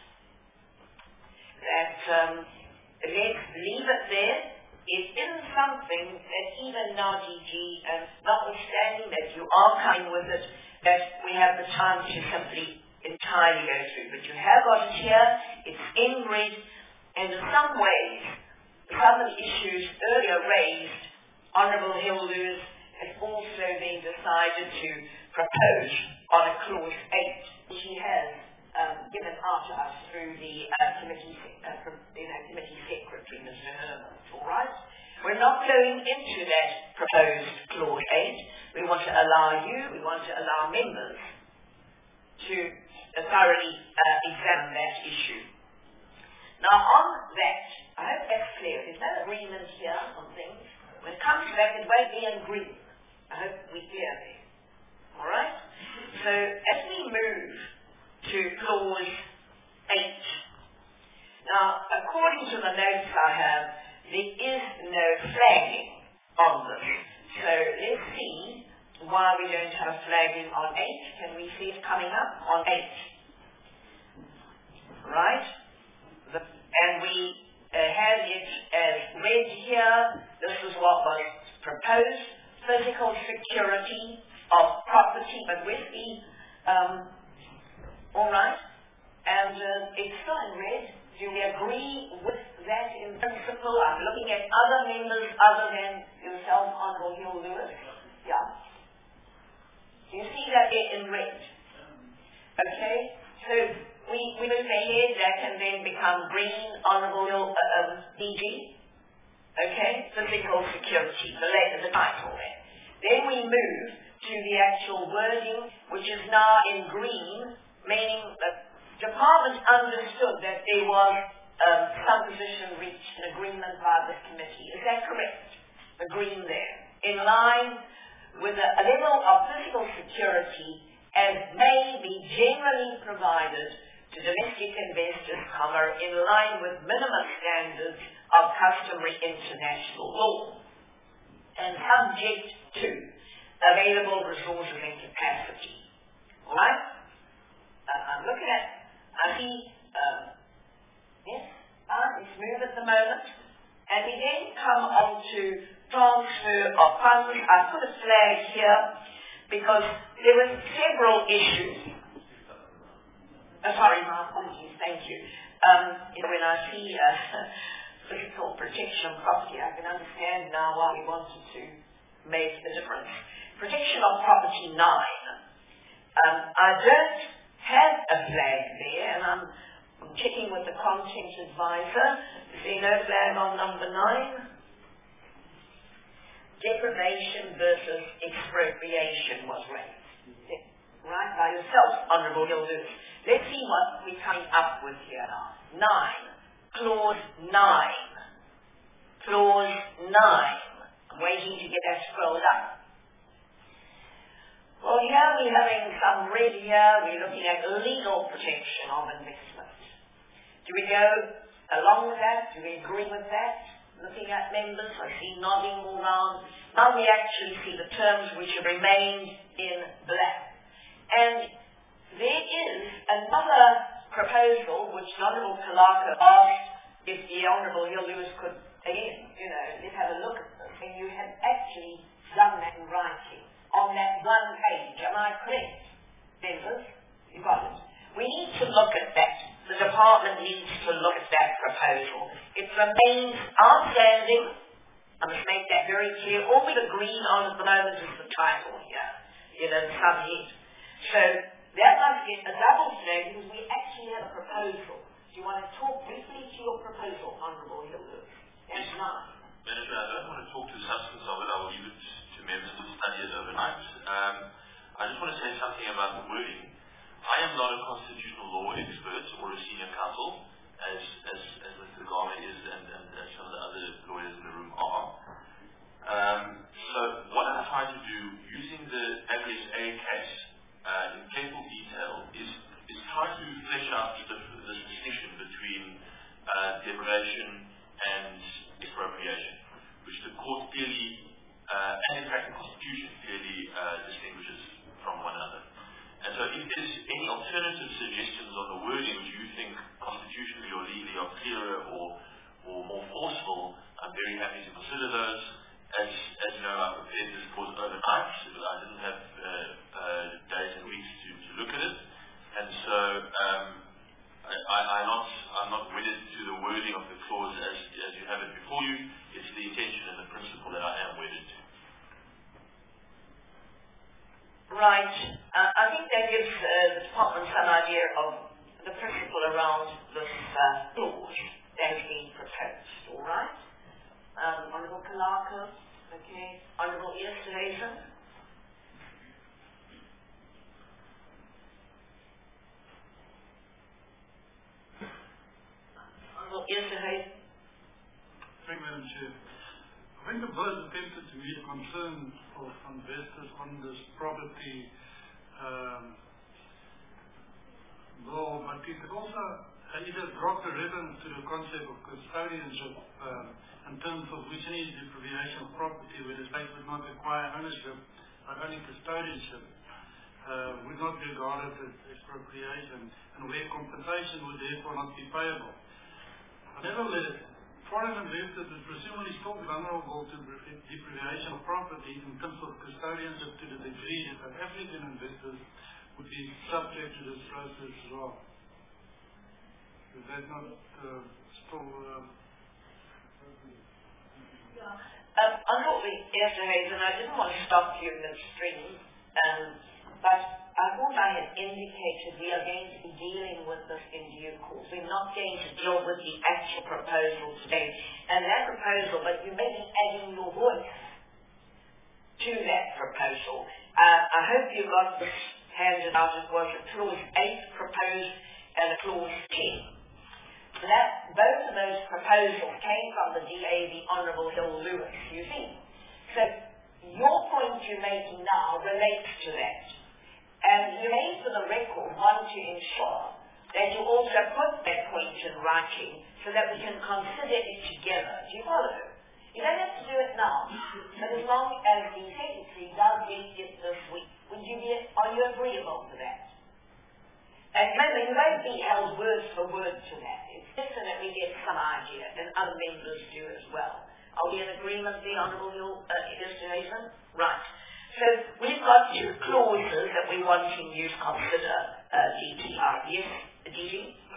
that let's leave it there. It isn't something that even now, DG, notwithstanding that you are coming with it, that we have the time to simply entirely go through. But you have got it here, it's in red, and in some ways, some of the issues earlier raised Honourable Hill Lewis has also been decided to propose on a clause 8, which he has given out to us through the committee secretary, Mr. Herman. All right? We're not going into that proposed clause 8. We want to allow members to thoroughly examine that issue. Now, on that, I hope that's clear. There's no agreement here on things. When it comes back, it won't be an agreement. I hope we're clear there. All right? So, as we move to clause 8, now, according to the notes I have, there is no flagging on this. So, let's see why we don't have flagging on 8. Can we see it coming up on 8? Right? And we have it as read here. This is what was proposed. Physical security of property, but with the, all right? And it's still in red. Do we agree with that in principle? I'm looking at other members other than yourself, Honourable Hill Lewis. Yeah. Do you see that in red? Okay. So we move ahead. That can then become green, Honourable Hill DG. Okay. Physical security. The title there. Then we move to the actual wording, which is now in green, meaning that the department understood that there was some position reached, an agreement by this committee. Is that correct? The green there. In line with a level of physical security as may be generally provided to domestic investors, in line with minimum standards of customary international law and subject to available resources and capacity. All right? I'm looking at, I see, yes, it's smooth at the moment. And we then come on to transfer of funds. I put a flag here because there were several issues. Sorry, my apologies, thank you. When I see physical protection property, I can understand now why we wanted to make the difference. Protection of property 9. I don't have a flag there, and I'm checking with the content advisor. Is there no flag on number 9? Deprivation versus expropriation was raised. Right, by yourself, Honourable Hill Lewis. Let's see what we're coming up with here now. 9. Clause 9. Clause 9. I'm waiting to get that scrolled up. Well, here we're having some red here. We're looking at legal protection of investment. Do we go along with that? Do we agree with that? Looking at members, I see nodding all round. Now we actually see the terms which have remained in black. And there is another proposal which Honourable Kalaka asked if the Honourable Hill Lewis could, again, let's have a look at this. And you have actually done that in writing on that one page. Am I correct, members? You got it. We need to look at that. The department needs to look at that proposal. It remains outstanding. I must make that very clear. All we've agreed on at the moment is the title here, the subhead. So that must get a double flag because we actually have a proposal. Do you want to talk briefly to your proposal, Honourable Hill Lewis? That's nice. Manager, I don't want to talk to the substance of it. I will leave it to members to study it overnight. I just want to say something about the wording. I am not a constitutional law expert or a senior counsel, as Mr. Garma is and as some of the other lawyers in the room are. So what I try to do, using the ABSA case in careful detail, is try to flesh out the distinction between deprivation and expropriation, which the court clearly, and in fact the Constitution clearly distinguishes from one another. And so if there's any alternative suggestions on the wording which you think constitutionally or legally are clearer or more forceful, I'm very happy to consider those. As you know, I prepared this course overnight. I didn't have days and weeks to look at it. And so I'm not wedded to the wording of the clause as you have it before you. It's the intention and the principle that I am wedded to. Right. I think that gives the department some idea of the principle around this clause that has been proposed. All right. Honourable Kalaka. Okay. Honourable Esterhuizen. Honourable Esterhuizen. Thank you, Madam Chair. I think the bill has attempted to meet concerns of investors on this property law, but it could also either drop the reference to the concept of custodianship in terms of which any deprivation of property where the state would not require ownership but only custodianship would not be regarded as expropriation, and where compensation would therefore not be payable. Nevertheless, foreign investors is presumably still vulnerable to deprivation of property in terms of custodianship to the degree that African investors would be subject to this process as well. Is that not still... Unfortunately, Esterhuizen, I didn't want to stop you midstream, but I thought I had indicated we are going to be dealing with this in due course. We're not going to deal with the actual proposal today. And that proposal, but you may be adding your voice to that proposal. I hope you got this handed out. It was a clause 8 proposed and a clause 10. Both of those proposals came from the DA, the Honourable Hill Lewis, you see. So your point you're making now relates to that. And you may, for the record, want to ensure that you also put that point in writing so that we can consider it together. Do you follow? You don't have to do it now, but as long as the Secretary does read it this week, are you agreeable to that? And remember, you won't be held word for word to that. It's just so that we get some idea, and other members do as well. Are we in agreement, the Honourable Hill Esterhuizen? Right. So we've got 2 clauses that we're wanting you to consider, DTR. Yes, DG?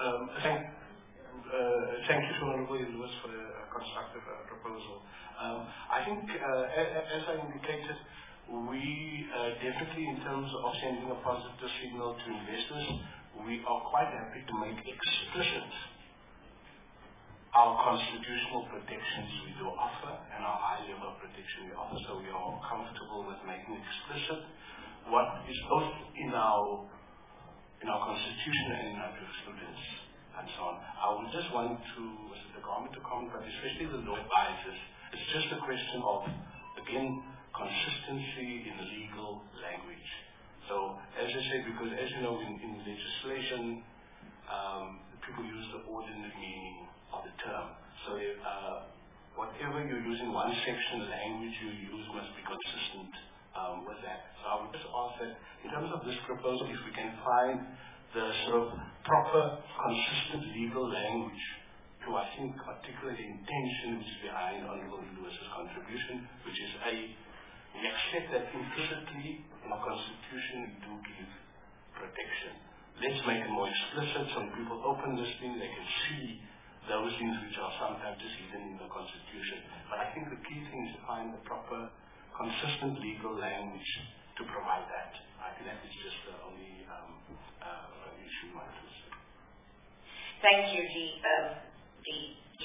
Thank you to Honourable Lewis for the constructive proposal. I think, as I indicated, we definitely, in terms of sending a positive signal to investors, we are quite happy to make explicit our constitutional protections we do offer and our high level of protection we offer. So we are comfortable with making explicit what is both in our constitution and in our jurisprudence and so on. I would just want the government to comment, but especially the law advisors, it's just a question of, again, consistency in the legal language. So, as I said, because as you know, in legislation, people use the ordinary meaning of the term. So, whatever you use in one section, language you use must be consistent with that. So, I would just ask that, in terms of this proposal, if we can find the sort of proper, consistent legal language to, I think, articulate the intention which is behind Honourable Lewis's contribution, which is we accept that implicitly in our Constitution we do give protection. Let's make it more explicit so when people open this thing they can see those things which are sometimes just hidden in the Constitution. But I think the key thing is to find the proper, consistent legal language to provide that. I think that is just the only issue I want to say. Thank you, DG.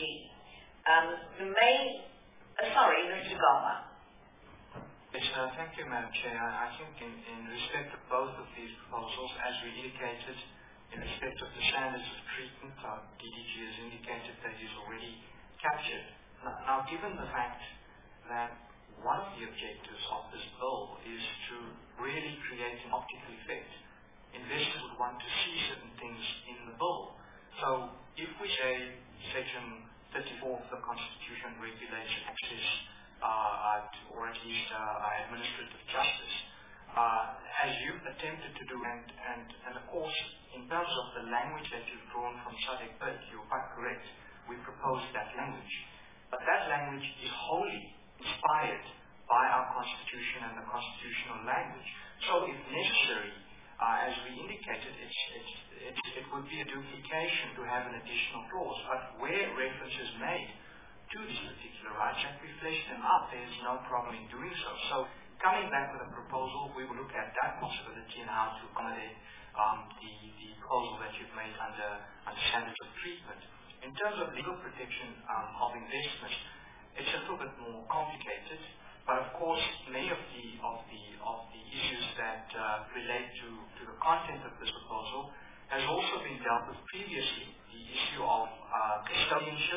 Mr. Gama. Yes, thank you, Madam Chair. I think in respect of both of these proposals, as we indicated, in respect of the standards of treatment, DDG has indicated that is already captured. Now, given the fact that one of the objectives of this bill is to really create an optical effect, investors would want to see certain things in the bill. So, if we say Section 34 of the Constitution regulates access or at least administrative justice, as you've attempted to do, and of course, in terms of the language that you've drawn from Sadek Bird, you're quite correct, we proposed that language. But that language is wholly inspired by our Constitution and the constitutional language. So if necessary, as we indicated, it would be a duplication to have an additional clause, but where reference is made to these particular rights and we flesh them out, there is no problem in doing so. So coming back with a proposal, we will look at that possibility and how to accommodate the proposal that you've made under standards of treatment. In terms of legal protection of investments, it's a little bit more complicated, but of course many of the issues that relate to the content of this proposal has also been dealt with previously. The issue of custodianship,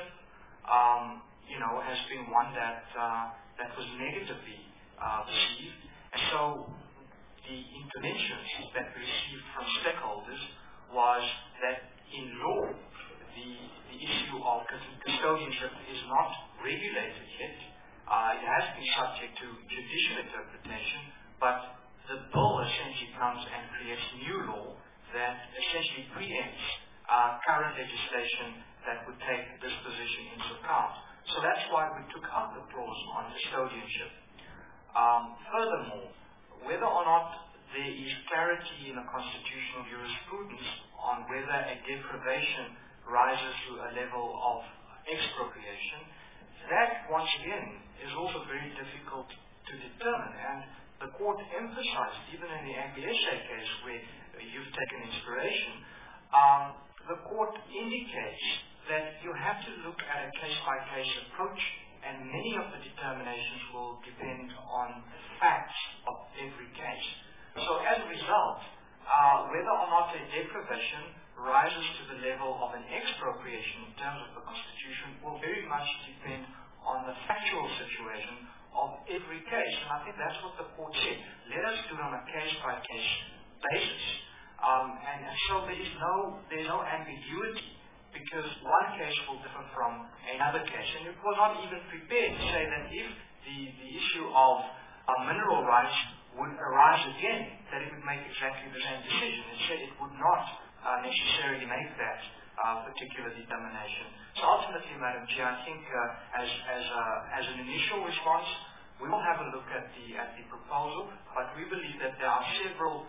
has been one that was negatively perceived, and so the interventions that we received from stakeholders was that in law the issue of custodianship is not regulated yet. It has been subject to judicial interpretation, but the bill essentially comes and creates new law that essentially preempts current legislation that would take this position into account. So that's why we took out the clause on custodianship. Furthermore, whether or not there is clarity in the constitutional jurisprudence on whether a deprivation rises to a level of expropriation, that once again is also very difficult to determine, and the court emphasized, even in the Angliesa case where you've taken inspiration, the court indicates that you have to look at a case-by-case approach, and many of the determinations will depend on the facts of every case. So as a result, whether or not a deprivation rises to the level of an expropriation in terms of the Constitution will very much depend on the factual situation of every case. And I think that's what the court said. Let us do it on a case-by-case basis. And so there's no ambiguity, because one case will differ from another case. And it was not even prepared to say that if the issue of mineral rights would arise again, that it would make exactly the same decision. It said it would not necessarily make that particular determination. So ultimately, Madam Chair, I think as an initial response, we will have a look at the proposal, but we believe that there are several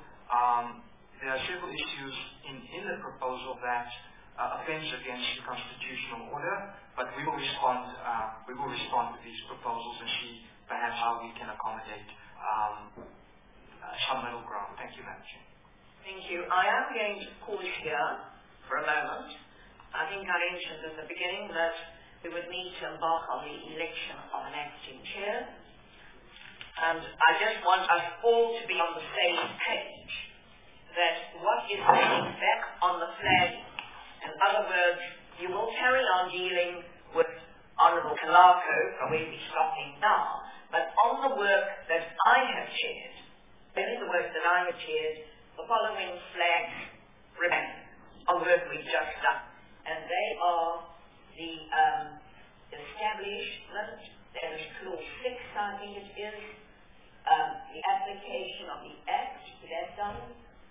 issues in the proposal that offends against the constitutional order, but we will respond to these proposals and see perhaps how we can accommodate some middle ground. Thank you, Madam Chair. Thank you. I am going to pause here for a moment. I think I mentioned at the beginning that we would need to embark on the election of an acting chair. And I just want us all to be on the same page that what is written back on the flag, in other words, you will carry on dealing with Honourable Kalako from where we're stopping now, but on the work that I have chaired, only the work that I have chaired, the following flags remain on work we've just done. And they are the establishment, that is clause 6, I think it is, the application of the Act, is that done?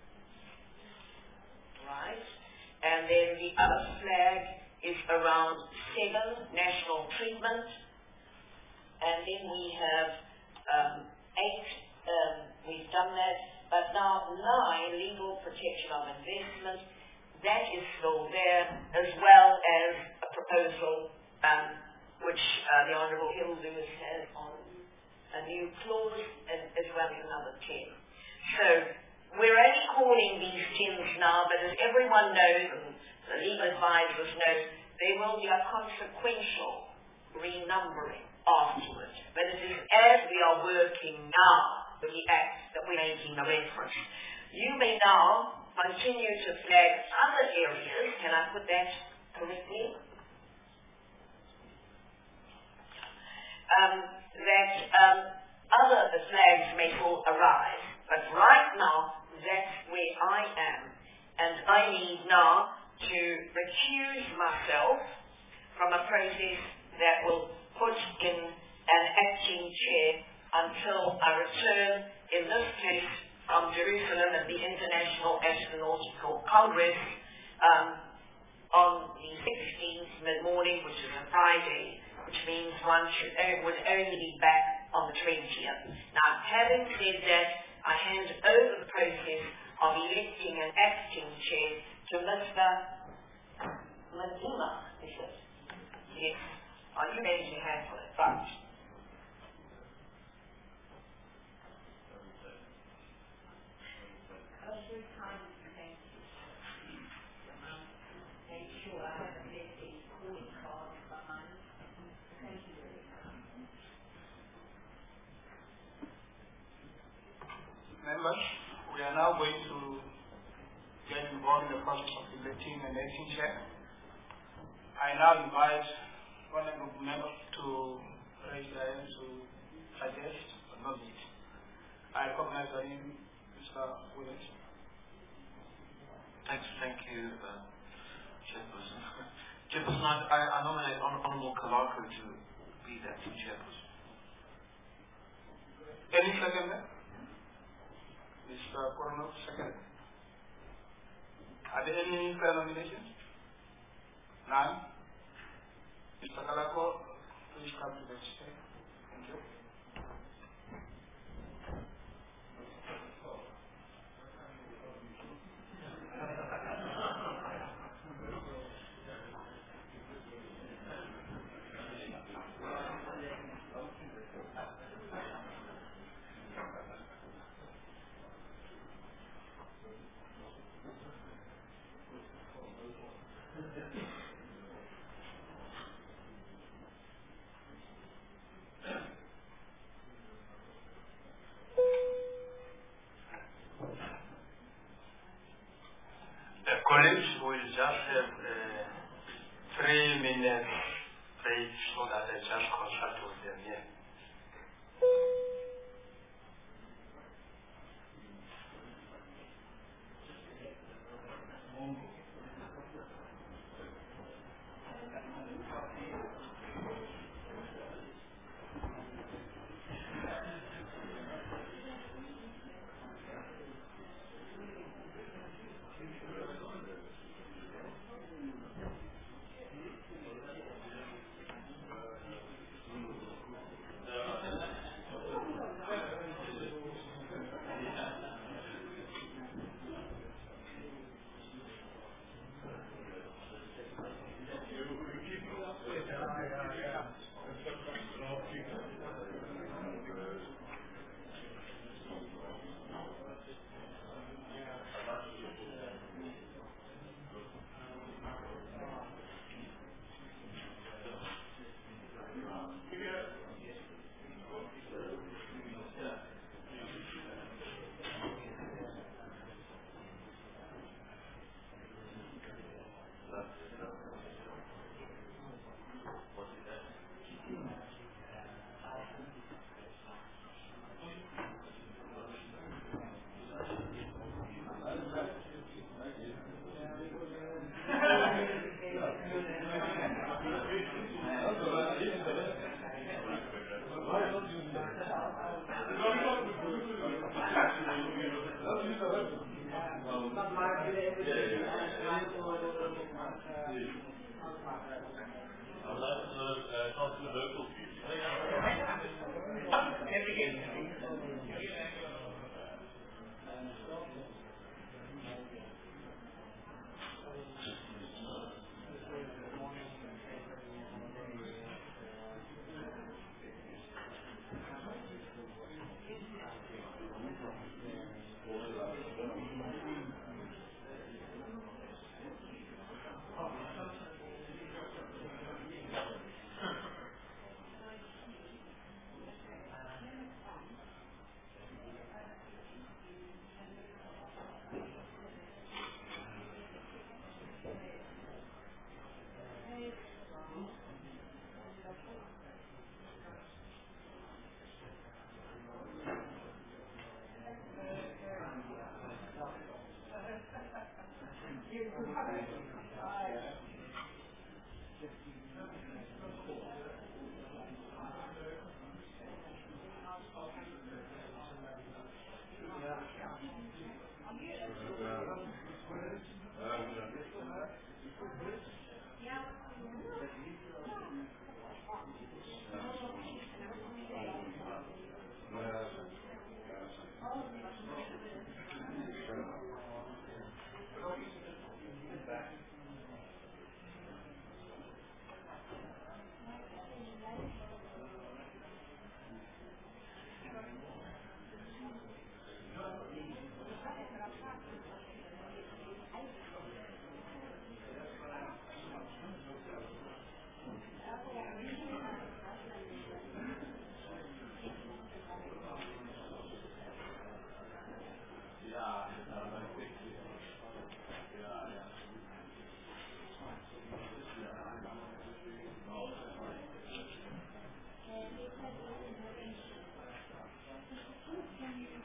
Right. And then the other flag is around 7, national treatment. And then we have 8, we've done that. But now 9, legal protection of investment. That is still there, as well as a proposal which the Honourable Hill Lewis has on a new clause, as well as another 10. So we're only calling these 10s now, but as everyone knows, and the legal advisors know, there will be a consequential renumbering afterwards. But it is as we are working now with the Act that we're making a reference. You may now continue to flag other areas. Can I put that correctly? Other flags may still arise, but right now that's where I am, and I need now to recuse myself from a process that will put in an acting chair until I return, in this case, from Jerusalem at the International Astronautical Congress on the 16th mid-morning, which is a Friday, which means one would only be back on the 20th. Now, having said that, I hand over the process of electing an acting chair to Mr. Madima, is it? Yes. Are you ready to handle it? Right. very kind. Thank you. Make sure I have a calling card behind. Thank you very much. Members, we are now going to get involved in the process of electing an acting chair. I now invite one of the members to raise their hand to suggest or nominate. I recognize the name, Mr. Williams. Thank you, Chairperson. Chairperson, I nominate Honourable Kalako to be the acting chairperson. Any second? Mr. Coronel, second. Are there any further nominations? None? Mr. Kalako, please come to the stage. Thank you. Colleagues, we'll just have 3 minutes break so that I just consult with them here.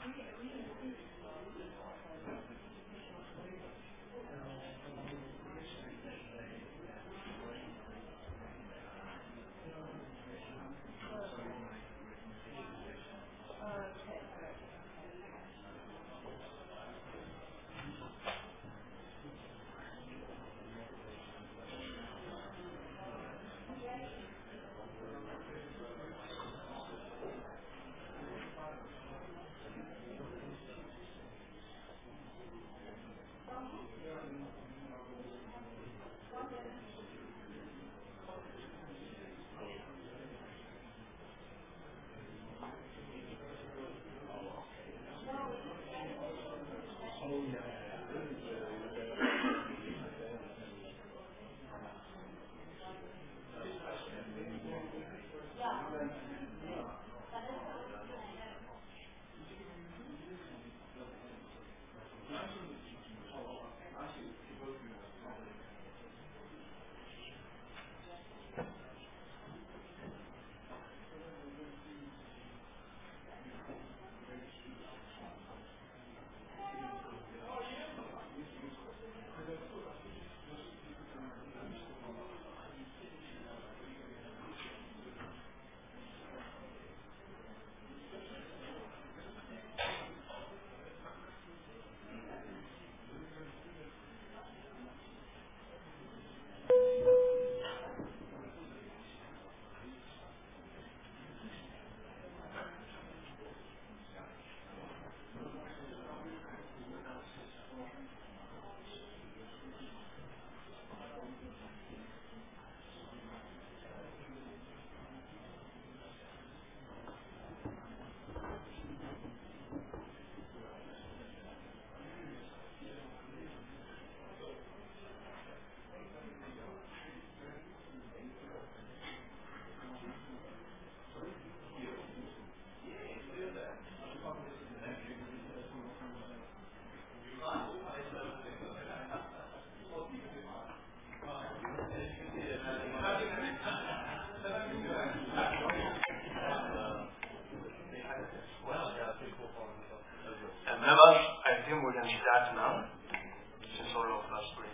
Members, I think we can start now, since all of us were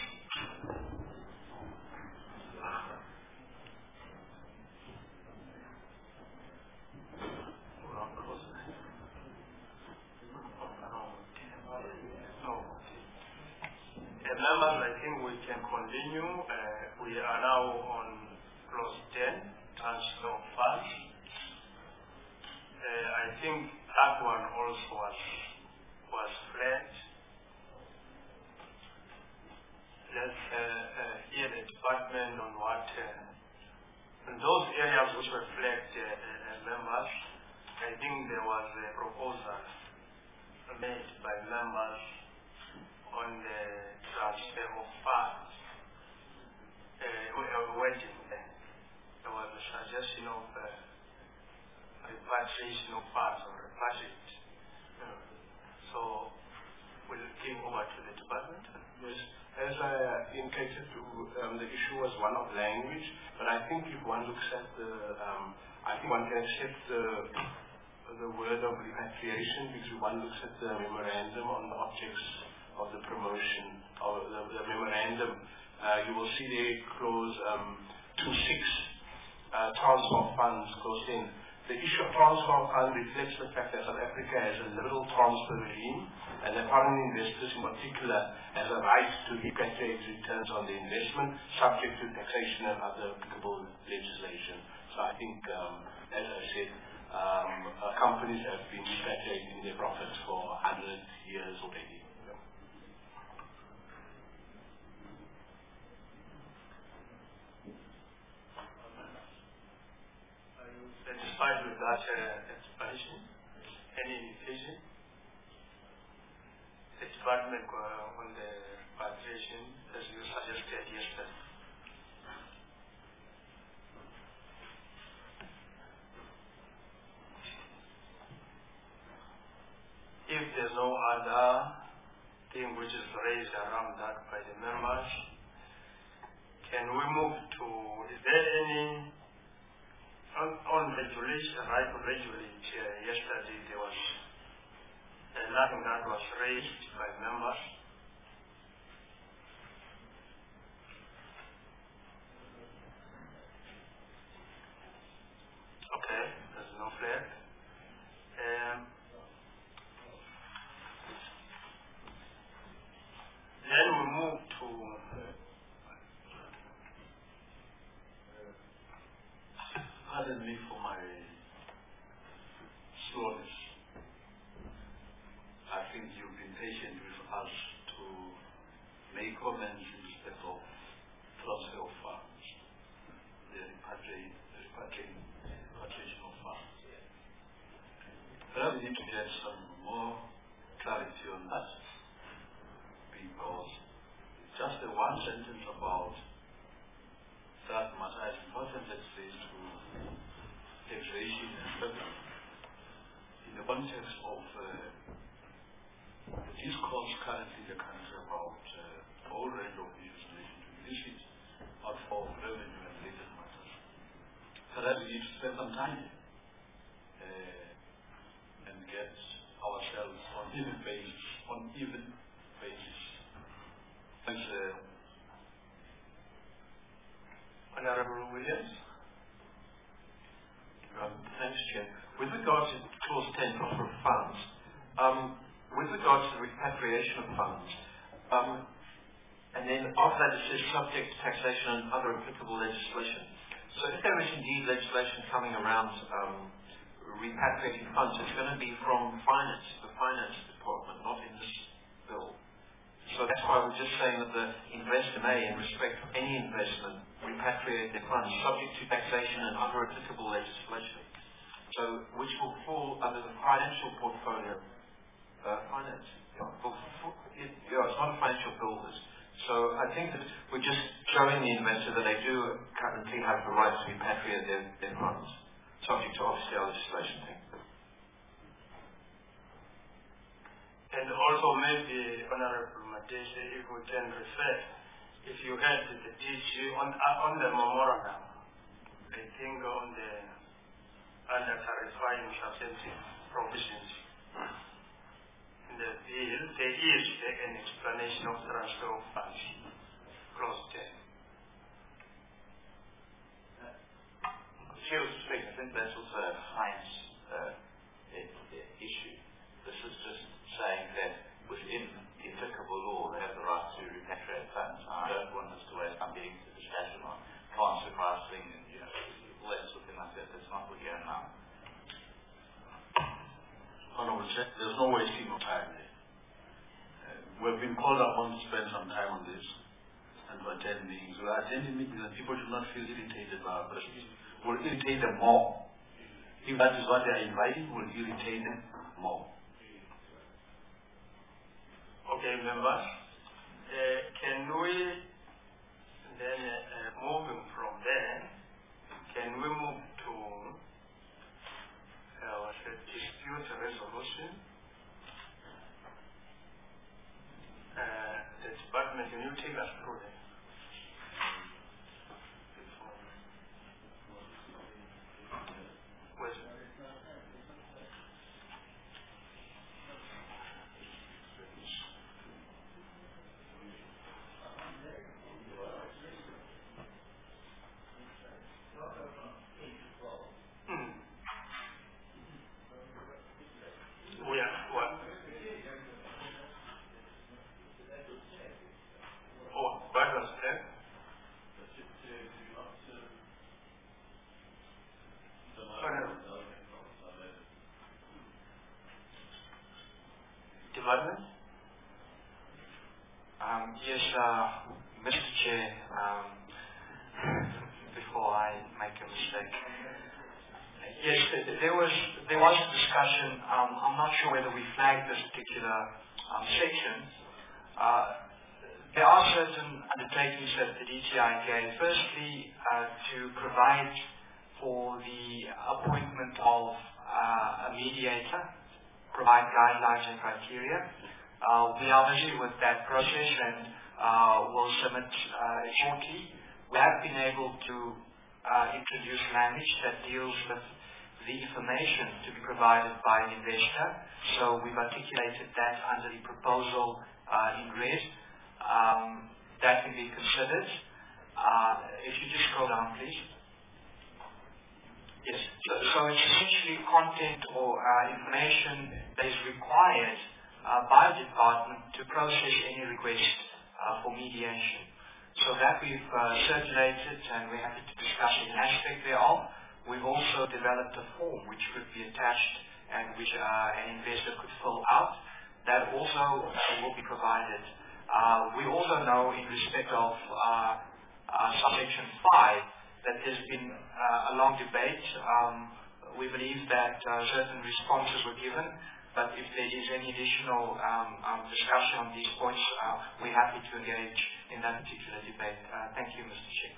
here. Members, I think we can continue. We are now on clause 10, transfer of funds. I think that one also was flagged. Let's hear the department on what, in those areas which were flagged as members, I think there was a proposal made by members on the transfer of funds. We are waiting there. There was a suggestion of repatriation of funds or repatriate. So we'll give over to the department. Yes, as I indicated, the issue was one of language, but I think if one looks at the, I think one can accept the word of repatriation because if one looks at the memorandum on the objects of the promotion of the memorandum, you will see there clause 2.6, transfer of funds, clause 10. The issue of transfer of funds reflects the fact that South Africa has a liberal transfer regime and that foreign investors in particular has a right to repatriate returns on their investment subject to taxation and other applicable legislation. So I think, as I said, companies have been repatriating their profits for 100 years already. Satisfied with that explanation? Any indication? The department on the repatriation, as you suggested yesterday. If there's no other thing which is raised around that by the members, can we move to, is there any on regulation, right on regulate, yesterday there was nothing that was raised by members. Okay, there's no flag. Then we move to pardon me for my slowness. I think you've been patient with us to make comments in respect of transfer of funds, the repatriation of funds. Perhaps we need to get some more clarity on that, because just the one sentence about that matter is important, let's say, to taxation and revenue in the context of the discourse currently in the country about a whole range of issues related to illicit outflow of revenue and related matters. Perhaps we need to spend some time and get ourselves on even basis. Thanks, Honourable Williams. Thanks, Chair. With regards to Clause 10, transfer of funds, with regards to the repatriation of funds, and then after that it says subject to taxation and other applicable legislation. So if there is indeed legislation coming around repatriating funds, it's going to be from finance, the finance department, not in this bill. So that's why we're just saying that the investor may, in respect of any investment, repatriate their funds subject to taxation and other applicable legislation. So, which will fall under the financial portfolio. Finance. It's not a financial bill. So I think that we're just showing the investor that they do currently have the right to repatriate their funds, subject to obviously our legislation. and also maybe Honorable Matese, if we can refer, if you had the DG on the memorandum, I think on the under clarifying substantive provisions in the bill, there is an explanation of transfer of funds, clause 10. I think that's also a science issue. This is just saying that within the applicable law they have the right to repatriate funds. I don't want us to waste time getting to the discussion on transfer pricing and all that sort of thing like that. That's not what we're here now. Honourable Chair, there's no wasting of time there. We've been called upon to spend some time on this and to attend meetings. We are attending meetings and people should not feel irritated by our questions. We'll irritate them more. If that is what they are inviting, we'll irritate them more. Okay, members. Can we then, moving from there, can we move to dispute resolution? The department, can you take us through that? Yes, Mr. Chair, before I make a mistake. Yes, there was a discussion. I'm not sure whether we flagged this particular section. There are certain undertakings that the DTI gave. Firstly, to provide for the appointment of a mediator, provide guidelines and criteria. We are busy with that process and will submit shortly. We have been able to introduce language that deals with the information to be provided by an investor. So we've articulated that under the proposal in red. That can be considered. If you just scroll down, please. Yes. So it's essentially content or information that is required by the department to process any request for mediation. So that we've circulated, and we're happy to discuss an aspect thereof. We've also developed a form which could be attached and which an investor could fill out. That also will be provided. We also know in respect of subsection 5 that there's been a long debate. We believe that certain responses were given, but if there is any additional discussion on these points, we're happy to engage in that particular debate. Thank you, Mr. Chair.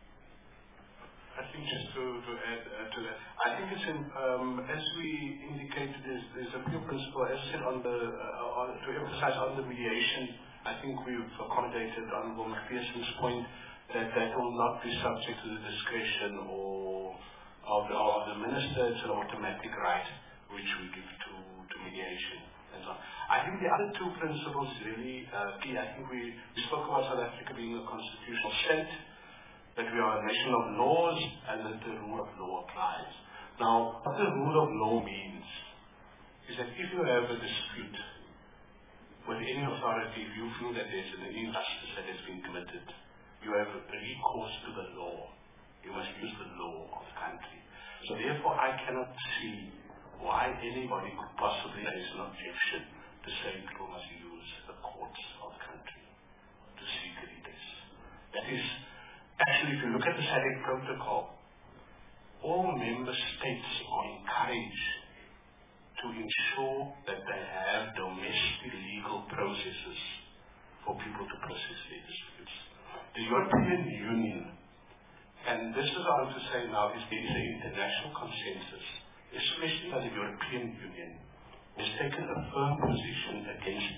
I think just to add to that, I think it's as we indicated, there's a few principles. As I said, to emphasize on the mediation, I think we've accommodated Honourable McPherson's point that will not be subject to the discretion of the minister. It's an automatic right which we give to mediation and so on. I think the other two principles really key. I think we spoke about South Africa being a constitutional state, that we are a nation of laws, and that the rule of law applies. Now, what the rule of law means is that if you have a dispute with any authority, if you feel that there's an injustice that has been committed, you have recourse to the law. You must use the law of the country. So therefore, I cannot see why anybody could possibly raise an objection to say people must use the courts of the country to seek redress. That is, actually, if you look at the SADC protocol, all member states are encouraged to ensure that they have domestic legal processes for people to process their disputes. The European Union, and this is what I want to say now, is there is an international consensus, especially by the European Union, has taken a firm position against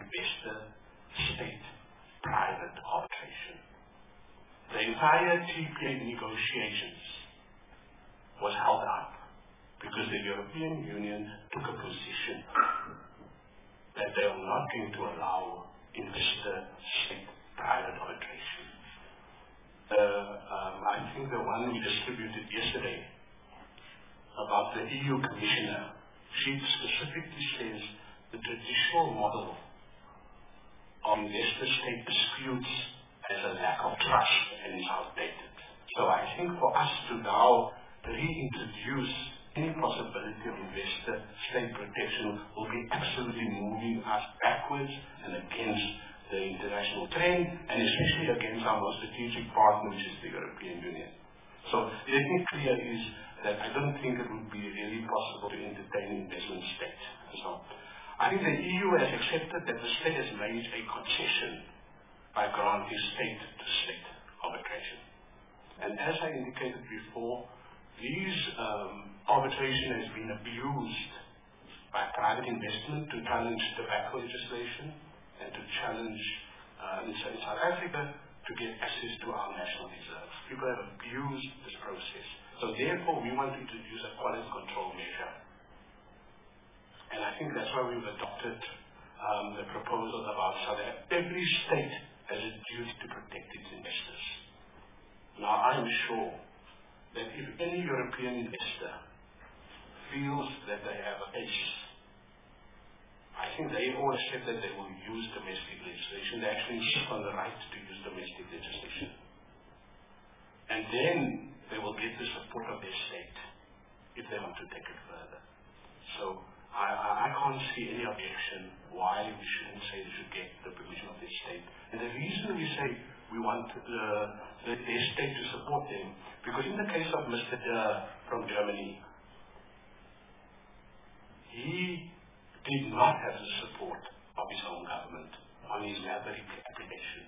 investor-state-private arbitration. The entire TPA negotiations was held up because the European Union took a position that they are not going to allow investor-state-private arbitration. I think the one we distributed yesterday about the EU Commissioner, she specifically says the traditional model of investor-state disputes has a lack of trust and is outdated. So I think for us to now reintroduce any possibility of investor-state protection will be absolutely moving us backwards and against the international trend, and especially against our most strategic partner, which is the European Union. So let me clear is that I don't think it would be really possible to entertain investment state. So I think the EU has accepted that the state has made a concession by granting state-to-state arbitration. And as I indicated before, these arbitration has been abused by private investment to challenge tobacco legislation and to challenge, in South Africa, to get access to our national reserves. People have abused this process. So therefore, we want to introduce a quality control measure. And I think that's why we've adopted the proposal about South Africa. Every state has a duty to protect its investors. Now, I'm sure that if any European investor feels that they have a case, I think they all accept that they will use domestic legislation. They actually insist on the right to use domestic legislation. And then they will get the support of their state if they want to take it further. So I can't see any objection why we shouldn't say they should get the permission of their state. And the reason we say we want their state to support them, because in the case of Mr. from Germany, he did not have the support of his own government on his Maverick application.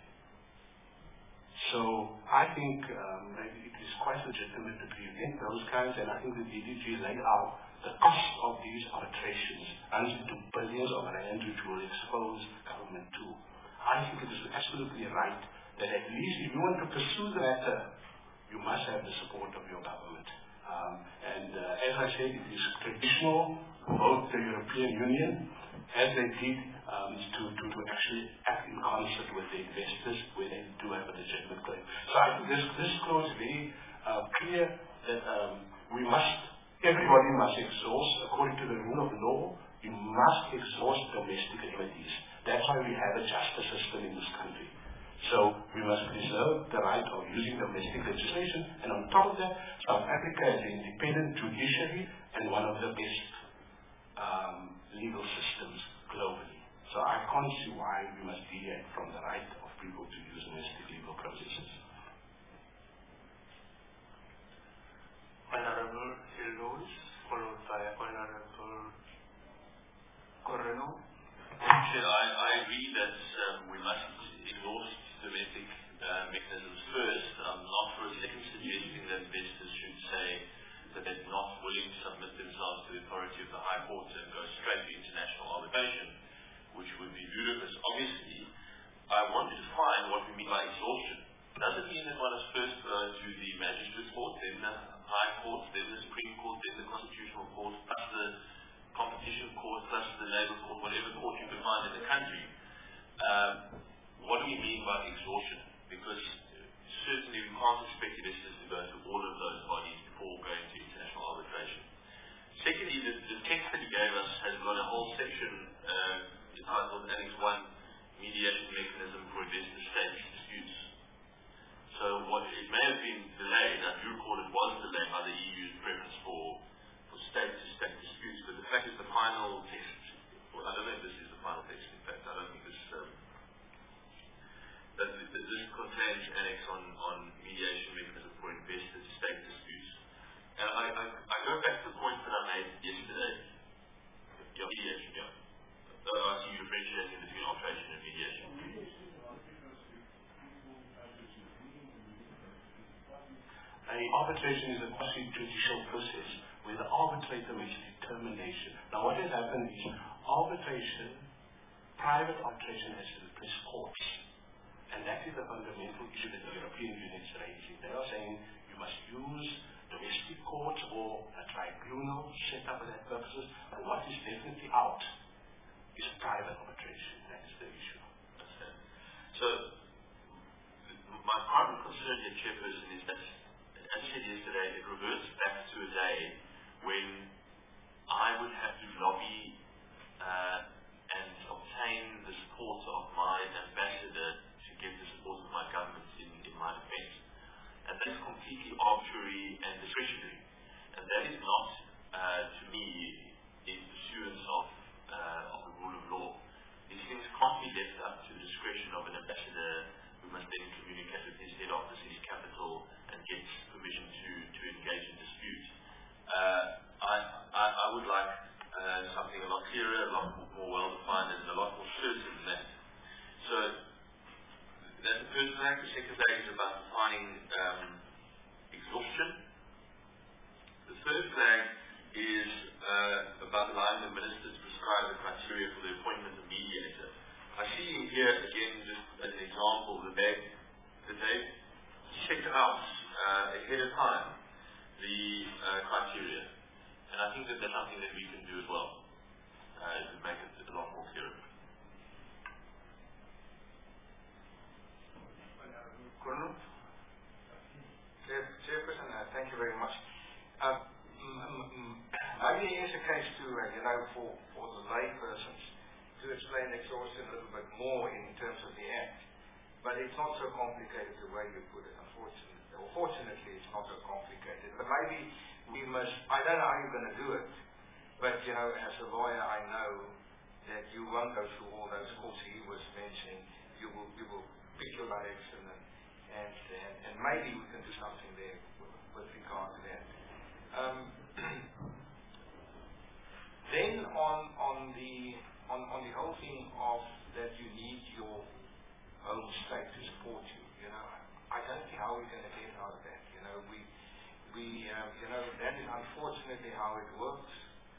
So I think it is quite legitimate to prevent those kinds, and I think the DDG laid out the cost of these arbitrations runs into billions of rand, which will expose government to. I think it is absolutely right that at least if you want to pursue the matter, you must have the support of your government. As I said, it is traditional for both the European Union, as they did, to actually act in concert with the investors where they do have a legitimate claim. So I think this clause is very clear that everybody must exhaust, according to the rule of law, you must exhaust domestic remedies. That's why we have a justice system in this country. So we must preserve the right of using domestic legislation, and on top of that, South Africa has an independent judiciary and one of the best legal systems globally. So I can't see why we must deviate from the right of people to use domestic legal processes. Honorable Illouz, followed by Honorable Correno. I agree that we must exhaust domestic mechanisms first. I'm not for a second suggesting that investors should say that they're not willing to submit themselves to the authority of the High Court and go straight to international arbitration, which would be ludicrous. Obviously, I want to define what we mean by exhaustion. Does it mean that one is first to the Magistrates Court, then the High Court, then the Supreme Court, then the Constitutional Court, plus the Competition Court, plus the Labour Court, whatever court you can find in the country? What do we mean by exhaustion? Because certainly we can't expect investors to go to all of those bodies before going to international arbitration. Secondly, the text that he gave us has got a whole section entitled Annex 1, Mediation Mechanism for Investor-State Disputes. So it may have been delayed, I do recall it was delayed by the EU's preference for state-to-state disputes, but the fact is the final text, well, I don't know if this is the final text, in fact, I don't think this this contains annex on mediation mechanism for investor-to-state disputes. And I go back to the point that I made yesterday. Mediation, yeah. I see you differentiating between arbitration and mediation. Arbitration is a quasi-judicial process where the arbitrator makes a determination. Now what has happened is private arbitration has replaced courts. And that is the fundamental issue that the European Union is raising. They are saying you must use domestic courts or a tribunal set up for that purposes. But what is definitely out is private arbitration. That is the issue. Okay. So my primary concern here, Chairperson, is that, as I said yesterday, it reverts back to a day when I would have to lobby and obtain the support of my ambassador to get the support of my government in my defense. And that's completely arbitrary and discretionary. And that is not, to me, in pursuance of the rule of law. These things can't be left up to the discretion of an ambassador who must then communicate with his head office in his capital and get permission to engage in disputes. I would like something a lot clearer, a lot more well-defined, and a lot more certain than that. So that's the first flag. The second flag is about defining exhaustion. The third flag is about allowing the minister to prescribe the criteria for the appointment of mediator. I see here again, just as an example, that they check out ahead of time the criteria. And I think that that's something that we can do as well to make it a lot more clear. Chairperson, thank you very much. Maybe it is a case to, for the laypersons to explain exhaustion a little bit more in terms of the Act. But it's not so complicated the way you put it, unfortunately. Or fortunately, it's not so complicated. But maybe we must, I don't know how you're going to do it, but, as a lawyer, I know that you won't go through all those courts he was mentioning. You will pick your direction and maybe we can do something there with regard to that. Then on the whole thing of that you need your own state to support you, I don't see how we're going to get out of that. That is unfortunately how it works.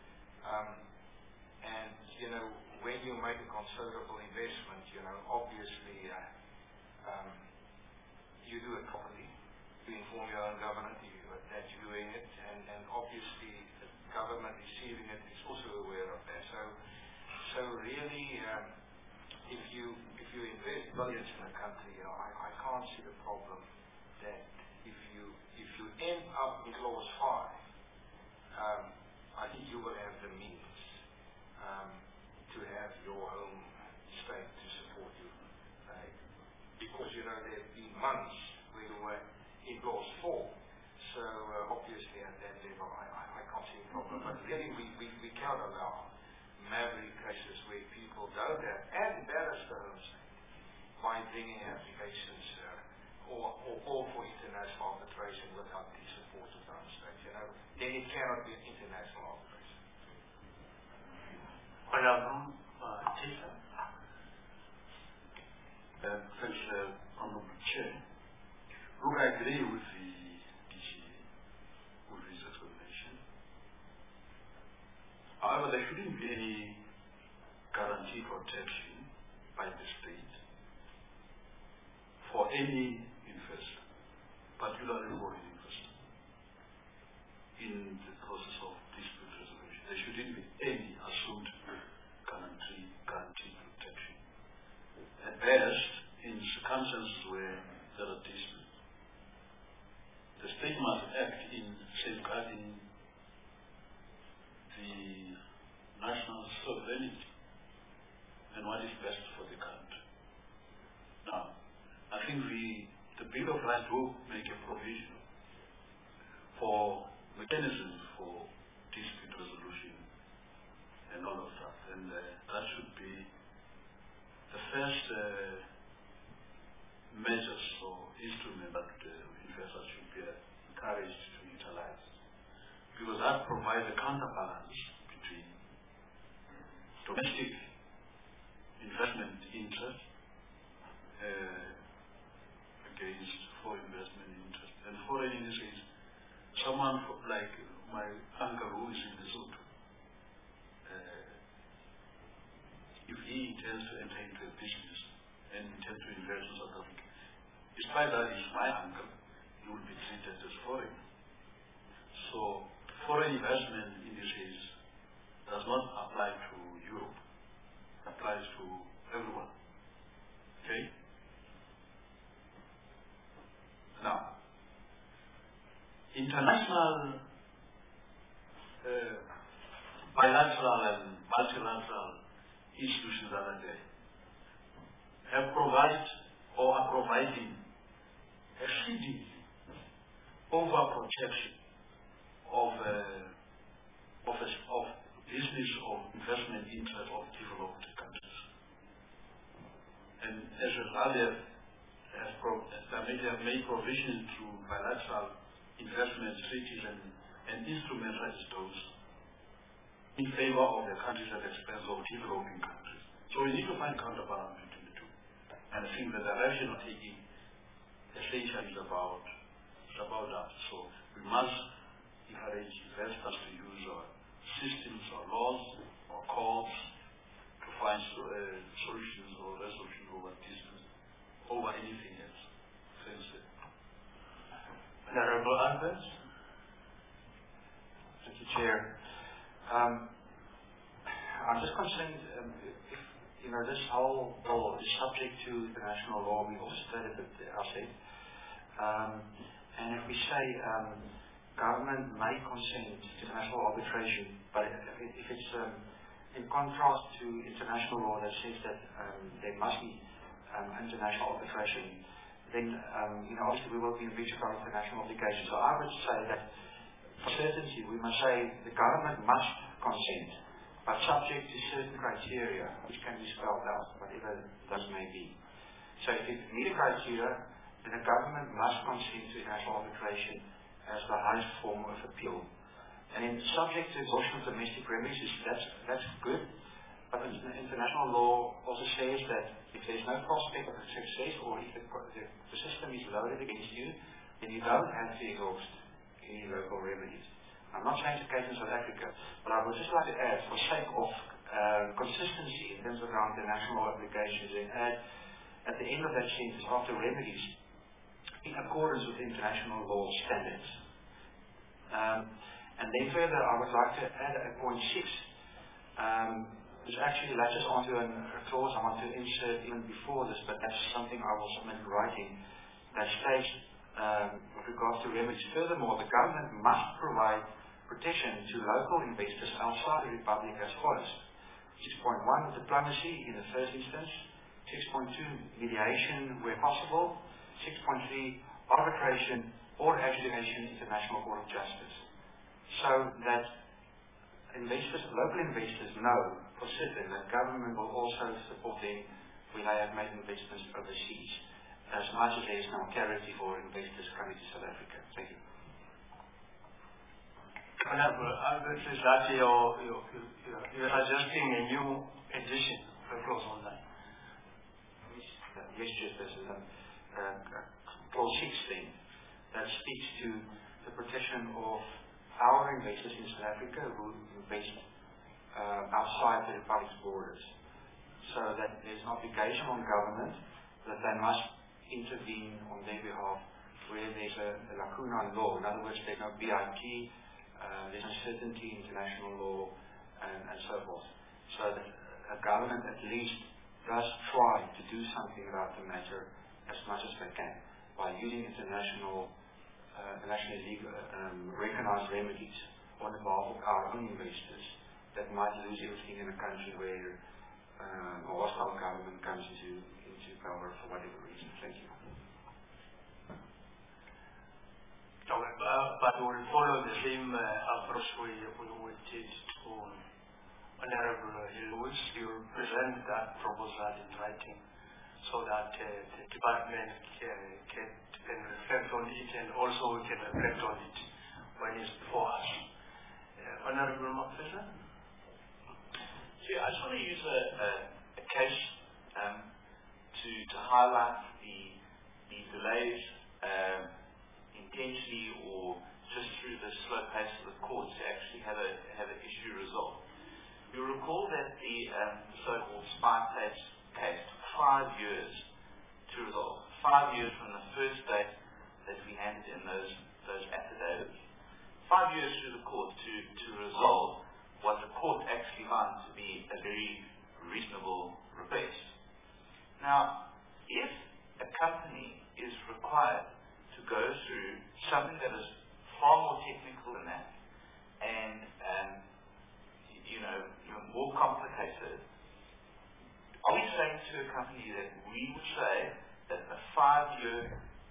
And when you make a considerable investment, obviously you do it properly. to inform your own government that you're doing it, and obviously the government receiving it is also aware of that. So really, if you invest billions in a country, I can't see the problem that if you end up in clause 5, I think you will have the means to have your own state to support you. Because, there have been months where you were in clause 4. So obviously at that level, I can't see a problem. But really, we cannot allow maverick cases where people don't have and embarrass their own state by bringing applications or call for international arbitration without the support of their own state. Then it cannot be an international arbitration. Thanks, Honourable Chair. Look, I agree with the DGA, with his explanation. However, there shouldn't be any guarantee protection by the state for any investor, particularly foreign investor, in the process of dispute resolution. There shouldn't be any assumed guarantee protection. At best, in circumstances where there are disputes, the state must act in safeguarding the national sovereignty and what is best for the country. Now, I think the Bill of Rights will make a provision for mechanisms for dispute resolution and all of that, and that should be the first measures or instrument that investors should be encouraged to utilize, because that provides a counterbalance between domestic investment interest against foreign investment interest. And foreign interest is someone like my uncle who is in Lesotho. If he intends to enter into a business and intends to invest in South Africa, despite that he's my uncle, he will be treated as foreign. So foreign investment in this case does not apply to Europe. It applies to everyone. Okay? Now, international bilateral and multilateral institutions that are there have provided or are providing exceeding overprotection of business or investment interest of developed countries. And as earlier have made provision through bilateral investment treaties and instruments like those in favor of the countries at the expense of developing countries. So we need to find counterbalance between the two. And I think the direction of taking essentially is about that. So we must encourage investors to use our systems or laws or courts to find solutions or resolution over disputes, over anything else. Thanks. Honourable Albert. Thank you, Chair. I'm just concerned if this whole bill is subject to international law. We also stated at the outset. And if we say government may consent to international arbitration, but if it's in contrast to international law that says that there must be international arbitration, then obviously we will be in breach of our international obligations. So I would say that for certainty we must say the government must consent, but subject to certain criteria which can be spelled out, whatever those may be. So if you meet a criteria, then the government must consent to international arbitration as the highest form of appeal. And then subject to exhaustion of domestic remedies, that's good. But international law also says that if there's no prospect of success, or if the system is loaded against you, then you don't have to exhaust any local remedies. I'm not saying it's the case in South Africa, but I would just like to add, for sake of consistency in terms of our international obligations, and add at the end of that sentence, after remedies, in accordance with international law standards. And then further, I would like to add a point 6, which actually latches onto a clause I want to insert even before this, but that's something I will submit in writing, that states with regards to remedies. Furthermore, the government must provide protection to local investors outside the Republic as follows. 6.1, diplomacy in the first instance. 6.2, mediation where possible. 6.3, arbitration or adjudication international court of justice. So that investors, local investors know for certain that government will also support them when they have made investments overseas, as much as there is no clarity for investors coming to South Africa. Thank you. Honorable, this is that you're suggesting a new edition of the clause on that. Yes, Chairperson. Clause 16 that speaks to the protection of our investors in South Africa who invest outside the Republic's borders, so that there's an obligation on government that they must intervene on their behalf where there's a lacuna in law. In other words, there's no BIT, there's uncertainty in international law, and so forth. So that a government at least does try to do something about the matter as much as they can by using internationally legal, recognized remedies on behalf of our own investors that might lose everything in a country where a hostile government comes into power for whatever reason. Thank you. But we will follow the same approach we did to Honorable Lewis. You will present that proposal in writing so that the department can reflect on it, and also we can reflect on it when it's before us. Honorable Professor? Yeah, I just want to use a case to highlight the delays intentionally or just through the slow pace of the courts to actually have an issue resolved. You'll recall that the so-called spy case took 5 years to resolve. 5 years from the first date that we handed in those affidavits. 5 years through the court to resolve what the court actually found to be a very reasonable request. Now, if a company is required to go through something that is far more technical than that, and more complicated, are we saying to a company that we would say that a 5-year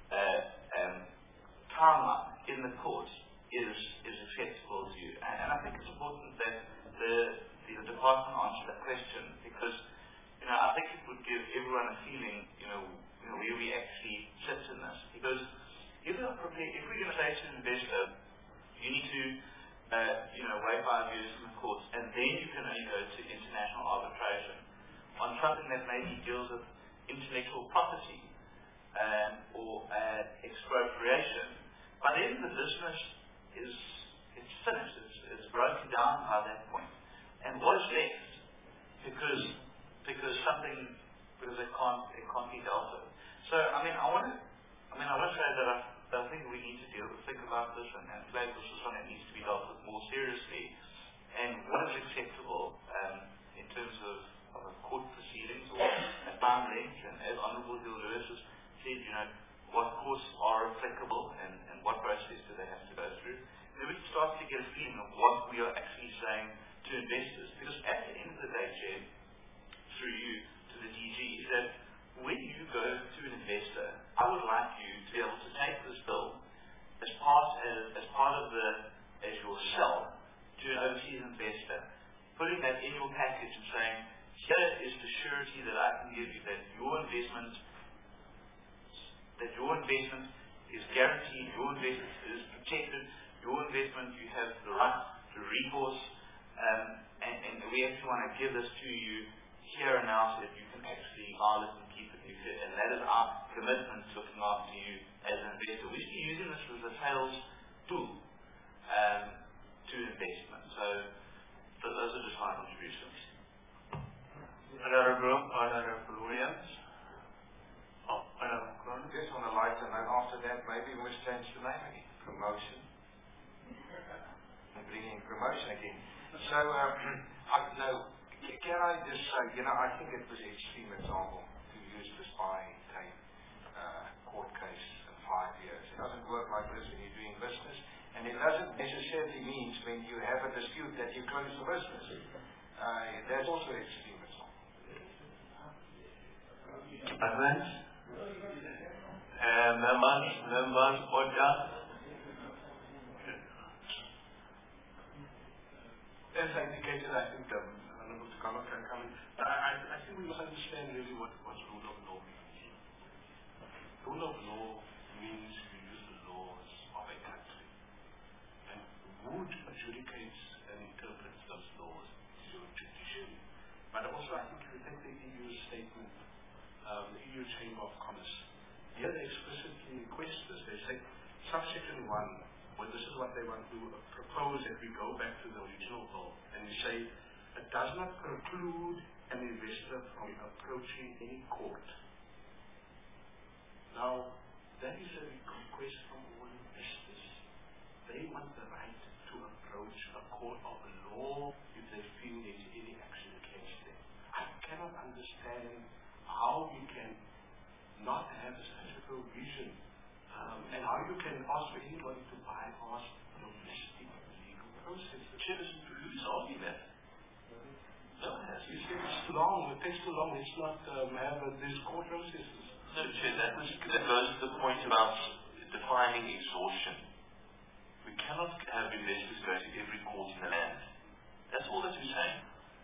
timeline in the courts is acceptable to you? And I think it's important that the department answer that question, because I think it would give everyone a feeling where we actually sit in this. Because if we're going to say to an investor, you need to wait 5 years in the courts, and then you can only go to international arbitration on something that maybe deals with intellectual property or expropriation. By then the business it's finished, it's broken down by that point. And what's left? Because it can't be dealt with. So I want to say that I think we need to think about this and flag this as something that needs to be dealt with more seriously. And what is acceptable in terms of a court proceedings or a time length, and as Honourable Lewis has said, what courts are applicable and what process do they have to go through. And then we can start to get a feeling of what we are actually saying to investors. Because at the end of the day, Chair, through you to the DG, is that when you go to an investor, I would like you to be able to take this bill as part of as your sell to an overseas investor, putting that in your package and saying, here is the surety that I can give you that your investment is guaranteed, your investment is protected, your investment, you have the right to recourse, and we actually want to give this to you here and now so that you can actually file it and keep it. And that is our commitment to looking after you as an investor. We should be using this as a sales tool to investment. So those are just my contributions. Honourable Williams. Honourable Cronin. Just on the light don't know, after that maybe we must change the name again, promotion, and bringing promotion again. So, can I just say, I think it was an extreme example to use this buying time court case in 5 years. It doesn't work like this when you're doing business, and it doesn't necessarily mean when you have a dispute that you close the business. That's also an extreme example. Advance? Members, order. As I indicated, I think Honorable Tukama can come in. I think we must understand really what rule of law means. Rule of law means you use the laws of a country. And who adjudicates and interprets those laws is your judiciary. But also I think if you take the EU statement, the EU Chamber of Commerce, here they explicitly request this. They say, subsection 1, well, this is what they want to propose, that we go back to the original bill and we say it does not preclude an investor from approaching any court. Now, that is a request from all investors. They want the right to approach a court of law if they feel there is any action against them. I cannot understand how you can not have such a provision and how you can ask for anybody to bypass domestic legal process. The chair doesn't produce argument. No, it says it's too long, it takes too long, let's not have these court processes. No, Chair, that goes to the point about defining exhaustion. We cannot have investors go to every court in the land. That's all that we're saying.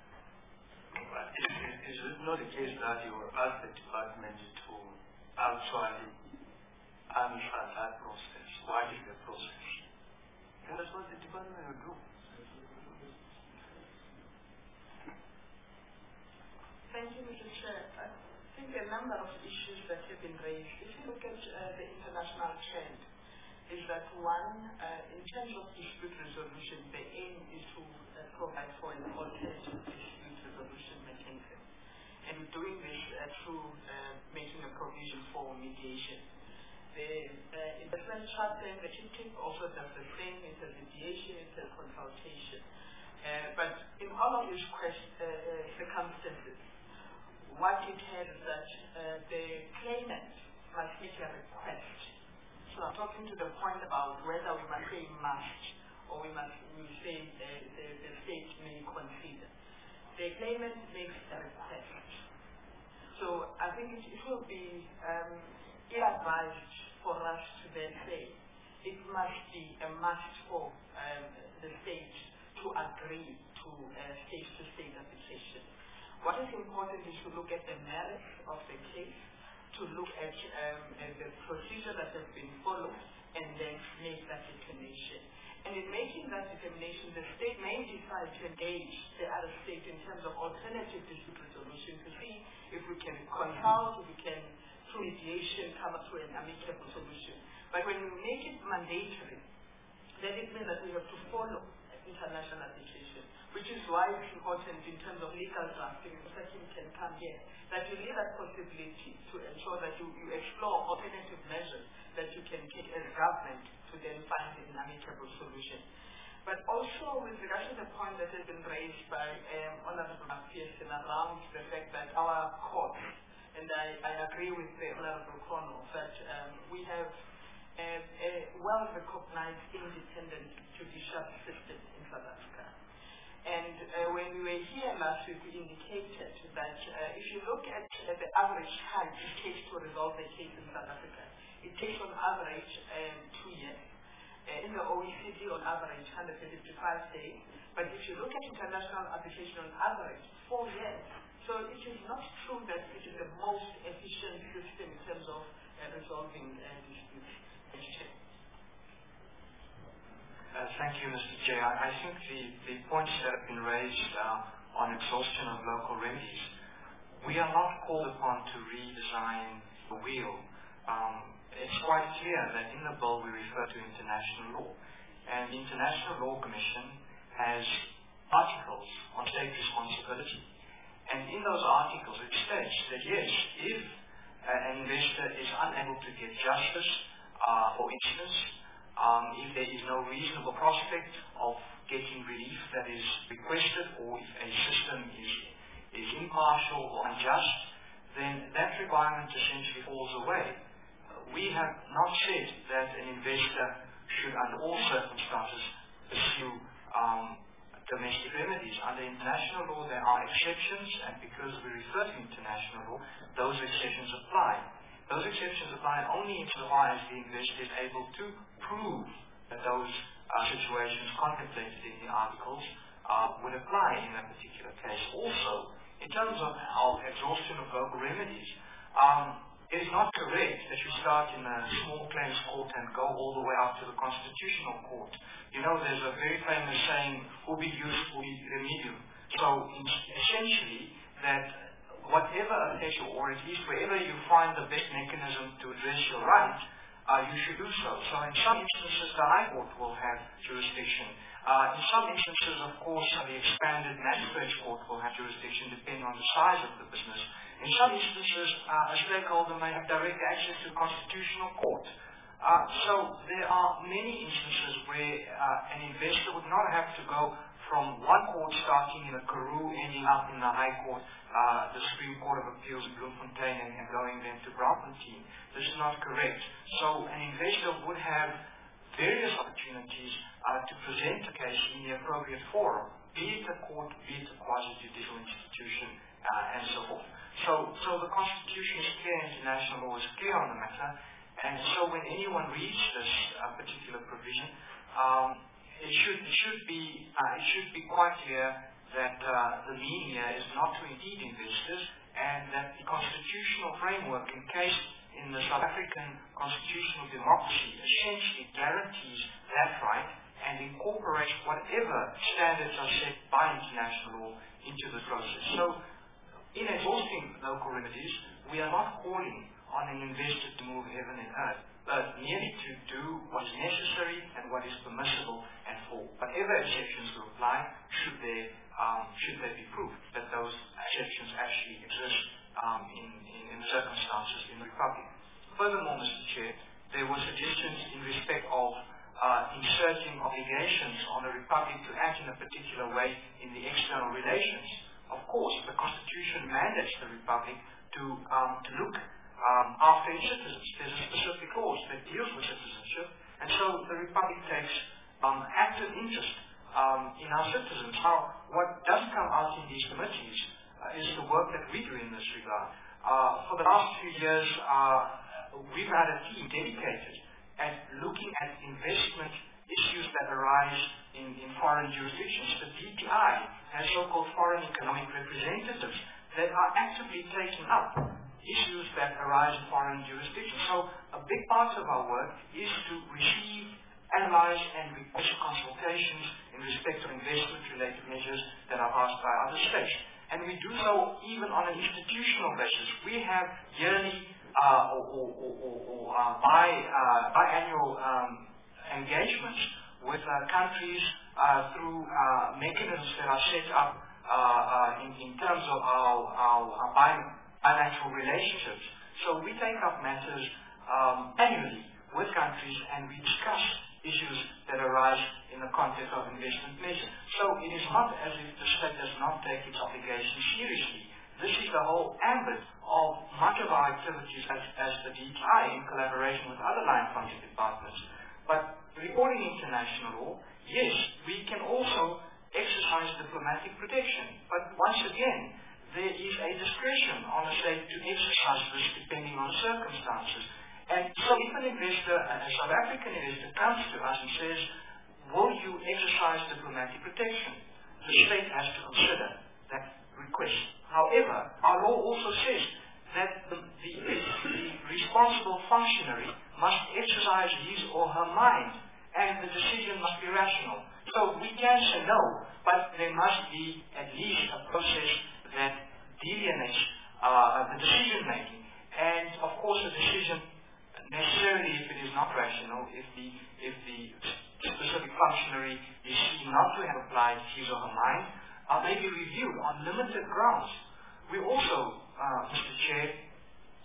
Is it not the case that you ask the department to actually answer that process? What is the process? And that's what the department will do. Thank you, Mr. Chair. I think a number of issues that have been raised. If you look at the international trend, is that one, in terms of dispute resolution, the aim is to provide for an alternative dispute resolution mechanism. And we're doing this through making a provision for mediation. The investment charter and the TTIP also does the same. It's a mediation, it's a consultation. But in all of these circumstances, what it has is that the claimant must make a request. So I'm talking to the point about whether we must say must or we say the state may consider. The claimant makes a request. So I think it will be ill-advised for us to then say it must be a must for the state to agree to state-to-state application. What is important is to look at the merits of the case, to look at the procedure that has been followed, and then make that determination. And in making that determination, the state may decide to engage the other state in terms of alternative dispute resolution to see if we can consult, if we can, through mediation, come up to an amicable solution. But when we make it mandatory, then it means that we have to follow international application, which is why it's important in terms of legal drafting, Mr. Kim can come here, that you leave that possibility to ensure that you explore alternative measures that you can take as government to then find an amicable solution. But also with regard to the point that has been raised by Honorable McPherson around the fact that our courts, and I agree with the Honorable Kono, that we have a well-recognized independent judicial system in South Africa. And when we were here last week, we indicated that if you look at the average time it takes to resolve a case in South Africa, it takes on average 2 years. In the OECD, on average, 155 days. But if you look at international application, on average, 4 years. So it is not true that it is the most efficient system in terms of resolving disputes. Thank you, Mr. Chair. I think the points that have been raised on exhaustion of local remedies, we are not called upon to redesign the wheel. It's quite clear that in the bill we refer to international law, and the International Law Commission has articles on state responsibility. And in those articles it states that yes, if an investor is unable to get justice, for instance, if there is no reasonable prospect of getting relief that is requested, or if a system is impartial or unjust, then that requirement essentially falls away. We have not said that an investor should, under all circumstances, pursue domestic remedies. Under international law, there are exceptions, and because we refer to international law, those exceptions apply. Those exceptions apply only insofar as the investor is able to prove that those situations contemplated in the articles would apply in that particular case. Also, in terms of exhaustion of local remedies, it is not correct that you start in a small claims court and go all the way up to the constitutional court. You know, there's a very famous saying, ubi jus, ubi remedium. So, essentially, that whatever affects you, or at least wherever you find the best mechanism to address your right, you should do so. So in some instances, the High Court will have jurisdiction. In some instances, of course, the expanded magistrates court will have jurisdiction depending on the size of the business. In some instances, a stakeholder may have direct access to the constitutional court. So there are many instances where an investor would not have to go from one court starting in a Karoo, ending up in the High Court, the Supreme Court of Appeals in Bloemfontein, and going then to Braamfontein. This is not correct. So an investor would have various opportunities to present a case in the appropriate forum, be it a court, be it a quasi-judicial institution, and so forth. So the Constitution is clear, international law is clear on the matter, and so when anyone reads this particular provision, it should be quite clear that the meaning here is not to impede investors, and that the constitutional framework encased in the South African constitutional democracy essentially guarantees that right and incorporates whatever standards are set by international law into the process. So, in exhausting local remedies, we are not calling on an investor to move heaven and earth, but merely to do what is necessary and what is permissible, and for whatever exceptions will apply, should there be proof that those exceptions actually exist in the circumstances in the Republic. Furthermore, Mr. Chair, there were suggestions in respect of inserting obligations on the Republic to act in a particular way in the external relations. Of course, the Constitution mandates the Republic to look after its citizens. There's a specific clause that deals with citizenship, and so the Republic takes active interest in our citizens. Now, what does come out in these committees is the work that we do in this regard. For the last few years, we've had a team dedicated at looking at investment issues that arise in foreign jurisdictions. The DTI has so-called foreign economic representatives that are actively taking up issues that arise in foreign jurisdictions. So a big part of our work is to receive, analyze, and request consultations in respect of investment-related measures that are passed by other states. And we do so even on an institutional basis. We have yearly or biannual engagements with countries through mechanisms that are set up in terms of our bilateral relationships. So we take up matters annually with countries, and we discuss issues that arise in the context of investment measures. So it is not as if the state does not take its obligations seriously. This is the whole ambit of much of our activities as the DTI in collaboration with other line funding departments. But regarding international law, yes, we can also exercise diplomatic protection. But once again, there is a discretion on a state to exercise this depending on circumstances. And so if an investor, a South African investor, comes to us and says, will you exercise diplomatic protection? The state has to consider that request. However, our law also says that the responsible functionary must exercise his or her mind, and the decision must be rational. So we can say no, but there must be at least a process that delineates the decision-making. And, of course, the decision, necessarily if it is not rational, if the specific functionary is seen not to have applied his or her mind, may be reviewed on limited grounds. We also, Mr. Chair,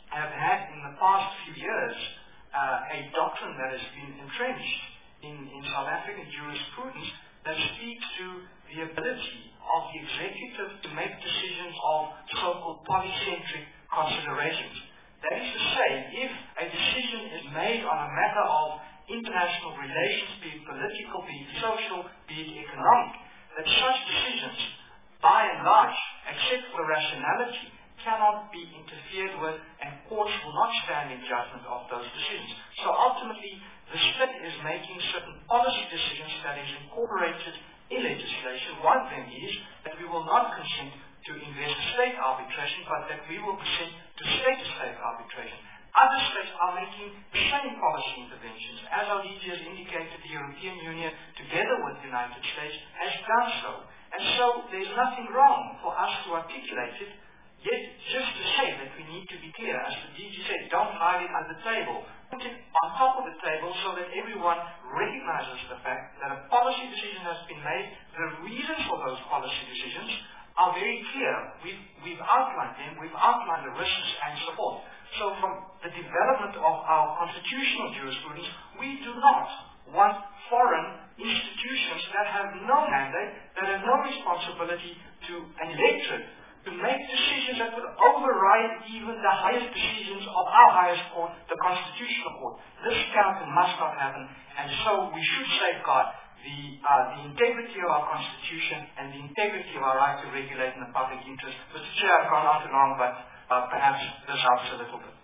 have had in the past few years a doctrine that has been entrenched in South African jurisprudence that speaks to the ability of the executive to make decisions of so-called polycentric considerations. That is to say, if a decision is made on a matter of international relations, be it political, be it social, be it economic, that such decisions, by and large, except for rationality, cannot be interfered with, and courts will not stand in judgment of those decisions. So ultimately, the state is making certain policy decisions that is incorporated in legislation. One of them is that we will not consent to investor-state arbitration, but that we will consent to state-to-state arbitration. Other states are making the same policy interventions. As our DG has indicated, the European Union, together with the United States, has done so. And so there's nothing wrong for us to articulate it, yet just to say that we need to be clear. As the DG said, don't hide it under the table. Put it on top of the table so that everyone recognizes the fact that a policy decision has been made. The reasons for those policy decisions are very clear. We've outlined them. We've outlined the risks and so forth. So from the development of our constitutional jurisprudence, we do not want foreign institutions that have no mandate, that have no responsibility to an electorate, to make decisions that would override even the highest decisions of our highest court, the Constitutional Court. This cannot and must not happen, and so we should safeguard the integrity of our Constitution and the integrity of our right to regulate in the public interest. Mr. Chair, I've gone on too long, but perhaps this helps a little bit.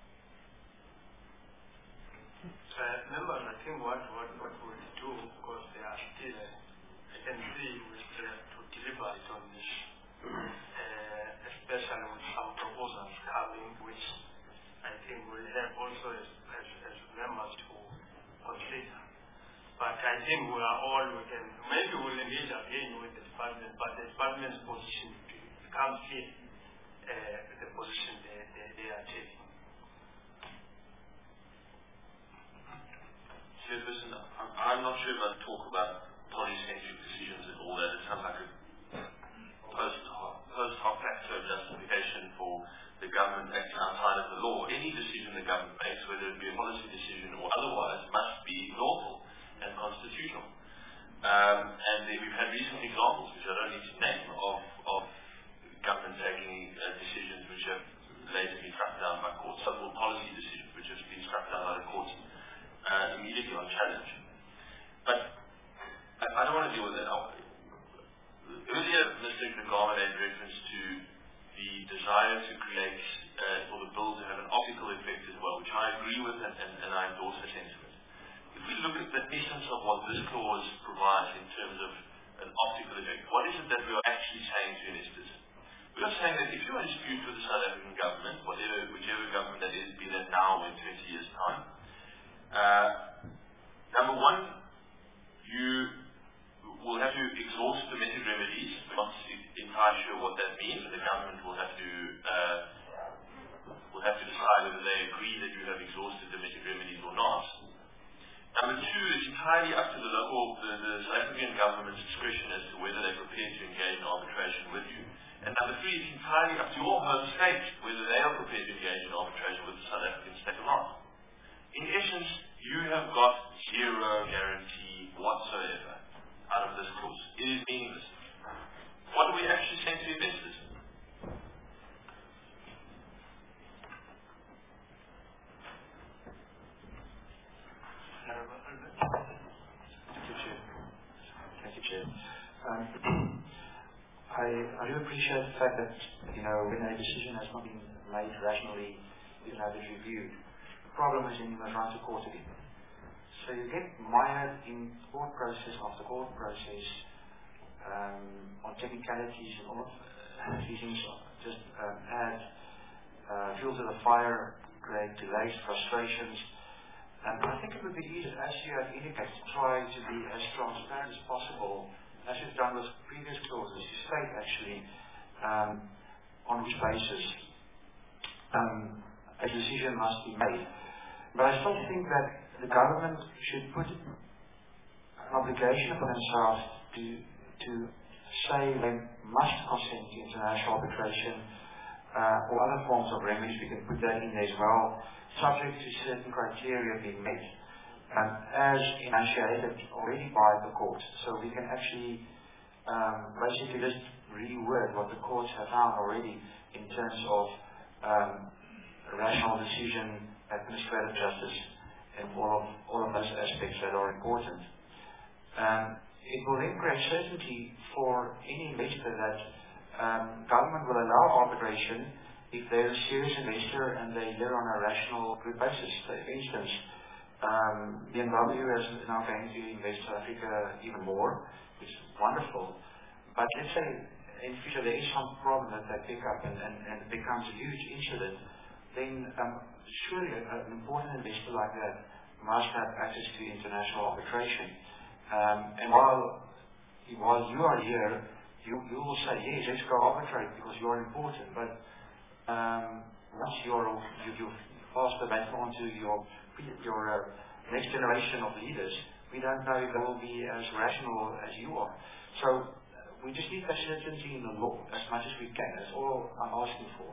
Members, I think what we'll do, because they are still, I can see, to deliver it on this, especially with some proposals coming, which I think will help also as members to consider. But I think maybe we'll engage again with the department, but the department's position becomes clear, the position they are taking. Chairperson, I'm not sure if I talk about polycentric decisions and all that. It sounds like a post-hoc facto justification for the government acting outside of the law. Any decision the government makes, whether it be a policy decision or otherwise, must be lawful and constitutional. And we've had recent examples, which I don't need to name, of government taking decisions which have later been struck down by courts, so-called policy decisions which have been struck down by the courts immediately on challenge. But I don't want to deal with that. Earlier, Mr. Ngama made reference to the desire to create, for the bill to have an optical effect as well, which I agree with and I endorse the sentiment. If we look at the essence of what this clause provides in terms of an optical effect, what is it that we are actually saying to investors? We are saying that if you are in dispute with the South African government, whichever government that is, be that now or in 20 years' time, number one, you will have to exhaust domestic remedies. We're not entirely sure what that means, but the government will have to decide whether they agree that you have exhausted domestic remedies or not. Number two, it's entirely up to the South African government's discretion as to whether they're prepared to engage in arbitration with you. And number three, it's entirely up to your home state whether they are prepared to engage in arbitration with the South African state or not. In essence, you have got zero guarantee whatsoever out of this clause. It is meaningless. What do we actually say to investors? Thank you, Chair. I do appreciate the fact that, when a decision has not been made rationally, you can have it reviewed. The problem is when you must run to court again. So you get mired in court process after court process on technicalities, and all of these things just add fuel to the fire, create delays, frustrations. And I think it would be easier, as you have indicated, to try to be as transparent as possible, as you've done with previous clauses. You state actually on which basis a decision must be made. But I still think that the government should put an obligation upon themselves to say they must consent to international arbitration or other forms of remedies, we can put that in there as well, subject to certain criteria being met, as initiated already by the courts. So we can actually basically just reword what the courts have found already in terms of rational decision, administrative justice, and all of those aspects that are important. It will then create certainty for any investor that government will allow arbitration if they're a serious investor and they live on a rational, good basis. So, for instance, BMW is now going to invest in South Africa even more, which is wonderful. But let's say in the future there is some problem that they pick up and it becomes a huge incident, then surely an important investor like that must have access to international arbitration. And while you are here, you will say, yes, let's go arbitrate because you are important. But once you pass the baton on to your next generation of leaders, we don't know if they will be as rational as you are. So we just need that certainty in the law as much as we can. That's all I'm asking for.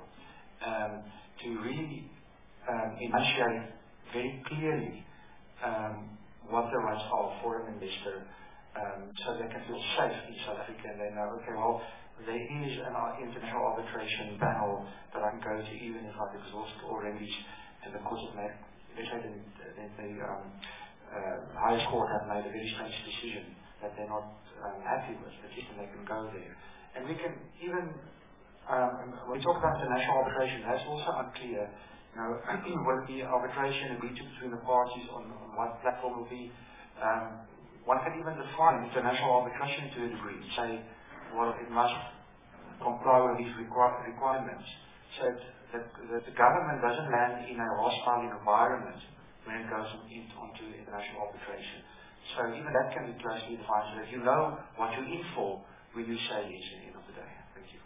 To really enunciate very clearly what the rights are for an investor, so they can feel safe in South Africa and they know, okay, well, there is an international arbitration panel that I can go to even if I've exhausted all remedies and the courts have made, let's say the highest court have made a very strange decision that they're not happy with, at least they can go there. And we can even, when we talk about international arbitration, that's also unclear. You know, will it be arbitration agreed to between the parties on what platform will be? One can even define international arbitration to a degree, say, well, it must comply with these requirements, so that the government doesn't land in a hostile environment when it goes onto international arbitration. So even that can be closely defined, so that you know what you're in for when you say yes at the end of the day. Thank you.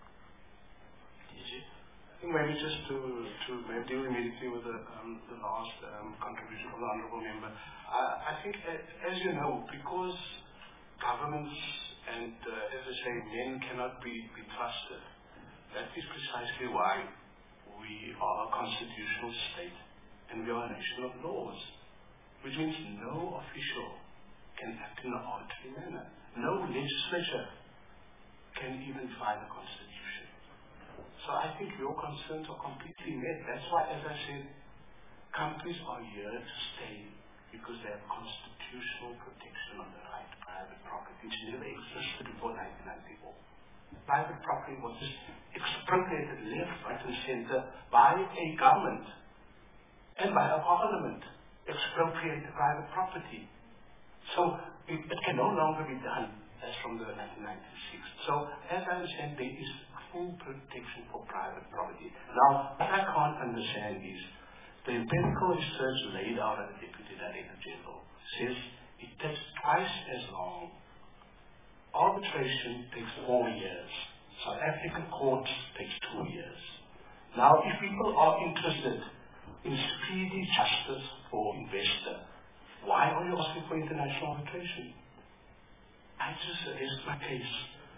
I think maybe just to deal immediately with the last contribution from the Honourable Member. I think, as you know, because governments and, as I say, men cannot be trusted, that is precisely why we are a constitutional state and we are a nation of laws, which means no official can act in an arbitrary manner. No legislature can even defy the Constitution. So I think your concerns are completely met. That's why, as I said, companies are here to stay because they have constitutional protection on the right to private property, which never existed before 1994. Private property was just expropriated left, right, and center by a government and by a parliament. Expropriate private property. So it can no longer be done as from the 1996. So, as I understand, there is full protection for private property. Now, what I can't understand is the empirical research laid out at the Deputy Director General says it takes twice as long. Arbitration takes 4 years. South African courts takes 2 years. Now, if people are interested in speedy justice for investor, why are you asking for international arbitration? I just rest my case.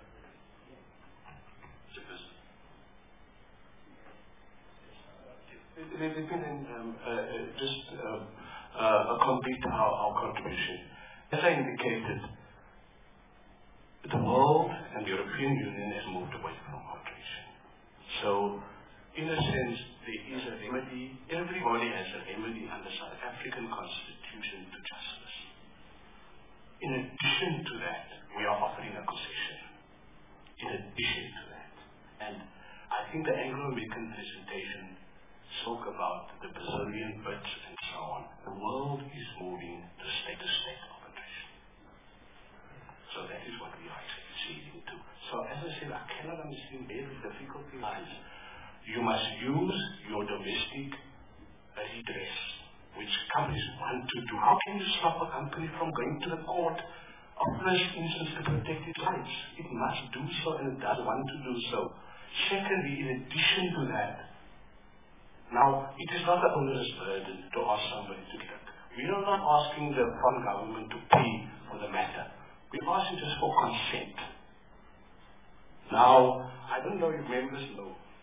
Let me then just complete our contribution. As I indicated, the world and the European Union has moved away from arbitration. So, in a sense, there is a remedy. Everybody has a remedy under South African Constitution to justice. In addition to that, we are offering a concession. In addition to that. And I think the Anglo-American presentation spoke about the Brazilian bits and so on. The world is moving to state-to-state arbitration. So that is what we are succeeding to. So as I said, I cannot understand where the difficulty lies. You must use your domestic redress, which companies want to do. How can you stop a company from going to the court of first instance to protect its rights? It must do so, and it does want to do so. Secondly, in addition to that, now, it is not an onerous burden to ask somebody to get it. We are not asking the foreign government to pay for the matter. We're asking just for consent. Now, I don't know if members know,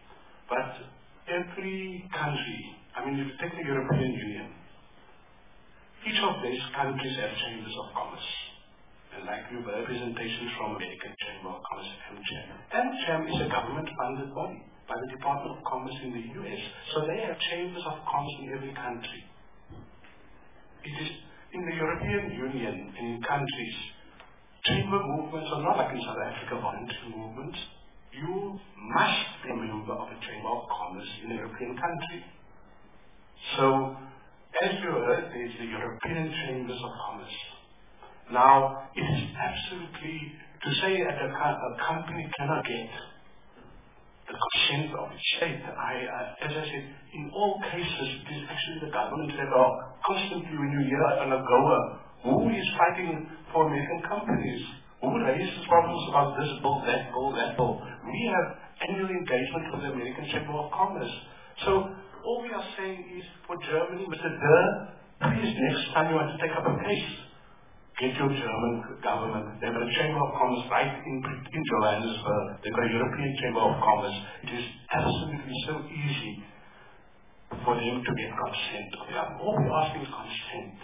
But every country, I mean, if you take the European Union, each of these countries have chambers of commerce. And like you have representations from American Chamber of Commerce, AmCham. AmCham is a government-funded body by the Department of Commerce in the US. So they have chambers of commerce in every country. It is in the European Union and in countries, chamber movements are not like in South Africa, voluntary movements. You must be a member of a Chamber of Commerce in a European country. So, as you heard, there is the European Chambers of Commerce. Now, it is absolutely, to say that a company cannot get the consent of its state, as I said, in all cases, it is actually the government that are constantly, when you hear an AGOA, who is fighting for American companies? Who raises problems about this bill, that bill, that bill? We have annual engagement with the American Chamber of Commerce. So all we are saying is for Germany, Mr. Please next time you want to take up a case, get your German government. They've got a Chamber of Commerce right in Johannesburg. They've got a European Chamber of Commerce. It is absolutely so easy for them to get consent. All we're asking is consent.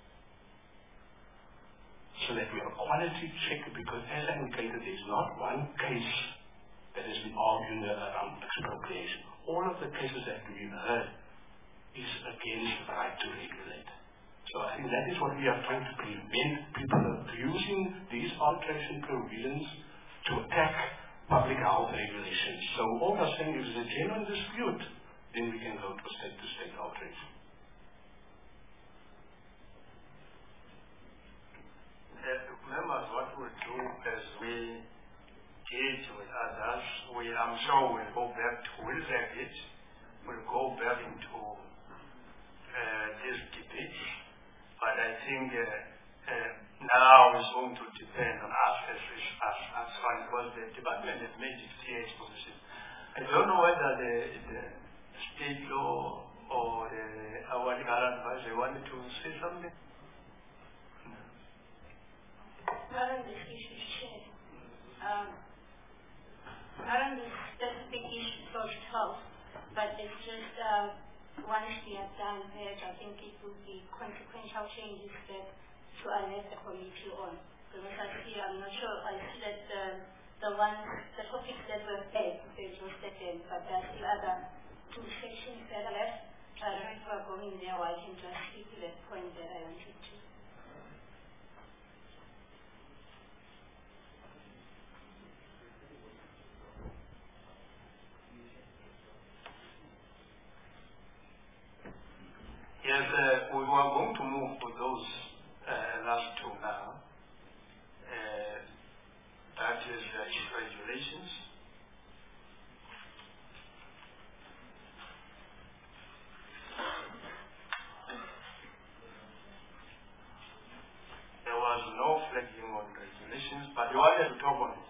So that we have a quality check, because as I indicated, there's not one case that has been argued around expropriation. All of the cases that we've heard is against the right to regulate. So I think that is what we are trying to prevent people abusing these arbitration provisions to attack public health regulations. So all we're saying is, if it's a genuine dispute, then we can go to state-to-state arbitration. Members, what we do as we engage with others, I'm sure we'll go back to, we'll go back into this debate. But I think now it's going to depend on us as far because the department has made its clear its position. I don't know whether the state law or our legal advisor wanted to say something. Not on this issue, Chair. Not on the specific issue of health, but it's just once we have done that, I think it will be consequential changes that to alert the committee on. Because I'm not sure, I see that the topics that were paid, there's no second, but there's still other two sections that are left. I don't know if we're going there, or I can just speak to that point that I wanted to. Yes, we were going to move to those last two now. That is regulations. There was no flagging on regulations, but you wanted to talk on it.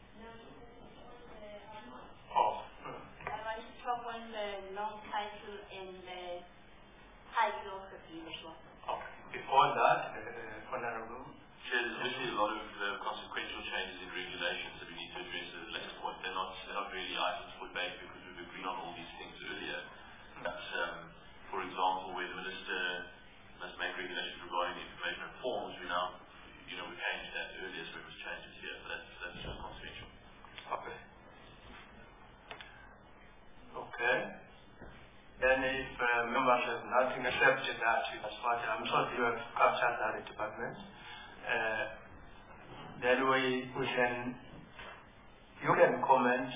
I want to talk on the long title and the title of the bill as well. Okay. Before that, Honorable. There's actually a lot of consequential changes in regulations that we need to address at a later point. They're not really items for debate because we've agreed on all these things earlier. But, for example, where the Minister must make regulations regarding information and forms, we changed that earlier, so it was changed here. But that's just consequential. Okay. Okay. Then if members have nothing except that, I'm sorry you have captured that department. Then you can comment.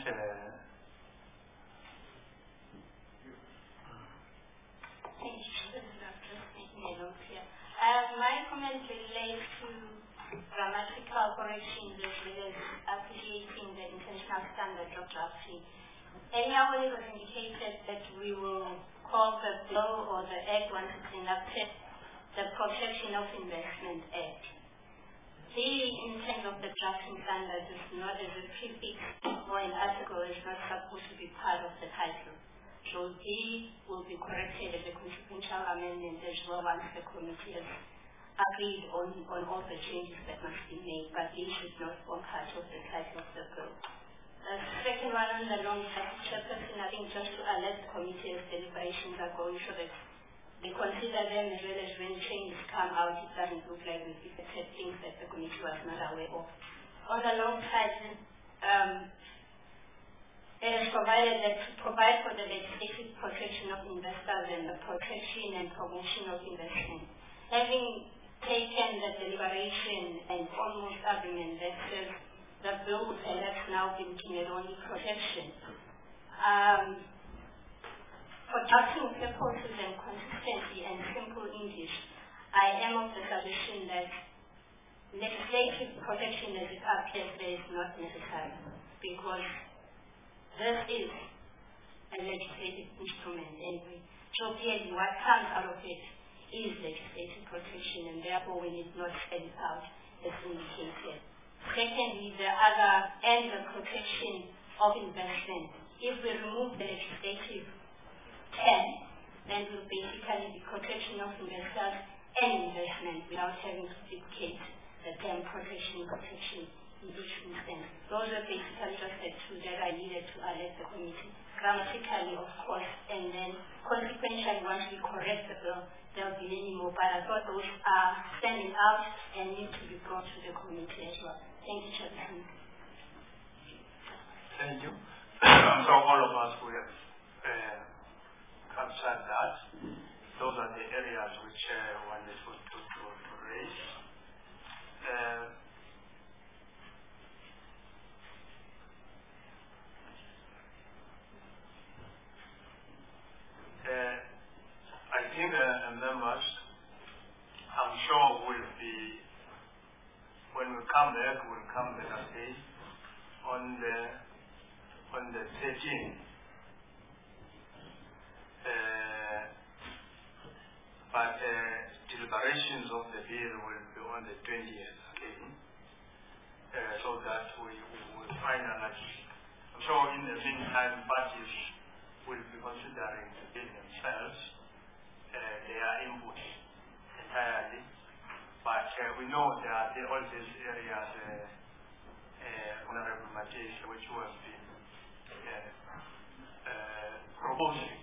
Thank you, Dr. Smith. My comment relates to grammatical corrections as well as appreciating the international standard of drafting. Anyhow, it was indicated that we will call the bill or the act once it's enacted the Protection of Investment Act. The intent of the drafting standards is not as a prefix or an article is not supposed to be part of the title. So they will be corrected as a consequential amendment as well once the committee has agreed on all the changes that must be made, but they should not form part of the title of the bill. Second one on the long-term chairperson, I think just to alert the committee as deliberations are going so that they consider them as well as when changes come out, it doesn't look like we've affected things that the committee was not aware of. On the long side, it is provided that to provide for the legislative protection of investors and the protection and promotion of investment. Having taken the deliberation and almost argument that says the bill has now been given only protection. For drafting purposes and consistency and simple English, I am of the suggestion that legislative protection as it appears there is not necessary, because this is a legislative instrument anyway. So clearly what comes out of it is legislative protection, and therefore we need not spell it out as indicated. Secondly, the other and the protection of investment. If we remove the legislative term, then it will basically be protection of investors and investment without having to duplicate the term protection in each instance. Those are basically just the two that I needed to alert the committee. Grammatically, of course, and then consequentially, once we correct the bill, there will be many more, but I thought those are standing out and need to be brought to the committee as well. Thank you, Chairman. Thank you. So all of us will have captured that. Those are the areas which one is to raise. I think members, I'm sure will be, when we come back, we'll come back again on the 13th. But deliberations of the bill will be on the 20th again, so that we will finalize. I'm sure in the meantime, parties will be considering the bill themselves, their input entirely. But we know there are all these areas, Honorable Matisse, which was been proposing.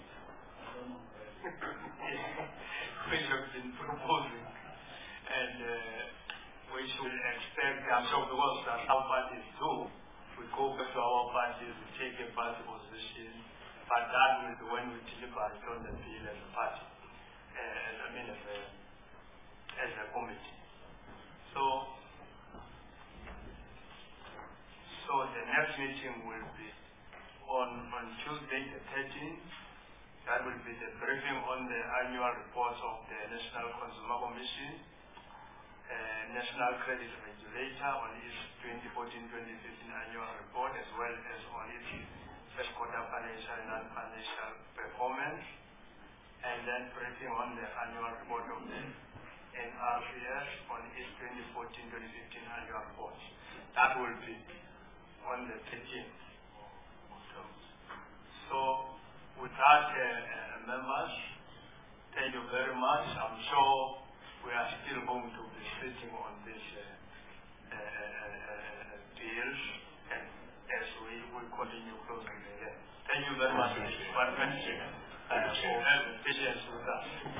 Which have been proposing, and which will expect, I'm sure because that's how parties do, we go back to our parties, we take a party position, but that will be when we deliberate on the bill as a party, as a committee. So the next meeting will be on Tuesday the 13th. That will be the briefing on the annual reports of the National Consumer Commission, National Credit Regulator on its 2014-2015 annual report, as well as on its first quarter financial and non-financial performance, and then briefing on the annual report of the NRCS on its 2014-2015 annual report. That will be on the 13th. So, with that, members, thank you very much. I'm sure we are still going to be sitting on these deals as we will continue closing the year. Thank you very much, Mr. Department, for having patience with us.